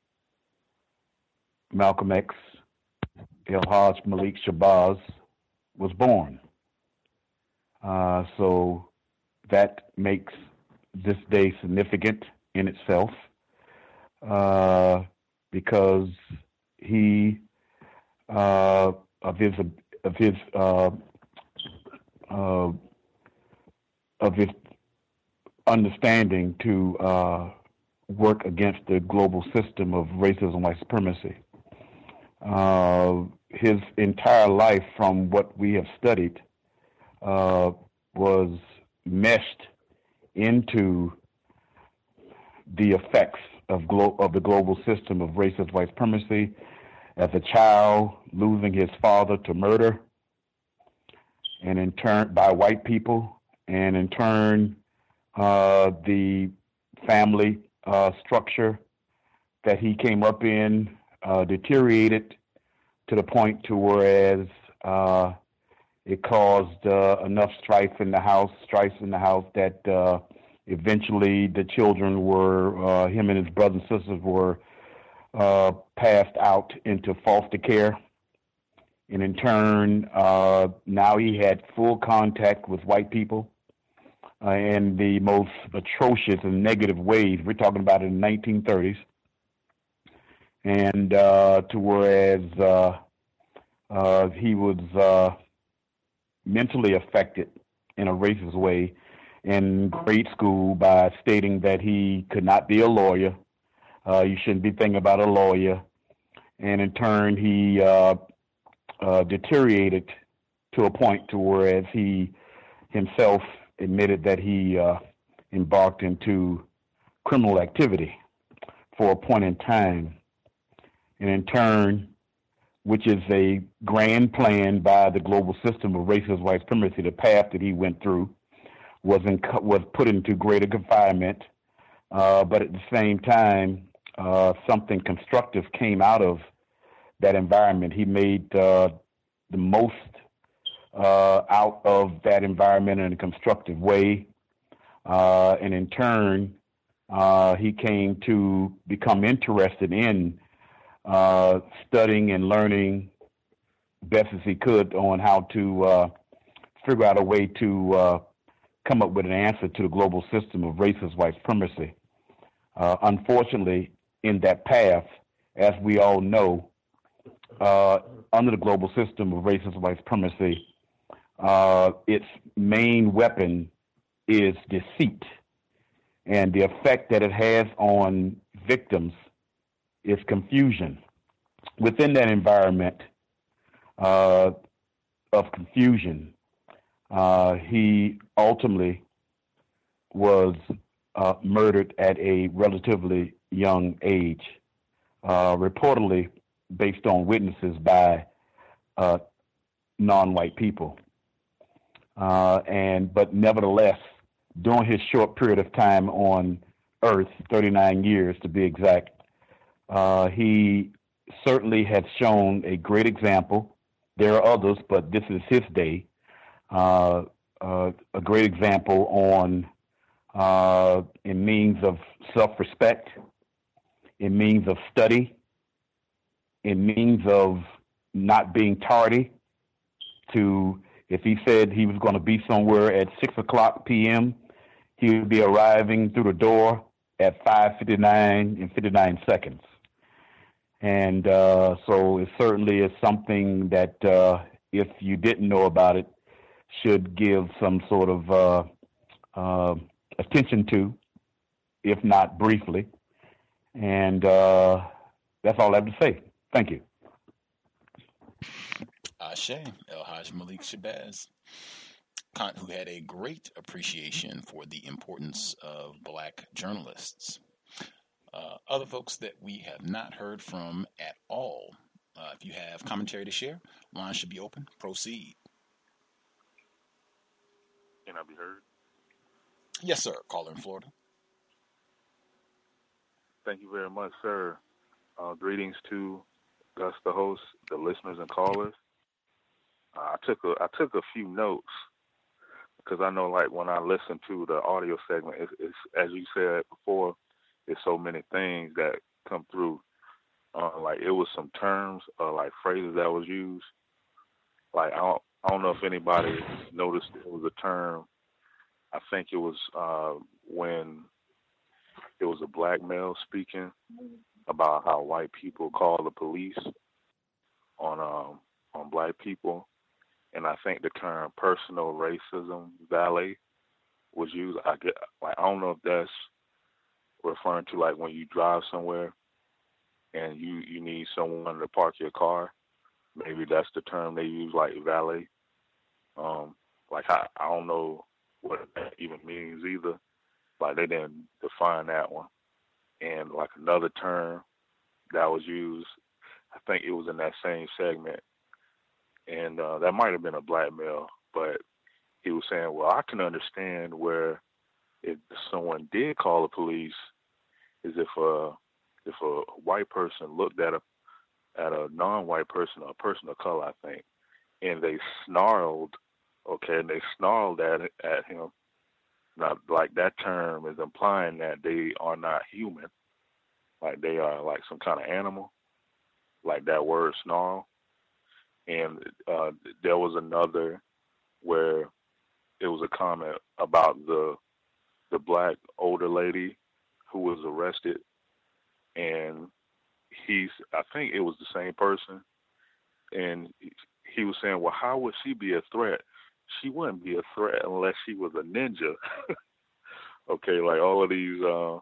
Malcolm X, El-Hajj Malik Shabazz, was born. Uh, so that makes this day significant in itself uh, because he, uh, of his, of his, uh, uh, of his understanding to uh, work against the global system of racism, white supremacy. Uh, his entire life, from what we have studied, uh, was meshed into the effects of, glo- of the global system of racist white supremacy. As a child, losing his father to murder, and in turn by white people, and in turn uh, the family uh, structure that he came up in uh, deteriorated to the point to whereas Uh, it caused uh, enough strife in the house, strife in the house that uh, eventually the children were, uh, him and his brothers and sisters were uh, passed out into foster care. And in turn, uh, now he had full contact with white people uh, in the most atrocious and negative ways. We're talking about in the nineteen thirties. And uh, to whereas uh, uh, he was uh, mentally affected in a racist way in grade school by stating that he could not be a lawyer. Uh, you shouldn't be thinking about a lawyer. And in turn, he uh, uh, deteriorated to a point to whereas he himself admitted that he uh, embarked into criminal activity for a point in time. And in turn, which is a grand plan by the global system of racist white supremacy, the path that he went through was in, was put into greater confinement, uh, but at the same time, uh, something constructive came out of that environment. He made uh, the most uh, out of that environment in a constructive way, uh, and in turn, uh, he came to become interested in Uh, studying and learning best as he could on how to uh, figure out a way to uh, come up with an answer to the global system of racist white supremacy. Uh, unfortunately, in that path, as we all know, uh, under the global system of racist white supremacy, uh, its main weapon is deceit. And the effect that it has on victims is confusion. Within that environment uh, of confusion, uh, he ultimately was uh, murdered at a relatively young age, uh, reportedly based on witnesses by uh, non-white people. Uh, and but nevertheless, during his short period of time on Earth, thirty-nine years to be exact, Uh, he certainly has shown a great example. There are others, but this is his day. Uh, uh, a great example on uh, in means of self-respect, in means of study, in means of not being tardy. To if he said he was going to be somewhere at six o'clock p m, he would be arriving through the door at five fifty-nine and fifty-nine seconds. And uh, so it certainly is something that, uh, if you didn't know about it, should give some sort of uh, uh, attention to, if not briefly. And uh, that's all I have to say. Thank you. Ashe, El-Haj Malik Shabazz, who had a great appreciation for the importance of black journalists. Uh, other folks that we have not heard from at all, uh, if you have commentary to share, line should be open. Proceed. Can I be heard? Yes, sir. Caller in Florida. Thank you very much, sir. Uh, greetings to Gus, the host, the listeners and callers. Uh, I took a I took a few notes because I know, like, when I listen to the audio segment, it's, it's as you said before. There's so many things that come through. Uh, like it was some terms or uh, like phrases that was used. Like I don't, I don't know if anybody noticed it was a term. I think it was uh, when it was a black male speaking about how white people call the police on um, on black people, and I think the term personal racism valet was used. I get like I don't know if that's referring to like when you drive somewhere and you, you need someone to park your car. Maybe that's the term they use, like valet. Um, like I, I don't know what that even means either. Like they didn't define that one. And like another term that was used, I think it was in that same segment, and uh, that might have been a black male, but he was saying, well, I can understand where if someone did call the police, is if a if a white person looked at a at a non-white person, or a person of color, I think, and they snarled, okay, and they snarled at at him. Now, like that term is implying that they are not human, like they are like some kind of animal, like that word snarl. And uh, there was another where it was a comment about the the black older lady who was arrested, and he's I think it was the same person, and he was saying, well, how would she be a threat? She wouldn't be a threat unless she was a ninja. Okay, like all of these uh,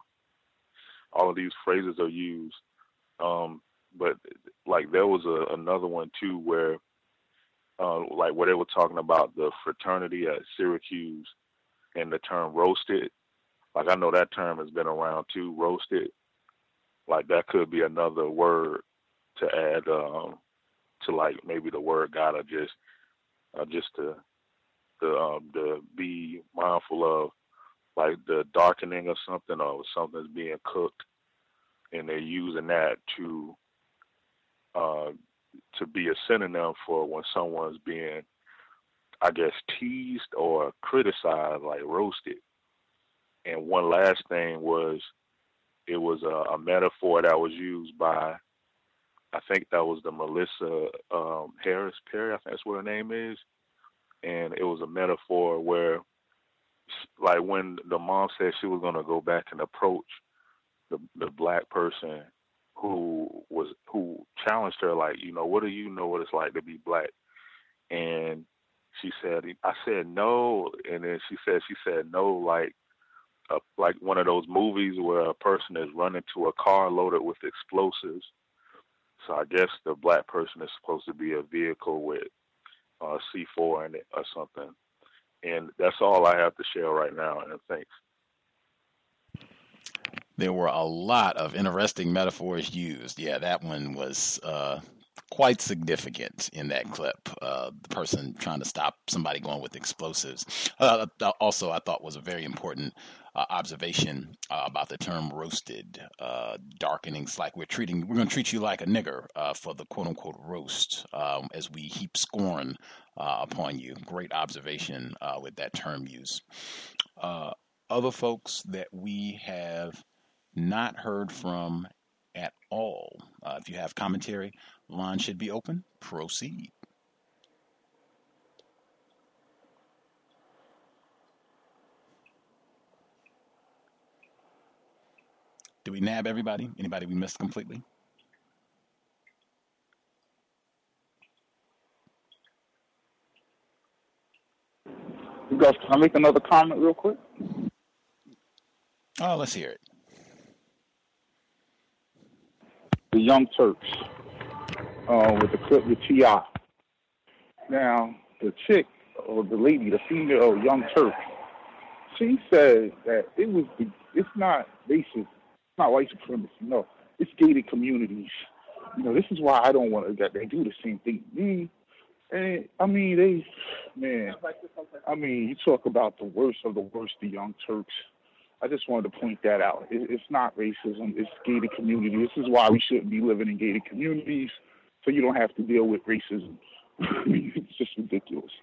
all of these phrases are used. Um, but like there was a, another one too where uh, like where they were talking about the fraternity at Syracuse and the term roasted. Like I know that term has been around too, roasted. Like that could be another word to add um, to like maybe the word gotta just uh, just to to um, to be mindful of, like the darkening of something or something's being cooked, and they're using that to uh, to be a synonym for when someone's being, I guess, teased or criticized, like roasted. And one last thing was, it was a, a metaphor that was used by, I think that was the Melissa um, Harris Perry, I think that's what her name is. And it was a metaphor where, like when the mom said she was going to go back and approach the the black person who was who challenged her, like, you know, what do you know what it's like to be black? And she said, I said no, and then she said she said no, like uh, like one of those movies where a person is running to a car loaded with explosives. So I guess the black person is supposed to be a vehicle with uh, C four in it or something. And that's all I have to share right now, and thanks. There were a lot of interesting metaphors used. Yeah, that one was uh, quite significant in that clip. Uh, the person trying to stop somebody going with explosives. Uh, also, I thought was a very important uh, observation uh, about the term roasted, uh, darkening. It's like we're treating, we're going to treat you like a nigger uh, for the quote unquote roast um, as we heap scorn uh, upon you. Great observation uh, with that term use. Uh, other folks that we have not heard from at all. Uh, if you have commentary, line should be open. Proceed. Did we nab everybody? Anybody we missed completely? You guys, can I make another comment real quick? Oh, let's hear it. The Young Turks, uh, with the clip with T I Now, the chick, or the lady, the female Young Turk, she said that it was, the, it's not racist, it's not white supremacy, no, it's gated communities. You know, this is why I don't want to, that they do the same thing to me. And, I mean, they, man, I mean, you talk about the worst of the worst, the Young Turks. I just wanted to point that out. It, it's not racism. It's gated community. This is why we shouldn't be living in gated communities, so you don't have to deal with racism. It's just ridiculous.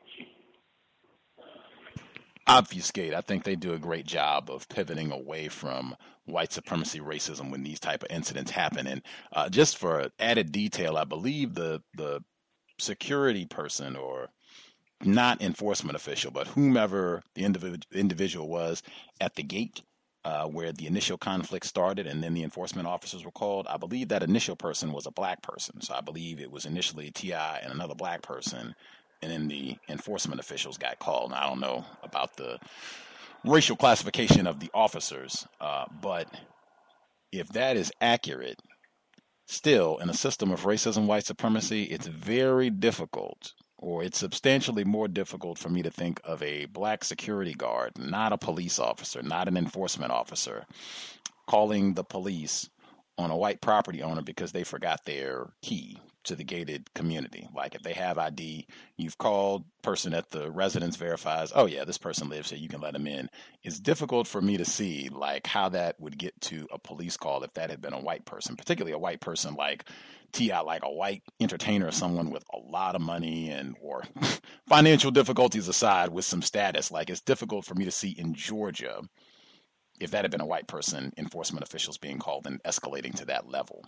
Obfuscate. I think they do a great job of pivoting away from white supremacy racism when these type of incidents happen. And uh, just for added detail, I believe the the security person, or not enforcement official, but whomever the individual individual was at the gate uh, where the initial conflict started and then the enforcement officers were called, I believe that initial person was a black person. So I believe it was initially T I and another black person, and then the enforcement officials got called. Now, I don't know about the racial classification of the officers, uh, but if that is accurate, still, in a system of racism, white supremacy, it's very difficult, or it's substantially more difficult for me to think of a black security guard, not a police officer, not an enforcement officer, calling the police on a white property owner because they forgot their key to the gated community. Like if they have I D, you've called, person at the residence verifies, oh yeah, this person lives here, you can let them in. It's difficult for me to see like how that would get to a police call if that had been a white person, particularly a white person like T I, like a white entertainer, someone with a lot of money and or financial difficulties aside with some status. Like it's difficult for me to see in Georgia, if that had been a white person, enforcement officials being called and escalating to that level.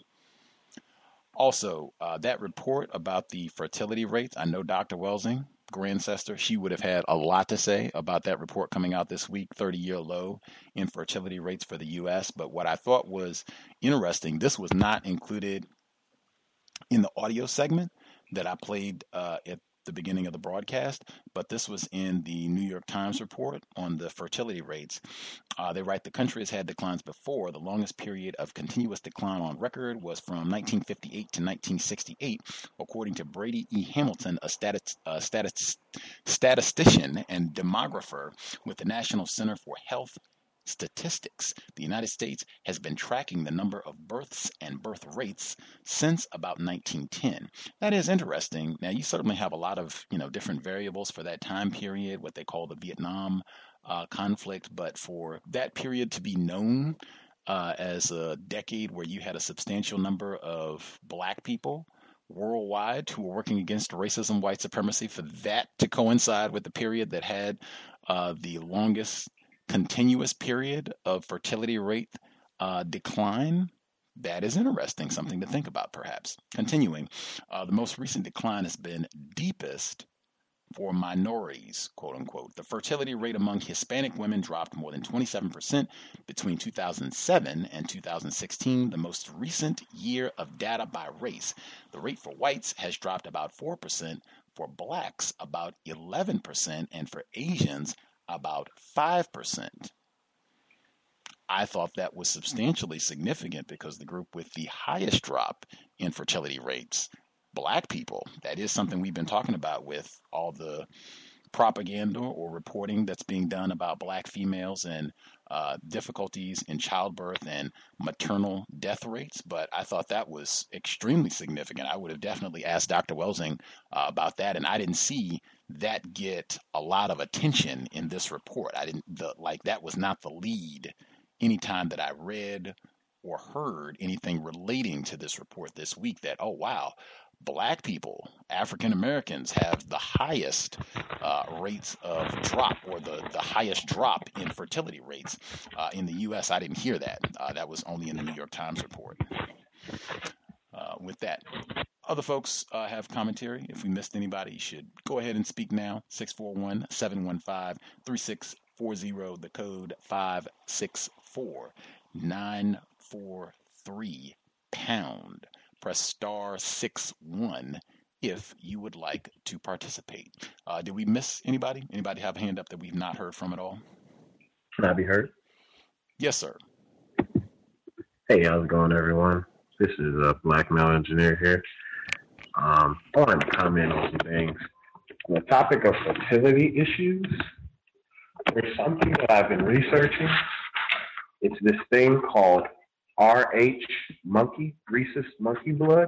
Also, uh, that report about the fertility rates, I know Doctor Welsing, Grandcester, she would have had a lot to say about that report coming out this week, thirty-year low in fertility rates for the U S. But what I thought was interesting, this was not included in the audio segment that I played uh, at the beginning of the broadcast, but this was in the New York Times report on the fertility rates. Uh, they write the country has had declines before. The longest period of continuous decline on record was from nineteen fifty-eight to nineteen sixty-eight, according to Brady E. Hamilton, a statis, uh, statis, statistician and demographer with the National Center for Health Statistics. The United States has been tracking the number of births and birth rates since about nineteen ten. That is interesting. Now, you certainly have a lot of, you know, different variables for that time period, what they call the Vietnam uh, conflict, but for that period to be known uh, as a decade where you had a substantial number of black people worldwide who were working against racism, white supremacy, for that to coincide with the period that had uh, the longest continuous period of fertility rate uh, decline, that is interesting, something to think about perhaps. Continuing, uh, the most recent decline has been deepest for minorities, quote unquote. The fertility rate among Hispanic women dropped more than twenty-seven percent between two thousand seven and two thousand sixteen, the most recent year of data by race. The rate for whites has dropped about four percent, for blacks about eleven percent, and for Asians about five percent. I thought that was substantially significant because the group with the highest drop in fertility rates, black people, that is something we've been talking about with all the propaganda or reporting that's being done about black females and uh, difficulties in childbirth and maternal death rates. But I thought that was extremely significant. I would have definitely asked Doctor Welsing uh, about that, and I didn't see that get a lot of attention in this report. I didn't the, like that was not the lead anytime that I read or heard anything relating to this report this week that, oh, wow, black people, African Americans have the highest uh, rates of drop or the, the highest drop in fertility rates uh, in the U S. I didn't hear that. Uh, that was only in the New York Times report. Uh, with that, other folks uh, have commentary. If we missed anybody, you should go ahead and speak now. six four one, seven one five, three six four zero, the code five six four, nine four three, pound. Press star six one if you would like to participate. Uh, did we miss anybody? Anybody have a hand up that we've not heard from at all? Can I be heard? Yes, sir. Hey, how's it going, everyone? This is a black male engineer here. Um, I wanted to comment on some things. On the topic of fertility issues, there's something that I've been researching. It's this thing called R H monkey, rhesus monkey blood,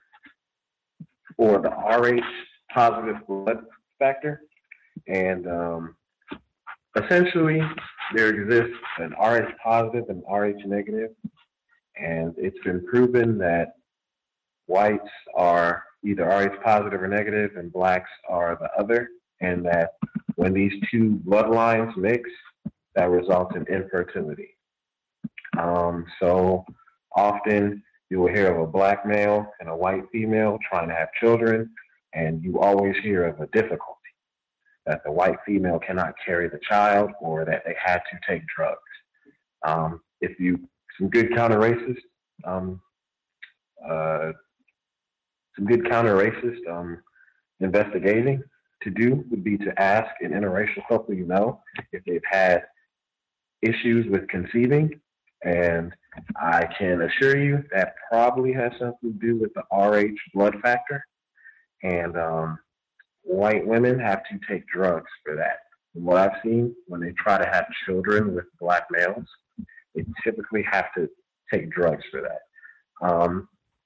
or the R H positive blood factor. And um, essentially, there exists an R H positive and R H negative. And it's been proven that whites are either R H positive or negative and blacks are the other. And that when these two bloodlines mix, that results in infertility. Um, so often you will hear of a black male and a white female trying to have children, and you always hear of a difficulty, that the white female cannot carry the child or that they had to take drugs. Um, if you, some good counter-racist, um, uh, some good counter-racist um, investigating to do would be to ask an interracial couple you know if they've had issues with conceiving. And I can assure you that probably has something to do with the R H blood factor. And um, white women have to take drugs for that. From what I've seen, when they try to have children with black males, they typically have to take drugs for that. Um,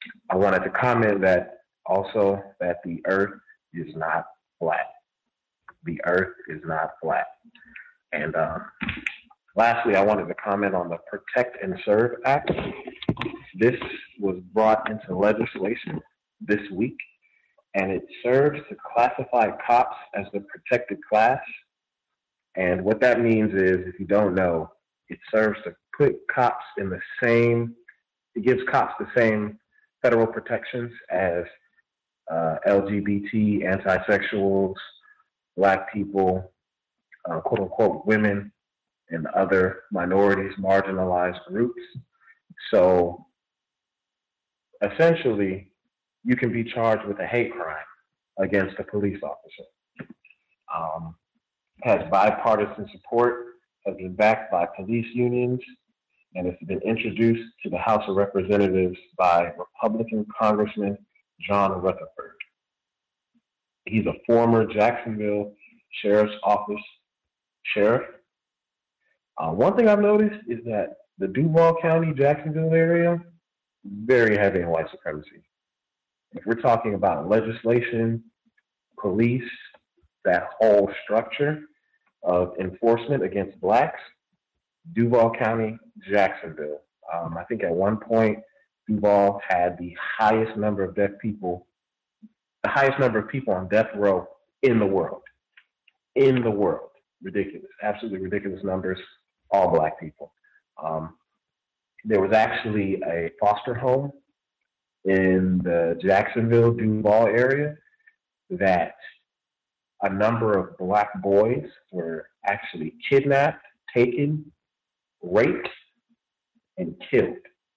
I wanted to comment that also that the earth is not flat. The earth is not flat. And um, lastly, I wanted to comment on the Protect and Serve Act. This was brought into legislation this week, and it serves to classify cops as the protected class. And what that means is, if you don't know, it serves to put cops in the same, it gives cops the same federal protections as uh, L G B T, anti-sexuals, Black people, uh, quote unquote, women, and other minorities, marginalized groups. So essentially, you can be charged with a hate crime against a police officer. Um, has bipartisan support, has been backed by police unions, and it's been introduced to the House of Representatives by Republican Congressman John Rutherford. He's a former Jacksonville Sheriff's Office sheriff. Uh, one thing I've noticed is that the Duval County, Jacksonville area, very heavy in white supremacy. If we're talking about legislation, police, that whole structure of enforcement against blacks, Duval County, Jacksonville. Um, I think at one point, Duval had the highest number of deaf people, the highest number of people on death row in the world. In the world. Ridiculous. Absolutely ridiculous numbers. All black people. Um, there was actually a foster home in the Jacksonville, Duval area that a number of black boys were actually kidnapped, taken, raped, and killed.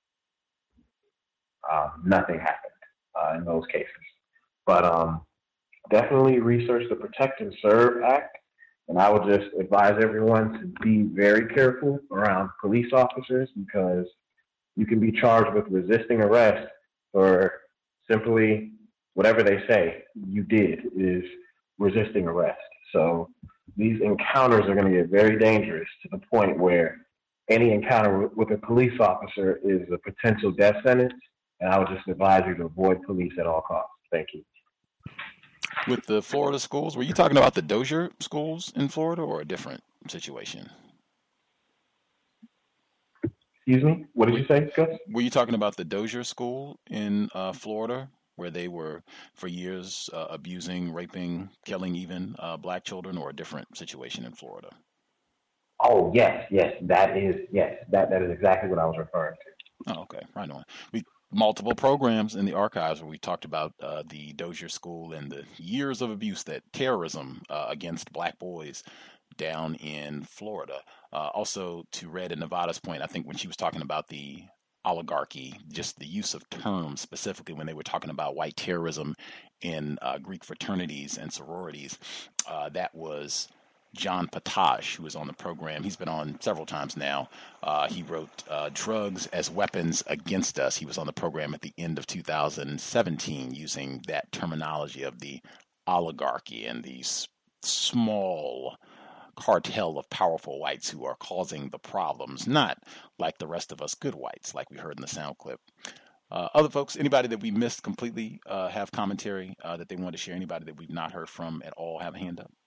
Um, nothing happened uh, in those cases. But um, definitely research the Protect and Serve Act. And I would just advise everyone to be very careful around police officers, because you can be charged with resisting arrest for simply whatever they say you did is resisting arrest. So these encounters are going to get very dangerous, to the point where any encounter with a police officer is a potential death sentence. And I would just advise you to avoid police at all costs. Thank you. With the Florida schools, were you talking about the Dozier schools in Florida, or a different situation? Excuse me? What did you say, Gus? Were you talking about the Dozier school in uh, Florida, where they were for years uh, abusing, raping, killing even uh, black children, or a different situation in Florida? Oh, yes, yes, that is, yes, that, that is exactly what I was referring to. Oh, okay, right on. We multiple programs in the archives where we talked about uh, the Dozier School and the years of abuse, that terrorism uh, against black boys down in Florida. Uh, also, to Red and Nevada's point, I think when she was talking about the oligarchy, just the use of terms specifically when they were talking about white terrorism in uh, Greek fraternities and sororities, uh, that was John Potash, who was on the program. He's been on several times now. Uh, he wrote uh, Drugs as Weapons Against Us. He was on the program at the end of two thousand seventeen using that terminology of the oligarchy and these small cartel of powerful whites who are causing the problems, not like the rest of us good whites, like we heard in the sound clip. Uh, other folks, anybody that we missed completely uh, have commentary uh, that they want to share? Anybody that we've not heard from at all have a hand up?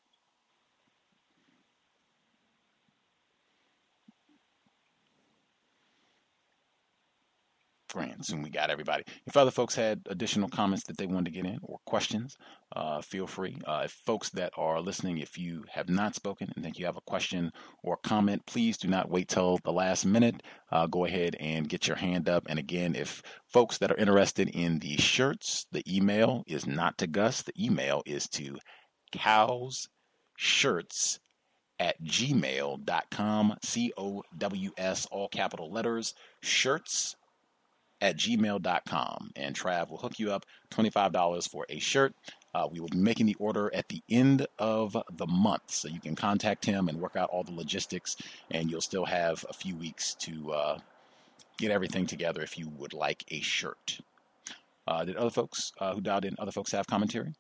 Grand. Assume we got everybody. If other folks had additional comments that they wanted to get in, or questions, uh, feel free. Uh, if folks that are listening, if you have not spoken and think you have a question or comment, please do not wait till the last minute. Uh, go ahead and get your hand up. And again, if folks that are interested in the shirts, the email is not to Gus. The email is to cowsshirts at gmail dot com. C O W S, all capital letters, shirts at gmail dot com, and Trav will hook you up twenty-five dollars for a shirt. Uh, we will be making the order at the end of the month, so you can contact him and work out all the logistics, and you'll still have a few weeks to uh, get everything together if you would like a shirt. Uh, did other folks uh, who dialed in, other folks have commentary?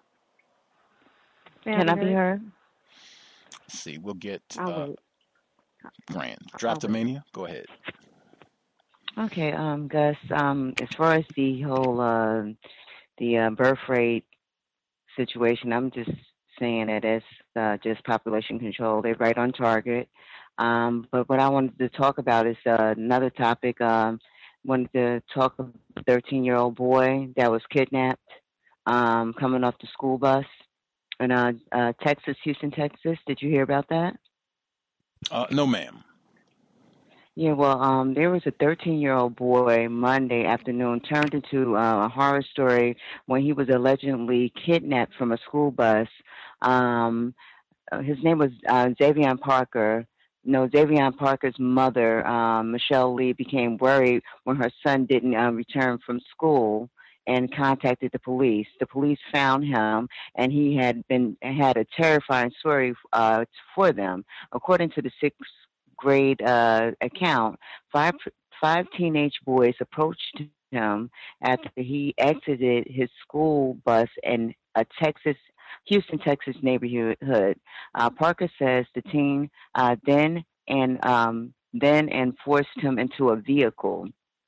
Can I be heard? Let's see, we'll get I'll uh, wait. Grand. Draftomania, go ahead. Okay, um, Gus. Um, as far as the whole uh, the uh, birth rate situation, I'm just saying that it's uh, just population control. They're right on target. Um, but what I wanted to talk about is uh, another topic. Um, wanted to talk about a thirteen-year-old boy that was kidnapped um, coming off the school bus in uh, uh, Texas, Houston, Texas. Did you hear about that? Uh, no, ma'am. Yeah, well, um, there was a thirteen-year-old boy Monday afternoon turned into uh, a horror story when he was allegedly kidnapped from a school bus. Um, uh, his name was uh, Xavier Parker. No, Xavier Parker's mother, um, Michelle Lee, became worried when her son didn't uh, return from school and contacted the police. The police found him, and he had been had a terrifying story uh, for them. According to the sixth grade uh, account, five five teenage boys approached him after he exited his school bus in a Texas, Houston, Texas neighborhood. Uh, Parker says the teen uh, then and um, then and forced him into a vehicle.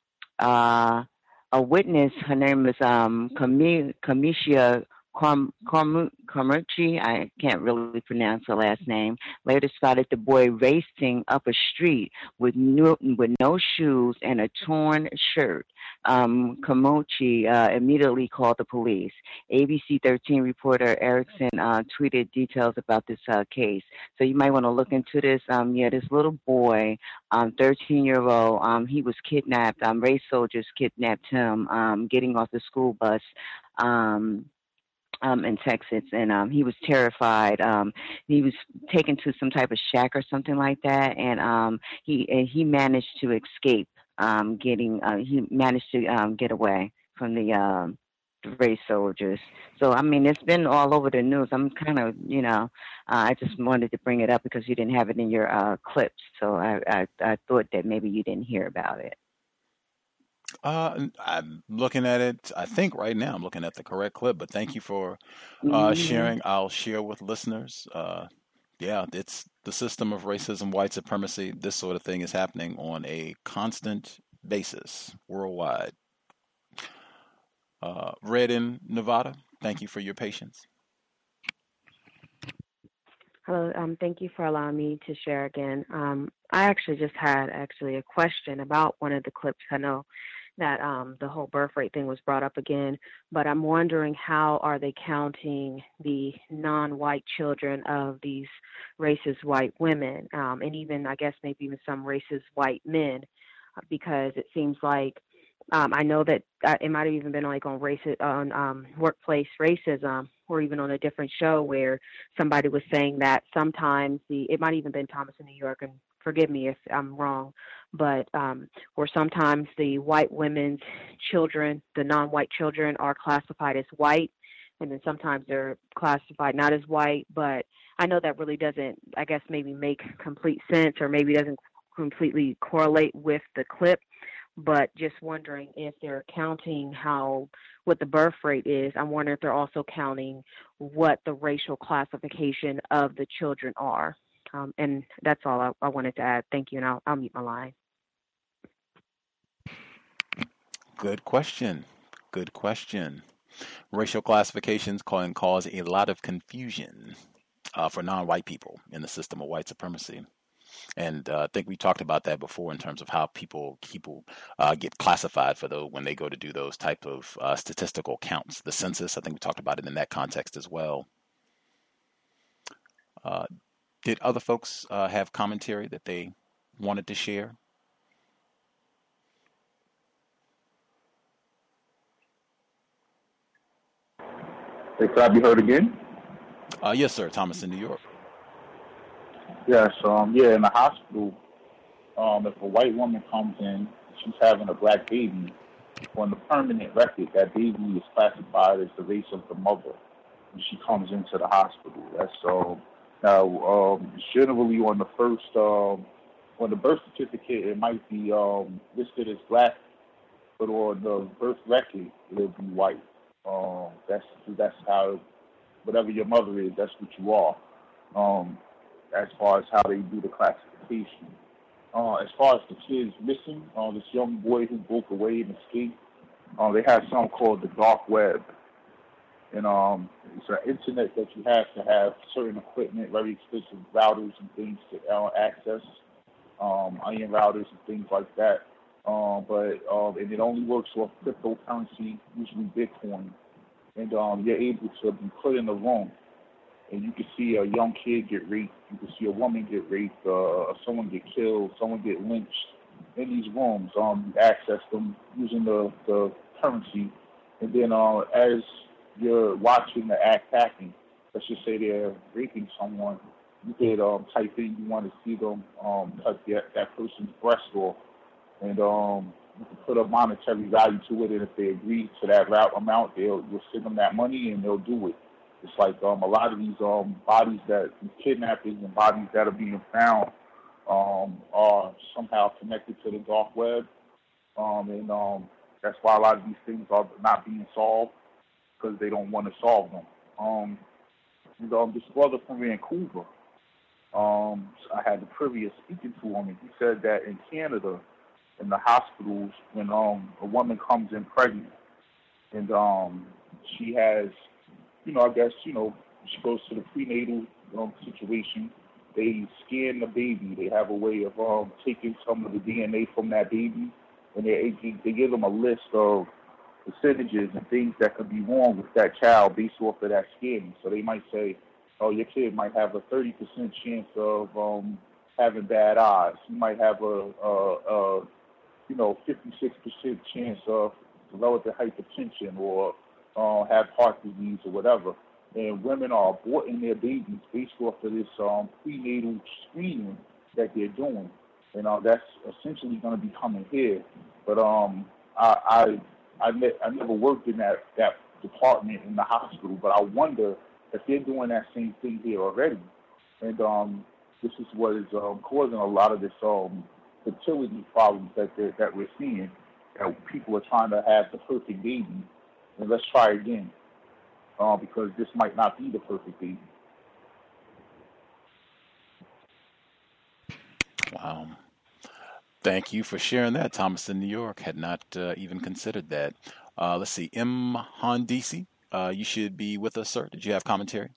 Uh, a witness, her name is um, Cami- Camisha Carm- Carm- Carmucci, I can't really pronounce her last name, later spotted the boy racing up a street with no, with no shoes and a torn shirt. Um, Carmucci uh, immediately called the police. A B C thirteen reporter Erickson uh, tweeted details about this uh, case. So you might want to look into this. Um, yeah, this little boy, um, thirteen-year-old, um, he was kidnapped. Um, race soldiers kidnapped him um, getting off the school bus. Um, Um, in Texas, and um, he was terrified. Um, he was taken to some type of shack or something like that, and um, he and he managed to escape. Um, getting uh, he managed to um, get away from the, um, the race soldiers. So I mean, it's been all over the news. I'm kind of, you know, uh, I just wanted to bring it up because you didn't have it in your uh, clips. So I, I I thought that maybe you didn't hear about it. Uh, I'm looking at it. I think right now I'm looking at the correct clip, but thank you for uh, sharing. I'll share with listeners. Uh, yeah, it's the system of racism, white supremacy. This sort of thing is happening on a constant basis worldwide. Uh, Red in Nevada, thank you for your patience. Hello, um, thank you for allowing me to share again. Um, I actually just had actually a question about one of the clips. I know that um, the whole birth rate thing was brought up again, but I'm wondering how are they counting the non-white children of these racist white women, um, and even I guess maybe even some racist white men, because it seems like um, I know that uh, it might have even been like on race on um, workplace racism, or even on a different show where somebody was saying that sometimes the it might even been Thomas in New York, and forgive me if I'm wrong, but um, where sometimes the white women's children, the non-white children, are classified as white, and then sometimes they're classified not as white. But I know that really doesn't, I guess, maybe make complete sense, or maybe doesn't completely correlate with the clip. But just wondering if they're counting how, what the birth rate is. I'm wondering if they're also counting what the racial classification of the children are. Um, and that's all I, I wanted to add. Thank you, and I'll, I'll mute my line. Good question. Good question. Racial classifications can cause a lot of confusion uh, for non-white people in the system of white supremacy. And uh, I think we talked about that before in terms of how people people uh, get classified for those when they go to do those type of uh, statistical counts. The census, I think we talked about it in that context as well. Uh, did other folks uh, have commentary that they wanted to share? Hey, could I be heard again? Uh, yes, sir. Thomas in New York. Yes, um, yeah, in the hospital, um, if a white woman comes in, she's having a black baby, on the permanent record, that baby is classified as the race of the mother when she comes into the hospital. That's um, now um, generally on the first, um, on the birth certificate, it might be um, listed as black, but on the birth record, it'll be white. Um, that's that's how, whatever your mother is, that's what you are. Um, as far as how they do the classification. Uh, as far as the kids missing, uh, this young boy who broke away and escaped, uh, they have something called the dark web. And um, it's an internet that you have to have certain equipment, very expensive routers and things to uh, access, um, iron routers and things like that. Um, but um, and it only works off cryptocurrency, usually Bitcoin. And um, you're able to be put in the room, and you can see a young kid get raped, you can see a woman get raped, uh, someone get killed, someone get lynched in these rooms. Um, you access them using the, the currency, and then uh, as you're watching the act happening, let's just say they're raping someone, you could um, type in you want to see them um, cut that, that person's breast off, and um, you can put a monetary value to it, and if they agree to that route amount, they'll you'll send them that money, and they'll do it. It's like um, a lot of these um, bodies that, these kidnappings and bodies that are being found um, are somehow connected to the dark web, um, and um, that's why a lot of these things are not being solved, because they don't want to solve them. Um, and, um, this brother from Vancouver, um, I had the privilege of speaking to him, and he said that in Canada, in the hospitals, when um, a woman comes in pregnant, and um, she has, you know, I guess, you know, she goes to the prenatal um, situation, they scan the baby. They have a way of um, taking some of the D N A from that baby, and they, they give them a list of percentages and things that could be wrong with that child based off of that scanning. So they might say, oh, your kid might have a thirty percent chance of um, having bad eyes. You might have a, a, a you know, fifty-six percent chance of developing hypertension or uh, have heart disease or whatever. And women are aborting their babies based off of this um, prenatal screening that they're doing. And uh, that's essentially going to be coming here. But um, I, I I, ne- I never worked in that, that department in the hospital, but I wonder if they're doing that same thing here already. And um, this is what is um, causing a lot of this um, fertility problems that they're- that we're seeing. That people are trying to have the perfect baby, and let's try again, uh, because this might not be the perfect baby. Wow. Thank you for sharing that, Thomas in New York. Had not uh, even considered that. Uh, let's see, M. Hondisi, uh, you should be with us, sir. Did you have commentary?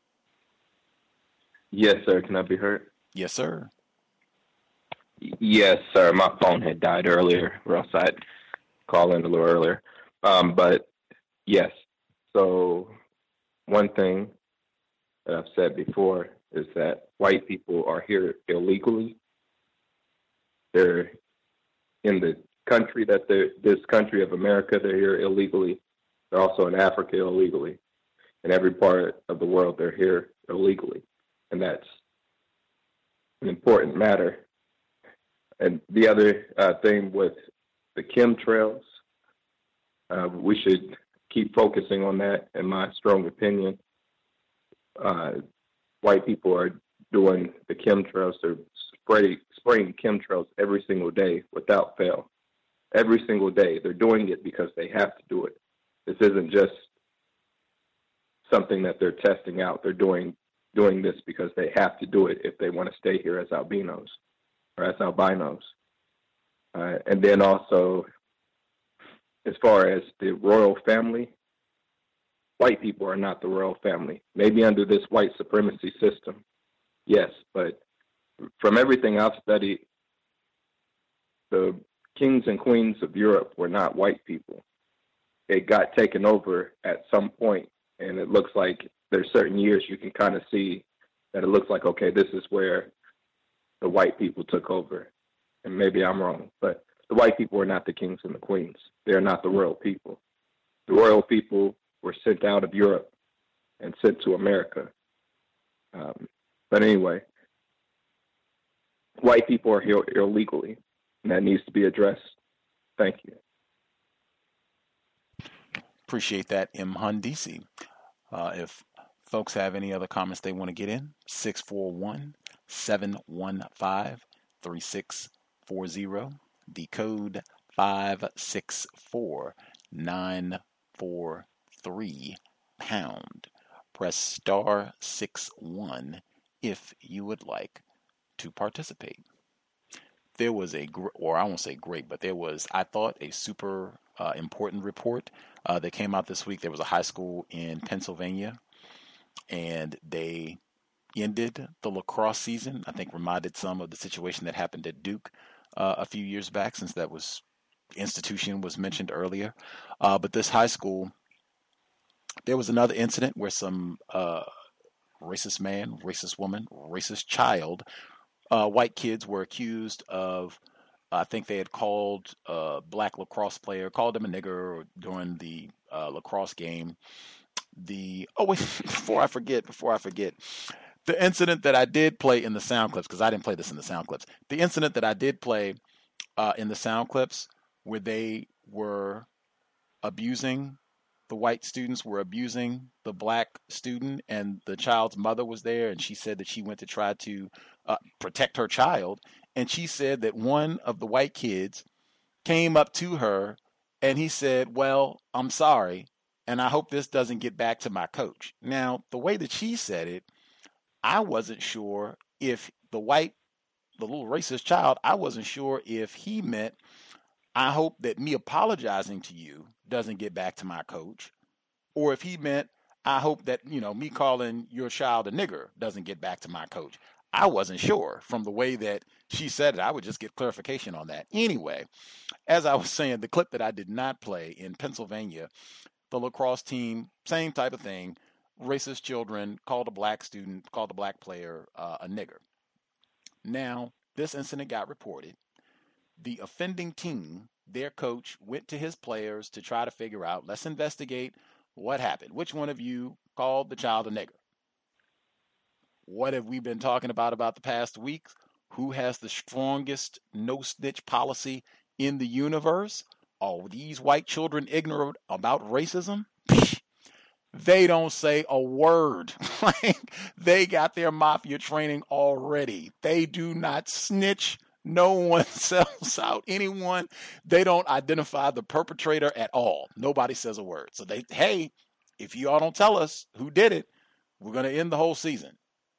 Yes, sir. Can I be heard? Yes, sir. Yes, sir. My phone had died earlier, or else I'd call in a little earlier. Um, but yes. So one thing that I've said before is that white people are here illegally. They're in the country that they're, this country of America, they're here illegally. They're also in Africa illegally. In every part of the world, they're here illegally. And that's an important matter. And the other uh, thing with the chemtrails, uh, we should keep focusing on that, in my strong opinion. Uh, white people are doing the chemtrails. They're spraying, spraying chemtrails every single day without fail. Every single day. They're doing it because they have to do it. This isn't just something that they're testing out. They're doing doing this because they have to do it if they want to stay here as albinos or as albinos. Uh, and then also, as far as the royal family, white people are not the royal family. Maybe under this white supremacy system, yes, but from everything I've studied, the kings and queens of Europe were not white people. It got taken over at some point, and it looks like there's certain years you can kind of see that it looks like, okay, this is where the white people took over. And maybe I'm wrong, but the white people are not the kings and the queens. They're not the royal people. The royal people were sent out of Europe and sent to America. Um, but anyway, white people are here illegally, and that needs to be addressed. Thank you. Appreciate that, M. Hundisi. Uh, if folks have any other comments they want to get in, six four one, seven one five, three six four zero, the code five six four nine four three pound. Press star six one if you would like to participate. there was a, gr- or I won't say great, but there was, I thought, a super uh, important report uh, that came out this week. There was a high school in Pennsylvania, and they ended the lacrosse season. I think reminded some of the situation that happened at Duke uh, a few years back, since that was institution was mentioned earlier. Uh, but this high school, there was another incident where some uh, racist man, racist woman, racist child, uh, white kids were accused of, I think they had called a black lacrosse player, called him a nigger during the uh, lacrosse game. The, oh wait, before I forget, before I forget, the incident that I did play in the sound clips, because I didn't play this in the sound clips, the incident that I did play uh, in the sound clips where they were abusing, the white students were abusing the black student, and the child's mother was there, and she said that she went to try to uh, protect her child, and she said that one of the white kids came up to her, and he said, well, I'm sorry, and I hope this doesn't get back to my coach. Now, the way that she said it, I wasn't sure if the white, the little racist child, I wasn't sure if he meant, I hope that me apologizing to you doesn't get back to my coach, or if he meant, I hope that, you know, me calling your child a nigger doesn't get back to my coach. I wasn't sure from the way that she said it. I would just get clarification on that. Anyway, as I was saying, the clip that I did not play in Pennsylvania, the lacrosse team, same type of thing, racist children called a black student, called a black player uh, a nigger. Now, this incident got reported. The offending team, their coach, went to his players to try to figure out, let's investigate what happened. Which one of you called the child a nigger? What have we been talking about about the past week? Who has the strongest no-snitch policy in the universe? Are these white children ignorant about racism? They don't say a word. They got their mafia training already. They do not snitch. No one sells out anyone. They don't identify the perpetrator at all. Nobody says a word. So they, hey, if you all don't tell us who did it, we're going to end the whole season.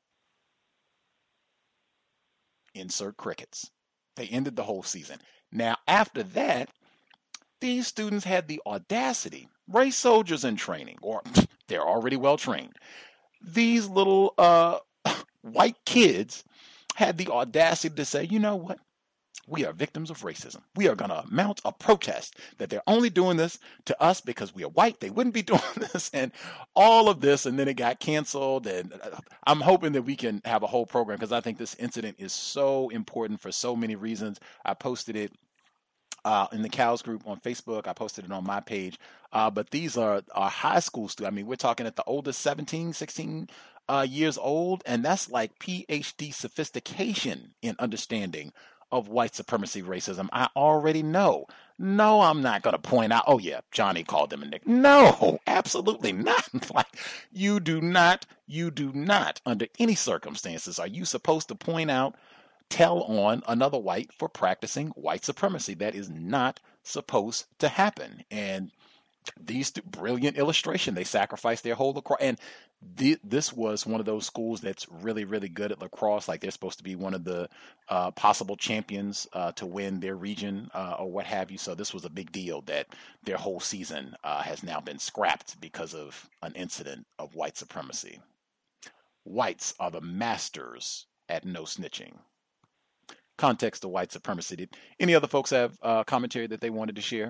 Insert crickets. They ended the whole season. Now, after that, these students had the audacity, race soldiers in training, or they're already well trained. These little uh, white kids had the audacity to say, you know what? We are victims of racism. We are going to mount a protest that they're only doing this to us because we are white. They wouldn't be doing this, and all of this. And then it got canceled. And I'm hoping that we can have a whole program, because I think this incident is so important for so many reasons. I posted it Uh, in the Cows group on Facebook. I posted it on my page. Uh, but these are, are high school students. I mean, we're talking at the oldest seventeen, sixteen uh, years old. And that's like P H D sophistication in understanding of white supremacy racism. I already know. No, I'm not going to point out, oh yeah, Johnny called them a nigger. No, absolutely not. Like, you do not, you do not, under any circumstances, are you supposed to point out, tell on another white for practicing white supremacy. That is not supposed to happen. And these th- brilliant illustration, they sacrificed their whole lacrosse. And th- this was one of those schools that's really, really good at lacrosse. Like, they're supposed to be one of the uh, possible champions uh, to win their region uh, or what have you. So this was a big deal that their whole season uh, has now been scrapped because of an incident of white supremacy. Whites are the masters at no snitching. Context of white supremacy. Did any other folks have uh, commentary that they wanted to share?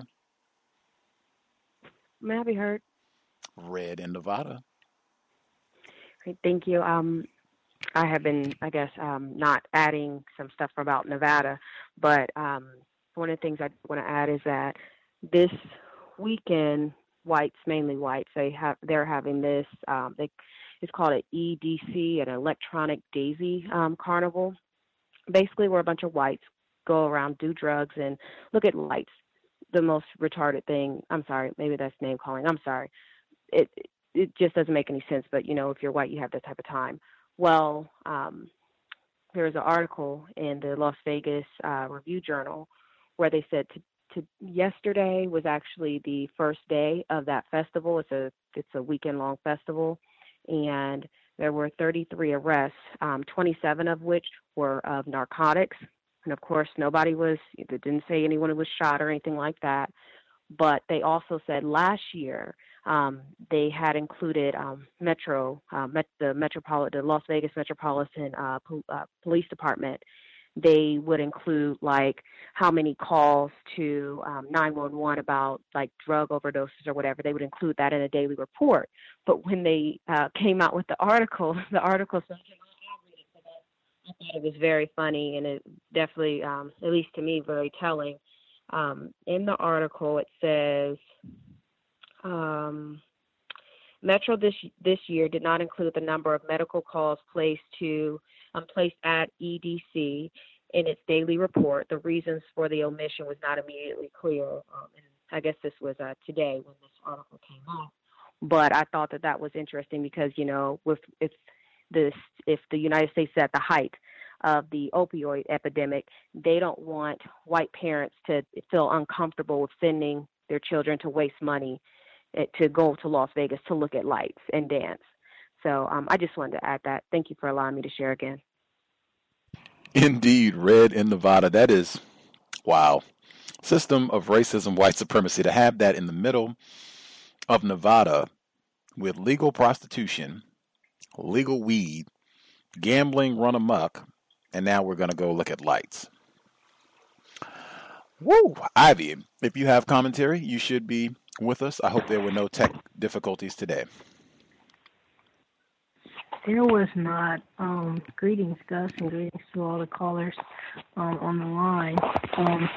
May I be heard? Red in Nevada. Great, thank you. Um, I have been, I guess, um, not adding some stuff about Nevada, but um, one of the things I want to add is that this weekend, whites, mainly whites, they have they're having this. Um, they, it's called an E D C, an Electronic Daisy um, Carnival. Basically, where a bunch of whites go around, do drugs, and look at lights. The most retarded thing. I'm sorry, maybe that's name calling. I'm sorry. It it just doesn't make any sense. But you know, if you're white, you have that type of time. Well, um, there was an article in the Las Vegas uh, Review Journal where they said to, to yesterday was actually the first day of that festival. It's a it's a weekend long festival, and there were thirty-three arrests, um, twenty-seven of which were of narcotics. and of course, nobody was, it didn't say anyone was shot or anything like that. But they also said last year um, they had included um, Metro, uh, Met, the Metropolitan, the Las Vegas Metropolitan uh, Pol- uh, Police Department. They would include like how many calls to um, nine one one about like drug overdoses or whatever. They would include that in a daily report. But when they uh, came out with the article, the article said, I thought it was very funny, and it definitely, um, at least to me, very telling. Um, in the article, it says, um, Metro this this year did not include the number of medical calls placed to um, placed at E D C in its daily report. The reasons for the omission was not immediately clear. Um, and I guess this was uh, today when this article came out. But I thought that that was interesting because, you know, with if this if the United States is at the height of the opioid epidemic, they don't want white parents to feel uncomfortable with sending their children to waste money to go to Las Vegas to look at lights and dance. So um, I just wanted to add that. Thank you for allowing me to share again. Indeed, Red in Nevada. That is, wow. System of racism, white supremacy. To have that in the middle of Nevada with legal prostitution, legal weed, gambling run amok, and now we're going to go look at lights. Woo! Ivy, if you have commentary, you should be with us. I hope there were no tech difficulties today. There was not. Um, greetings, Gus, and greetings to all the callers um, on the line. Um,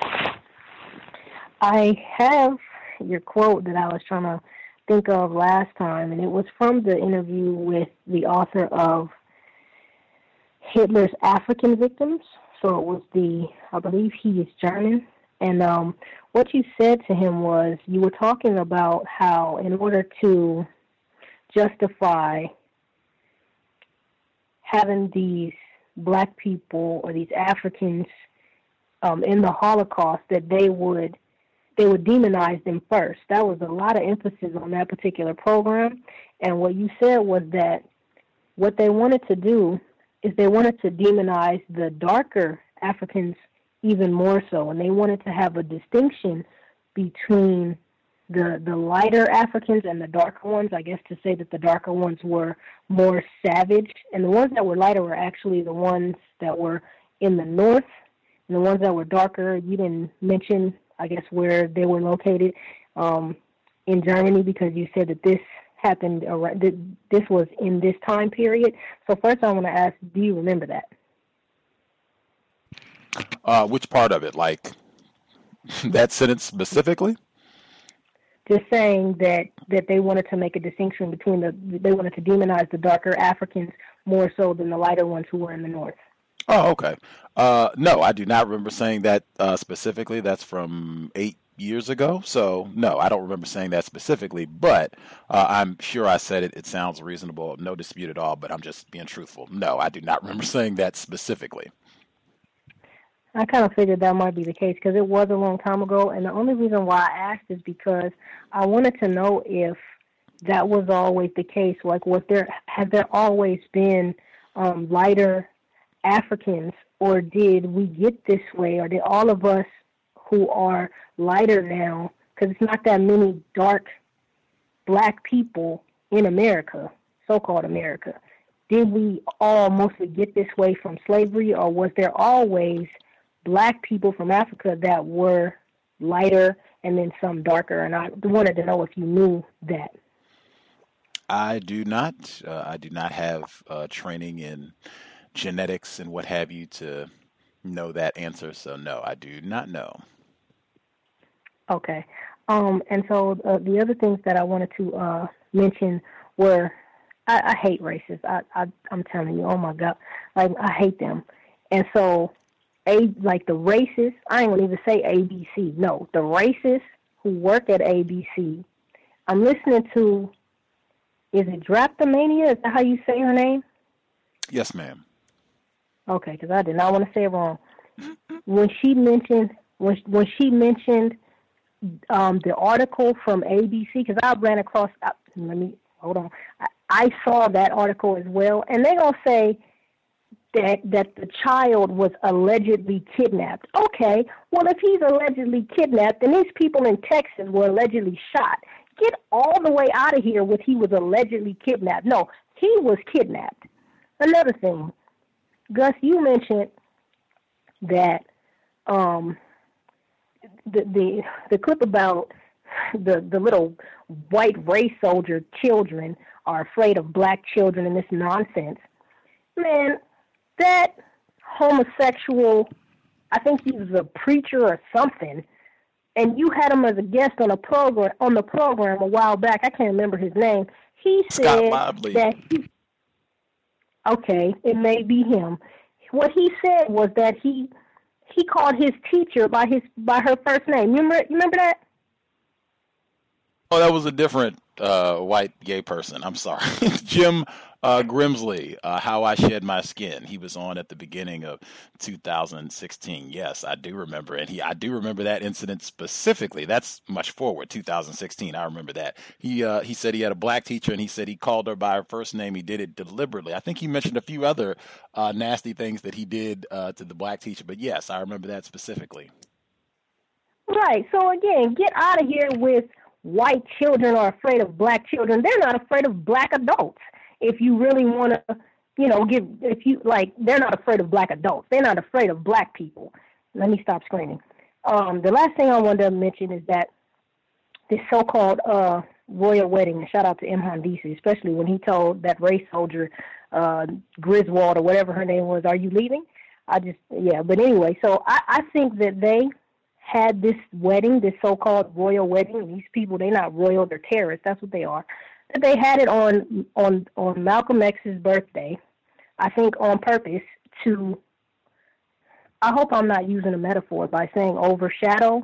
I have your quote that I was trying to think of last time, and it was from the interview with the author of Hitler's African Victims. So it was the, I believe he is German. And um, what you said to him was, you were talking about how in order to justify having these black people or these Africans um, in the Holocaust, that they would they would demonize them first. That was a lot of emphasis on that particular program. And what you said was that what they wanted to do is they wanted to demonize the darker Africans even more so, and they wanted to have a distinction between the the lighter Africans and the darker ones. I guess to say that the darker ones were more savage, and the ones that were lighter were actually the ones that were in the north, and the ones that were darker, you didn't mention, I guess, where they were located um, in Germany, because you said that this happened around, this was in this time period. So first I want to ask, do you remember that? Uh, which part of it? Like that sentence specifically? Just saying that, that they wanted to make a distinction between the, they wanted to demonize the darker Africans more so than the lighter ones who were in the north. Oh, okay. Uh, no, I do not remember saying that uh, specifically. That's from eight years ago. So, no, I don't remember saying that specifically, but uh, I'm sure I said it. It sounds reasonable. No dispute at all, but I'm just being truthful. No, I do not remember saying that specifically. I kind of figured that might be the case because it was a long time ago, and the only reason why I asked is because I wanted to know if that was always the case. Like, was there, has there always been um, lighter Africans, or did we get this way, or did all of us who are lighter now, because it's not that many dark black people in America, so-called America, did we all mostly get this way from slavery, or was there always black people from Africa that were lighter and then some darker? And I wanted to know if you knew that. I do not. Uh, I do not have uh, training in genetics and what have you to know that answer. So no, I do not know. Okay. Um, and so uh, the other things that I wanted to uh, mention were, I, I hate racists. I, I, I'm telling you, oh my God, like I hate them. And so, a like the racists, I ain't gonna even say A B C. No, the racists who work at A B C. I'm listening to, is it Draptomania? Is that how you say her name? Yes, ma'am. Okay, because I did not want to say it wrong. When she mentioned, when when she mentioned um, the article from A B C, because I ran across. Uh, let me hold on. I, I saw that article as well, and they gonna say that that the child was allegedly kidnapped. Okay, well, if he's allegedly kidnapped, then these people in Texas were allegedly shot. Get all the way out of here with he was allegedly kidnapped. No, he was kidnapped. Another thing, Gus, you mentioned that um, the the the clip about the the little white race soldier children are afraid of black children and this nonsense. Man, that homosexual, I think he was a preacher or something, and you had him as a guest on a program on the program a while back. I can't remember his name. He Scott said Lively. that he, okay, it may be him. What he said was that he he called his teacher by his by her first name. You remember you remember that? Oh, that was a different uh, white gay person. I'm sorry. Jim uh, Grimsley, uh, How I Shed My Skin. He was on at the beginning of two thousand sixteen. Yes, I do remember. And he, I do remember that incident specifically. That's much forward, two thousand sixteen. I remember that. He uh, he said he had a black teacher, and he said he called her by her first name. He did it deliberately. I think he mentioned a few other uh, nasty things that he did uh, to the black teacher. But yes, I remember that specifically. Right. So, again, get out of here with white children are afraid of black children. They're not afraid of black adults. If you really want to, you know, give, if you, like, they're not afraid of black adults. They're not afraid of black people. Let me stop screaming. Um, the last thing I wanted to mention is that this so-called uh, royal wedding, and shout out to Imhan Disi, especially when he told that race soldier, uh, Griswold or whatever her name was, are you leaving? I just, yeah, but anyway, so I, I think that they had this wedding, this so-called royal wedding, and these people, they're not royal, they're terrorists, that's what they are, that they had it on, on, on Malcolm X's birthday, I think on purpose to, I hope I'm not using a metaphor by saying overshadow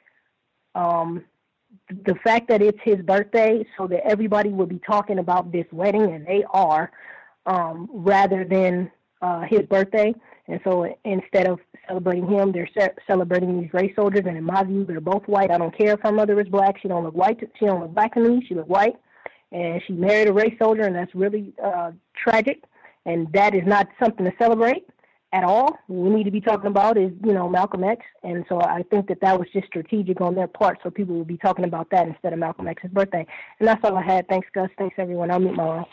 um, the fact that it's his birthday so that everybody will be talking about this wedding, and they are, um, rather than uh, his birthday. And so instead of celebrating him, they're ce- celebrating these race soldiers. And in my view, they're both white. I don't care if her mother is black. She don't look white. To, she don't look black to me. She look white. And she married a race soldier, and that's really uh, tragic. And that is not something to celebrate at all. What we need to be talking about is, you know, Malcolm X. And so I think that that was just strategic on their part, so people will be talking about that instead of Malcolm X's birthday. And that's all I had. Thanks, Gus. Thanks, everyone. I'll meet my line.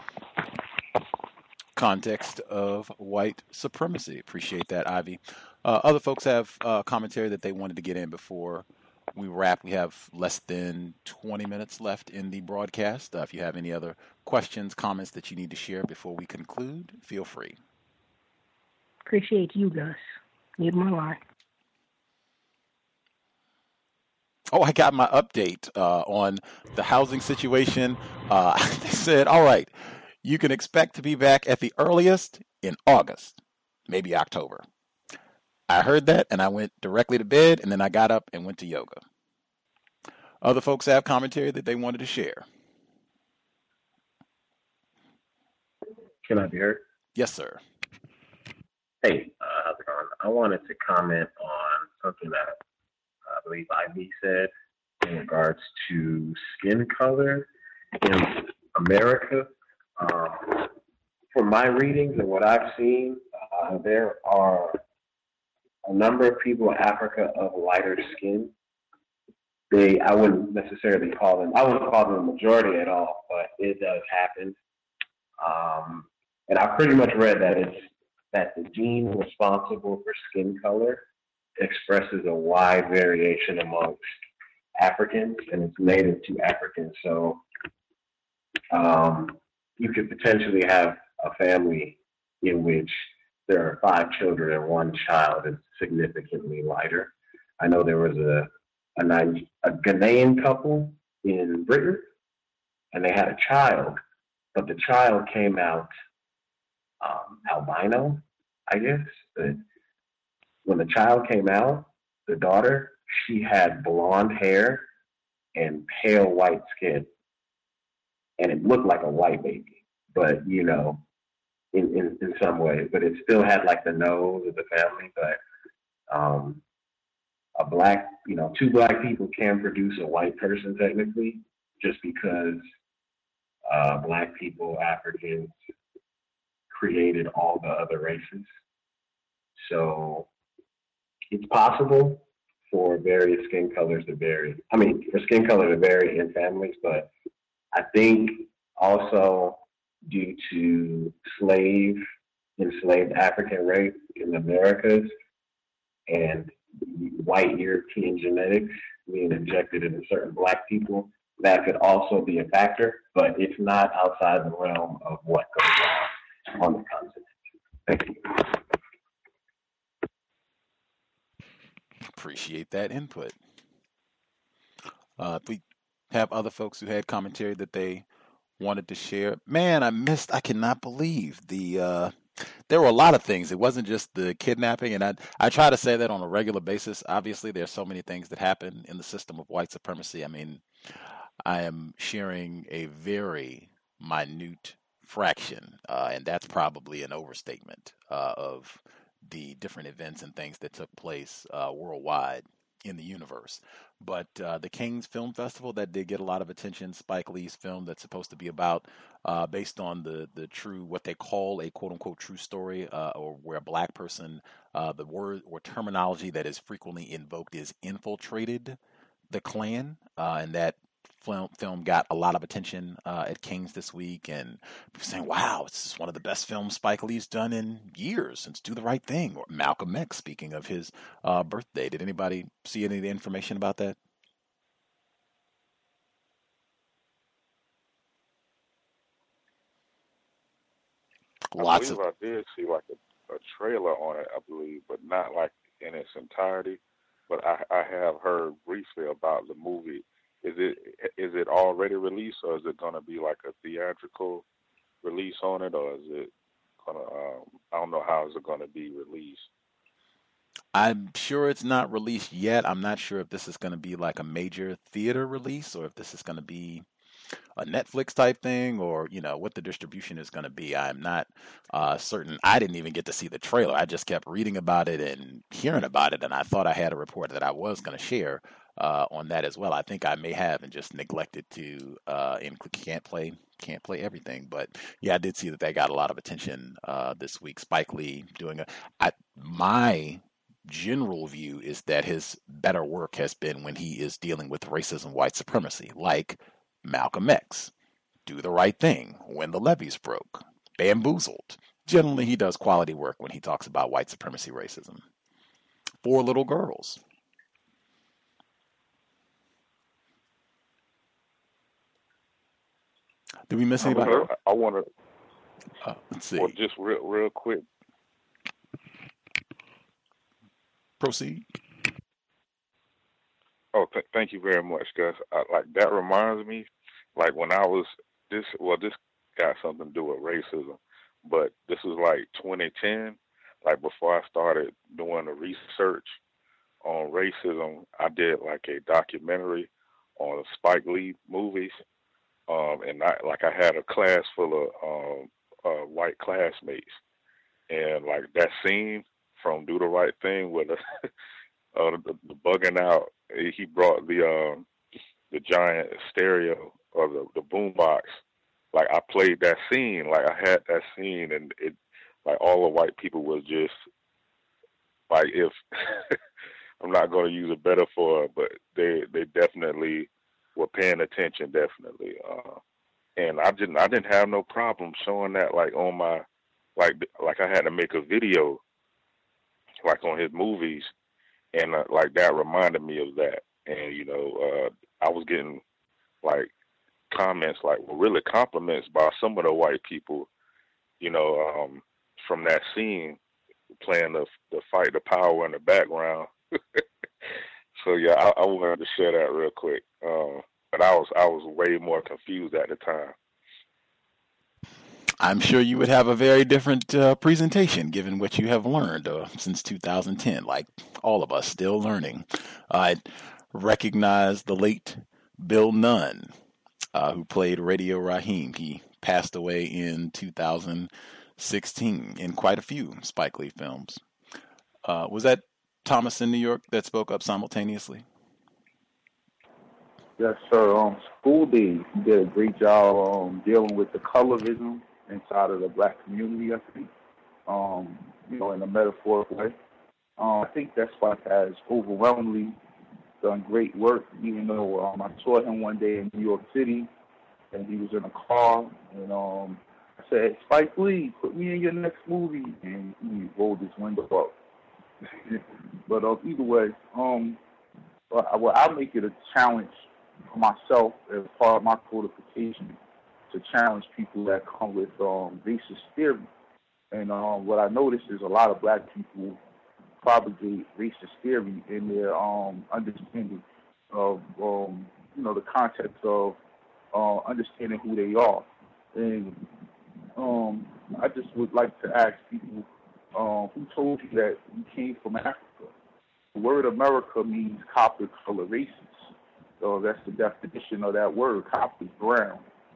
Context of white supremacy. Appreciate that, Ivy. Uh, other folks have uh, commentary that they wanted to get in before we wrap. We have less than twenty minutes left in the broadcast. Uh, if you have any other questions, comments that you need to share before we conclude, feel free. Appreciate you, Gus. Need my line. Oh, I got my update uh, on the housing situation. Uh, they said, all right, you can expect to be back at the earliest in August, maybe October. I heard that, and I went directly to bed, and then I got up and went to yoga. Other folks have commentary that they wanted to share. Can I be heard? Yes, sir. Hey, uh, how's it going? I wanted to comment on something that I believe Ivy said in regards to skin color in America. Um, from my readings and what I've seen, uh, there are a number of people in Africa of lighter skin. They, I wouldn't necessarily call them, I wouldn't call them a majority at all, but it does happen. Um, and I pretty much read that it's that the gene responsible for skin color expresses a wide variation amongst Africans, and it's native to Africans. So um, you could potentially have a family in which there are five children and one child is significantly lighter. I know there was a a, Niger- a Ghanaian couple in Britain, and they had a child, but the child came out um, albino, I guess. But when the child came out, the daughter, she had blonde hair and pale white skin, and it looked like a white baby, but you know, in, in, in some ways, but it still had like the nose of the family. But um, a black, you know, two black people can produce a white person technically, just because uh, black people, Africans, created all the other races. So it's possible for various skin colors to vary. I mean, for skin color to vary in families, but I think also due to slave, enslaved African race in the Americas and white European genetics being injected into certain black people, that could also be a factor, but it's not outside the realm of what goes on on the continent. Thank you. Appreciate that input. Uh, if we have other folks who had commentary that they wanted to share, man, I missed, I cannot believe the, uh, there were a lot of things. It wasn't just the kidnapping, and I, I try to say that on a regular basis. Obviously, there's so many things that happen in the system of white supremacy. I mean, I am sharing a very minute fraction, uh, and that's probably an overstatement uh, of the different events and things that took place uh, worldwide in the universe. But uh, the Cannes Film Festival, that did get a lot of attention. Spike Lee's film that's supposed to be about, uh, based on the the true, what they call a quote unquote true story, uh, or where a black person, uh, the word or terminology that is frequently invoked is infiltrated the Klan, uh, and that film, film got a lot of attention uh, at Cannes this week, and people saying, wow, this is one of the best films Spike Lee's done in years since Do the Right Thing, or Malcolm X, speaking of his uh, birthday. Did anybody see any of the information about that? Lots I believe of... I did see like a, a trailer on it, I believe, but not like in its entirety. But I, I have heard briefly about the movie. Is it is it already released, or is it going to be like a theatrical release on it, or is it gonna? Um, I don't know how is it going to be released. I'm sure it's not released yet. I'm not sure if this is going to be like a major theater release, or if this is going to be a Netflix type thing, or, you know, what the distribution is going to be. I'm not uh, certain. I didn't even get to see the trailer. I just kept reading about it and hearing about it, and I thought I had a report that I was going to share uh, on that as well. I think I may have and just neglected to uh, and can't play can't play everything. But yeah, I did see that they got a lot of attention uh, this week. Spike Lee doing a I, my general view is that his better work has been when he is dealing with racism, white supremacy, like Malcolm X, Do the Right Thing, When the Levees Broke, Bamboozled. Generally, he does quality work when he talks about white supremacy, racism. Four Little Girls. Did we miss anybody? I want to. Uh, let's see. Well, just real, real quick. Proceed. Oh, th- thank you very much, Gus. I, like that reminds me, like when I was this. Well, this got something to do with racism, but this was like twenty ten. Like before I started doing the research on racism, I did like a documentary on Spike Lee movies, um, and I like I had a class full of um, uh, white classmates, and like that scene from Do the Right Thing with the, uh, the, the bugging out. He brought the um, the giant stereo or the, the boom box. Like I played that scene, like I had that scene, and it like all the white people was just like, if I'm not going to use a metaphor, but they they definitely were paying attention, definitely. Uh, and I didn't I didn't have no problem showing that like on my like like I had to make a video like on his movies. And uh, like that reminded me of that, and you know, uh, I was getting like comments, like well, really compliments by some of the white people, you know, um, from that scene, playing the the fight, the power in the background. So yeah, I, I wanted to share that real quick, uh, but I was I was way more confused at the time. I'm sure you would have a very different uh, presentation given what you have learned uh, since two thousand ten, like all of us still learning. I recognize the late Bill Nunn, uh, who played Radio Raheem. He passed away in two thousand sixteen in quite a few Spike Lee films. Uh, was that Thomas in New York that spoke up simultaneously? Yes, sir. Um, School D did a great job um, dealing with the colorism inside of the black community, I think, um, you know, in a metaphorical way. Um, I think that Spike has overwhelmingly done great work, even though um, I saw him one day in New York City, and he was in a car, and um, I said, Spike Lee, put me in your next movie, and he rolled his window up. But uh, either way, um, well, I, well, I'll make it a challenge for myself as part of my codification to challenge people that come with um, racist theory. And um, what I noticed is a lot of black people propagate racist theory in their um, understanding of, um, you know, the context of uh, understanding who they are. And um, I just would like to ask people, um, who told you that you came from Africa? The word America means copper color races. So that's the definition of that word. Copper is brown.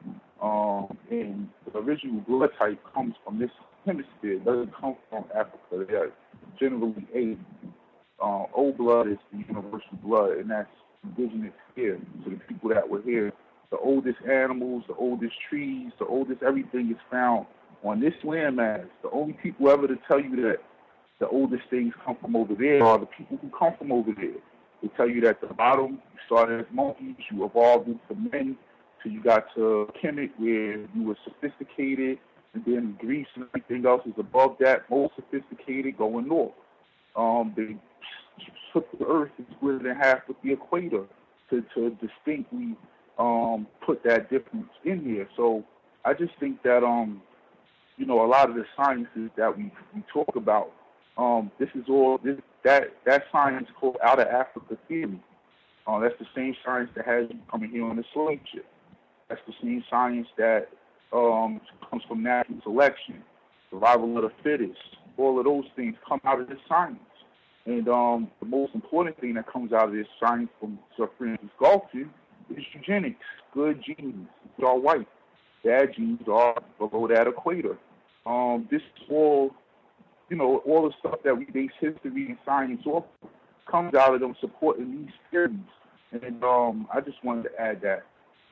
Um, and the original blood type comes from this hemisphere. It doesn't come from Africa. They are generally A. Uh, O blood is the universal blood, and that's indigenous here. So the people that were here, the oldest animals, the oldest trees, the oldest everything is found on this landmass. The only people ever to tell you that the oldest things come from over there are the people who come from over there. They tell you that at the bottom, you started as monkeys, you evolved into men, till you got to Kemet where you were sophisticated, and then Greece and everything else is above that, most sophisticated, going north. Um, they took the earth and split it in half with the equator to, to distinctly um, put that difference in here. So I just think that, um, you know, a lot of the sciences that we, we talk about, um, this is all, this, that, that science called out of Africa theory. Uh, that's the same science that has you coming here on the slave ship. That's the same science that um, comes from natural selection, survival of the fittest. All of those things come out of this science. And um, the most important thing that comes out of this science from Sir Francis Galton is eugenics. Good genes are white. Bad genes are below that equator. Um, this is all, you know, all the stuff that we base history and science off comes out of them supporting these theories. And um, I just wanted to add that.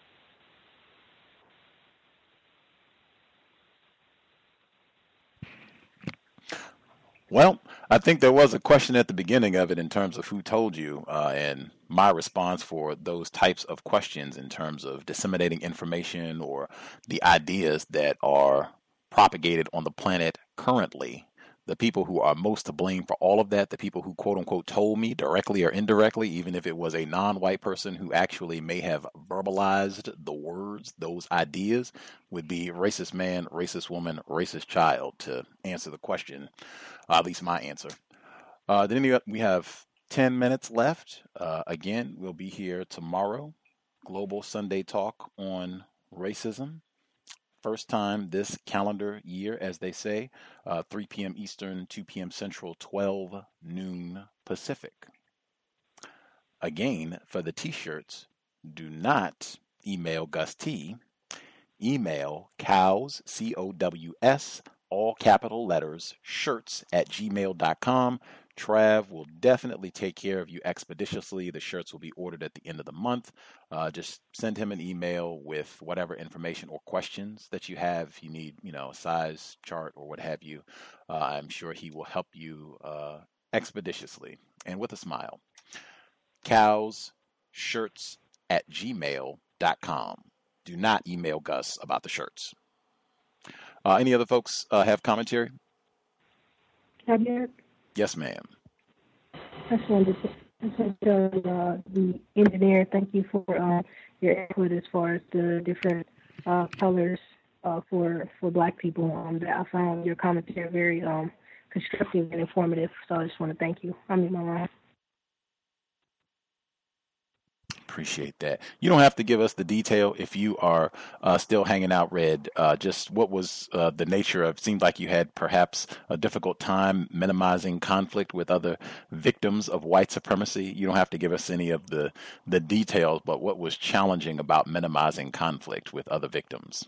Well, I think there was a question at the beginning of it in terms of who told you, uh, and my response for those types of questions in terms of disseminating information or the ideas that are propagated on the planet currently. The people who are most to blame for all of that, the people who quote unquote told me directly or indirectly, even if it was a non-white person who actually may have verbalized the words, those ideas, would be racist man, racist woman, racist child, to answer the question, uh, at least my answer. Uh, then we have ten minutes left. Uh, again, we'll be here tomorrow. Global Sunday Talk on racism. First time this calendar year, as they say, uh, three p.m. Eastern, two p.m. Central, twelve noon Pacific. Again, for the t-shirts, do not email Gus T. Email cows, C O W S, all capital letters, shirts at gmail dot com. Trav will definitely take care of you expeditiously. The shirts will be ordered at the end of the month. Uh, just send him an email with whatever information or questions that you have. If you need, you know, a size chart or what have you, uh, I'm sure he will help you uh, expeditiously and with a smile. Cows, shirts at gmail dot com. Do not email Gus about the shirts. Uh, any other folks uh, have commentary? Javier? Yes, ma'am. I just wanted to, I just wanted to tell uh, the engineer, thank you for uh, your input as far as the different uh, colors uh, for for Black people. Um, that I found your commentary very um, constructive and informative, so I just want to thank you. I'm in my line. Appreciate that. You don't have to give us the detail if you are uh, still hanging out, Red. Uh, just what was uh, the nature of, seemed like you had perhaps a difficult time minimizing conflict with other victims of white supremacy. You don't have to give us any of the, the details, but what was challenging about minimizing conflict with other victims?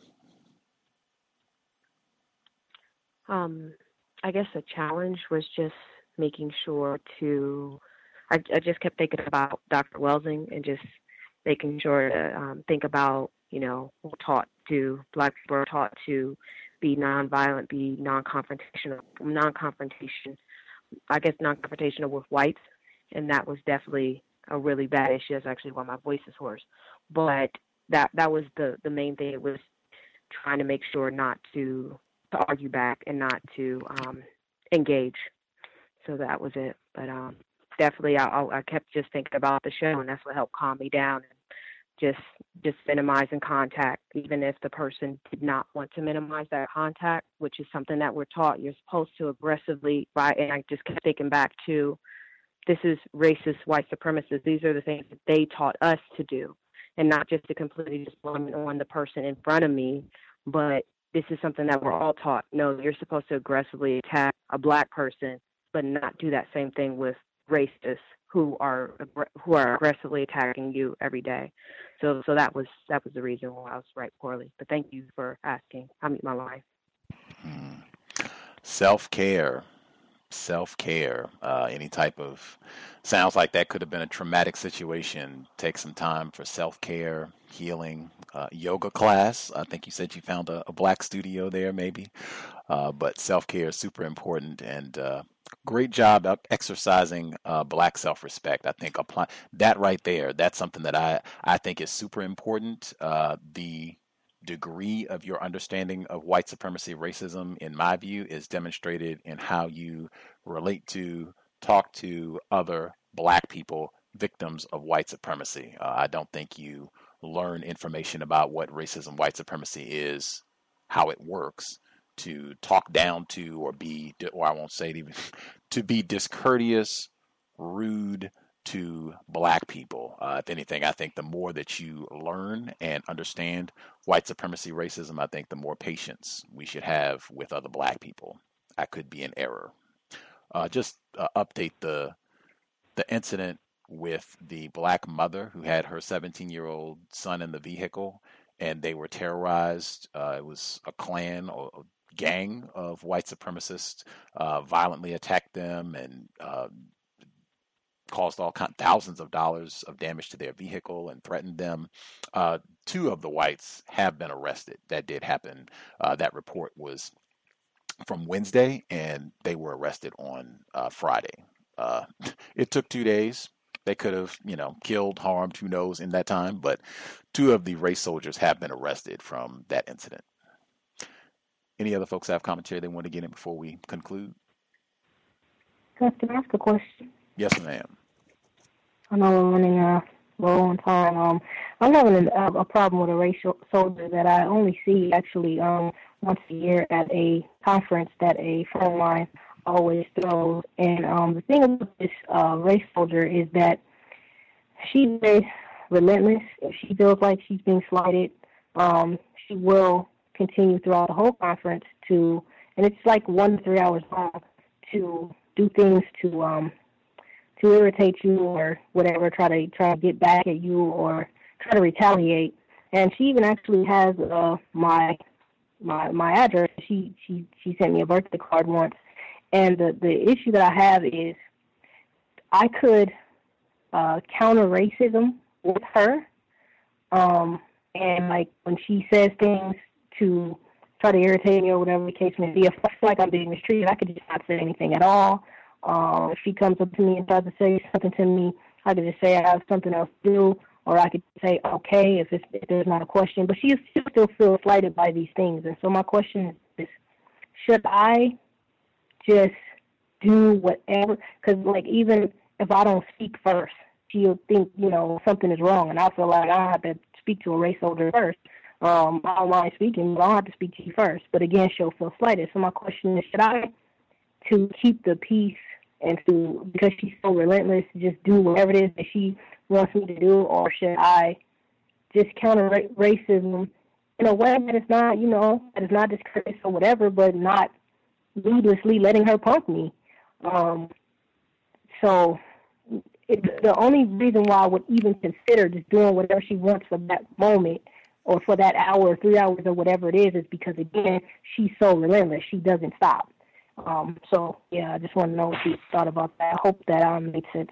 Um, I guess the challenge was just making sure to I, I just kept thinking about Doctor Welsing and just making sure to um, think about, you know, we're taught to, Black people are taught to be nonviolent, be non-confrontational, non-confrontation, I guess non-confrontational with whites, and that was definitely a really bad issue. That's actually why my voice is hoarse. But that that was the, the main thing. It was trying to make sure not to, to argue back and not to um, engage. So that was it. But um, definitely I, I kept just thinking about the show, and that's what helped calm me down. Just just minimizing contact, even if the person did not want to minimize that contact, which is something that we're taught. You're supposed to aggressively, right? And I just kept thinking back to, this is racist white supremacists. These are the things that they taught us to do, and not just to completely just blame it on the person in front of me, but this is something that we're all taught. No, you're supposed to aggressively attack a black person, but not do that same thing with racists who are who are aggressively attacking you every day. So so that was that was the reason why I was right poorly. But thank you for asking. I mute my line. Mm. Self-care. Self-care. Uh, any type of, sounds like that could have been a traumatic situation. Take some time for self-care, healing, uh, yoga class. I think you said you found a, a black studio there maybe. Uh, but self-care is super important, and uh, great job of exercising uh, black self-respect. I think apply that right there. That's something that I, I think is super important. Uh, the degree of your understanding of white supremacy, racism, in my view, is demonstrated in how you relate to, talk to other black people, victims of white supremacy. Uh, I don't think you learn information about what racism, white supremacy is, how it works, to talk down to or be, or I won't say it even, to be discourteous, rude to black people. Uh, if anything, I think the more that you learn and understand white supremacy, racism, I think the more patience we should have with other black people. I could be in error. Uh, just uh, update the the incident with the black mother who had her seventeen-year-old son in the vehicle, and they were terrorized. Uh, it was a clan or a gang of white supremacists uh, violently attacked them and uh, caused all kind, thousands of dollars of damage to their vehicle and threatened them. Uh, two of the whites have been arrested. That did happen. Uh, that report was from Wednesday, and they were arrested on uh, Friday. Uh, it took two days. They could have, you know, killed, harmed, who knows, in that time. But two of the race soldiers have been arrested from that incident. Any other folks have commentary they want to get in before we conclude? Can I ask a question? Yes, ma'am. I know we're running uh, low on time. Um, I'm having a, a problem with a racial soldier that I only see actually um, once a year at a conference that a friend of mine always throws. And um, the thing about this uh, race soldier is that she's very relentless. If she feels like she's being slighted, um, she will continue throughout the whole conference to, and it's like one to three hours long, to do things to um to irritate you or whatever, try to try to get back at you or try to retaliate. And she even actually has uh my my my address. She she she sent me a birthday card once. And the the issue that I have is I could uh counter racism with her. Um and like when she says things to try to irritate me or whatever the case may be, if I feel like I'm being mistreated, I could just not say anything at all. Um, if she comes up to me and tries to say something to me, I could just say I have something else to do, or I could say okay if, it's, if there's not a question. But she still feels slighted by these things. And so my question is, should I just do whatever? Because, like, even if I don't speak first, she'll think, you know, something is wrong, and I feel like I have to speak to a race soldier first. Um, I don't mind speaking, but I don't have to speak to you first. But again, she'll feel slighted. So my question is, should I, to keep the peace and to, because she's so relentless, just do whatever it is that she wants me to do, or should I just counter ra- racism in a way that is not, you know, that is not discourteous or whatever, but not needlessly letting her punk me? Um, so it, the only reason why I would even consider just doing whatever she wants for that moment or for that hour, three hours, or whatever it is, is because, again, she's so relentless. She doesn't stop. Um, so, yeah, I just want to know what you thought about that. I hope that um, made sense.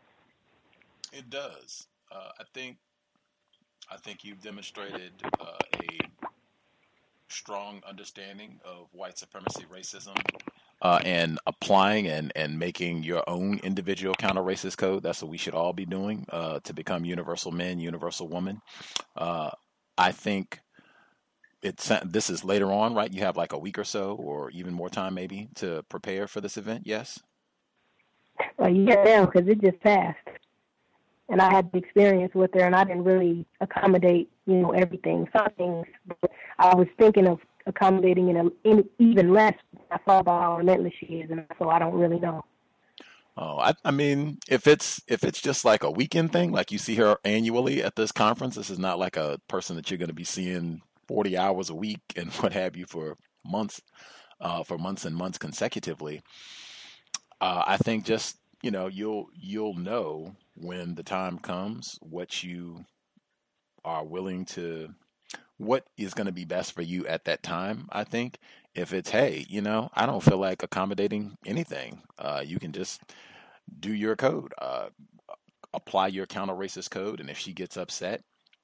It does. Uh, I think I think you've demonstrated uh, a strong understanding of white supremacy, racism, uh, and applying and, and making your own individual counter-racist code. That's what we should all be doing uh, to become universal men, universal women. Uh, I think it's this is later on, right? You have like a week or so, or even more time, maybe, to prepare for this event. Yes. Well, yeah, now because it just passed, and I had the experience with her, and I didn't really accommodate, you know, everything. Some things I was thinking of accommodating in, a, in even less. I saw about how relentless she is, and so I don't really know. Oh, I, I mean, if it's if it's just like a weekend thing, like you see her annually at this conference, this is not like a person that you're going to be seeing forty hours a week and what have you for months, uh, for months and months consecutively. Uh, I think just, you know, you'll you'll know when the time comes what you are willing to, what is going to be best for you at that time. I think if it's, hey, you know, I don't feel like accommodating anything, uh, you can just do your code, uh, apply your counter-racist code, and if she gets upset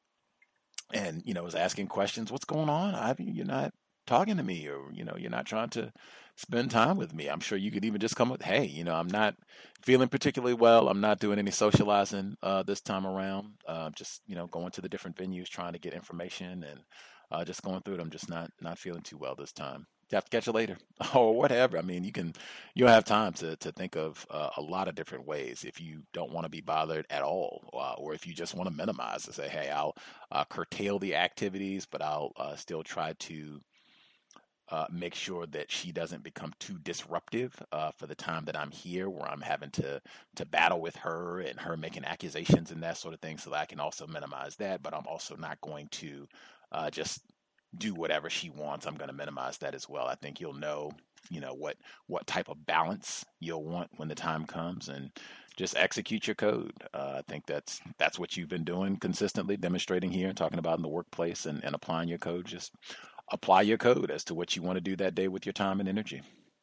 and, you know, is asking questions, what's going on? I mean, you're not talking to me, or, you know, you're not trying to spend time with me. I'm sure you could even just come with, hey, you know, I'm not feeling particularly well. I'm not doing any socializing uh, this time around. Uh, just, you know, going to the different venues, trying to get information and uh, just going through it. I'm just not not feeling too well this time. You have to catch you later or whatever. I mean, you can, you'll have time to, to think of uh, a lot of different ways if you don't want to be bothered at all, uh, or if you just want to minimize and say, hey, I'll uh, curtail the activities, but I'll uh, still try to Uh, make sure that she doesn't become too disruptive uh, for the time that I'm here, where I'm having to to battle with her and her making accusations and that sort of thing, so that I can also minimize that. But I'm also not going to uh, just do whatever she wants. I'm going to minimize that as well. I think you'll know, you know, what what type of balance you'll want when the time comes, and just execute your code. Uh, I think that's that's what you've been doing consistently, demonstrating here and talking about in the workplace, and, and applying your code. Just apply your code as to what you want to do that day with your time and energy.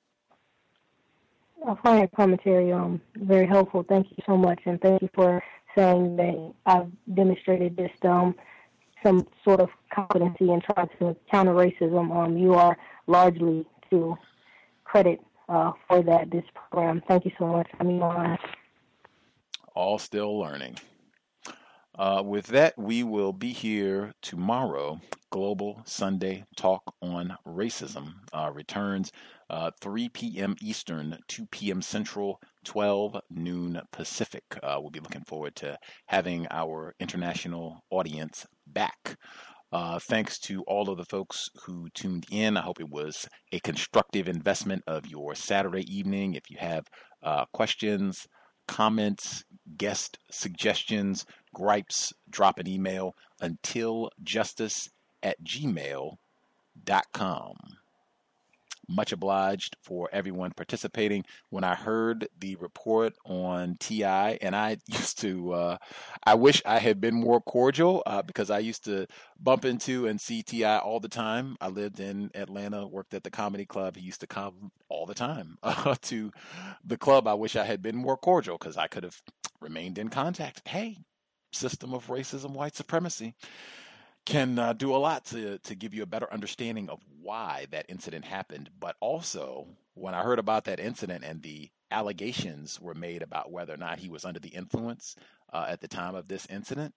I find your commentary um, very helpful. Thank you so much, and thank you for saying that I've demonstrated just um, some sort of competency in trying to counter racism. Um, you are largely to credit uh, for that, this program. Thank you so much. I mean, uh, all still learning. Uh, with that, we will be here tomorrow. Global Sunday Talk on Racism uh, returns uh, three p.m. Eastern, two p.m. Central, twelve noon Pacific. Uh, we'll be looking forward to having our international audience back. Uh, thanks to all of the folks who tuned in. I hope it was a constructive investment of your Saturday evening. If you have uh, questions, comments, guest suggestions, gripes, drop an email until justice at gmail dot com. Much obliged for everyone participating. When I heard the report on T I, and I used to, uh, I wish I had been more cordial uh, because I used to bump into and see T I all the time. I lived in Atlanta, worked at the comedy club. He used to come all the time uh, to the club. I wish I had been more cordial because I could have remained in contact. Hey, system of racism, white supremacy can uh, do a lot to, to give you a better understanding of why that incident happened. But also, when I heard about that incident and the allegations were made about whether or not he was under the influence uh, at the time of this incident,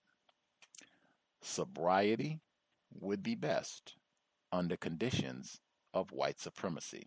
sobriety would be best under conditions of white supremacy.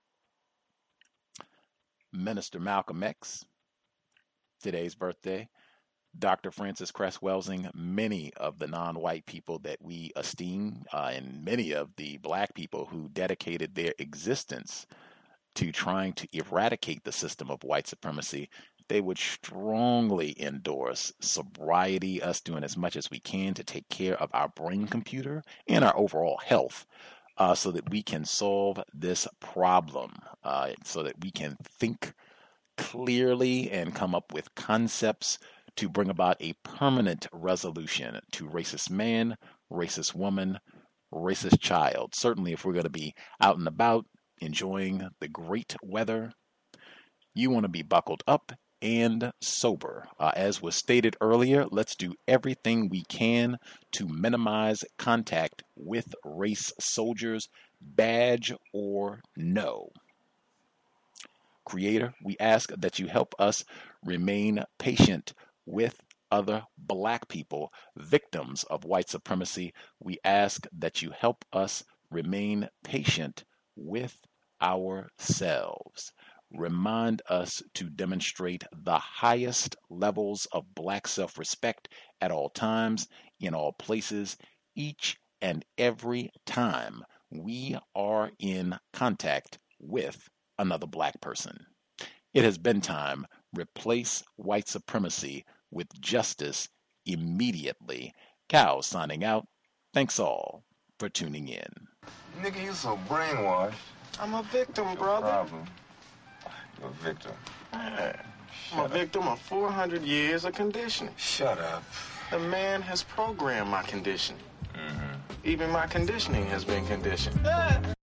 Minister Malcolm X, today's birthday. Doctor Frances Cress Welsing, many of the non-white people that we esteem, uh, and many of the black people who dedicated their existence to trying to eradicate the system of white supremacy, they would strongly endorse sobriety, us doing as much as we can to take care of our brain computer and our overall health, uh, so that we can solve this problem, uh, so that we can think clearly and come up with concepts to bring about a permanent resolution to racist man, racist woman, racist child. Certainly, if we're going to be out and about enjoying the great weather, you want to be buckled up and sober. Uh, as was stated earlier, let's do everything we can to minimize contact with race soldiers, badge or no. Creator, we ask that you help us remain patient with other black people, victims of white supremacy. We ask that you help us remain patient with ourselves. Remind us to demonstrate the highest levels of black self-respect at all times, in all places, each and every time we are in contact with another black person. It has been time. Replace white supremacy with justice immediately. Cal signing out. Thanks all for tuning in. Nigga, you so brainwashed. I'm a victim, brother. Problem. You're a victim. Man, I'm a victim of four hundred years of conditioning. Shut up. The man has programmed my conditioning. Mm-hmm. Even my conditioning has been conditioned.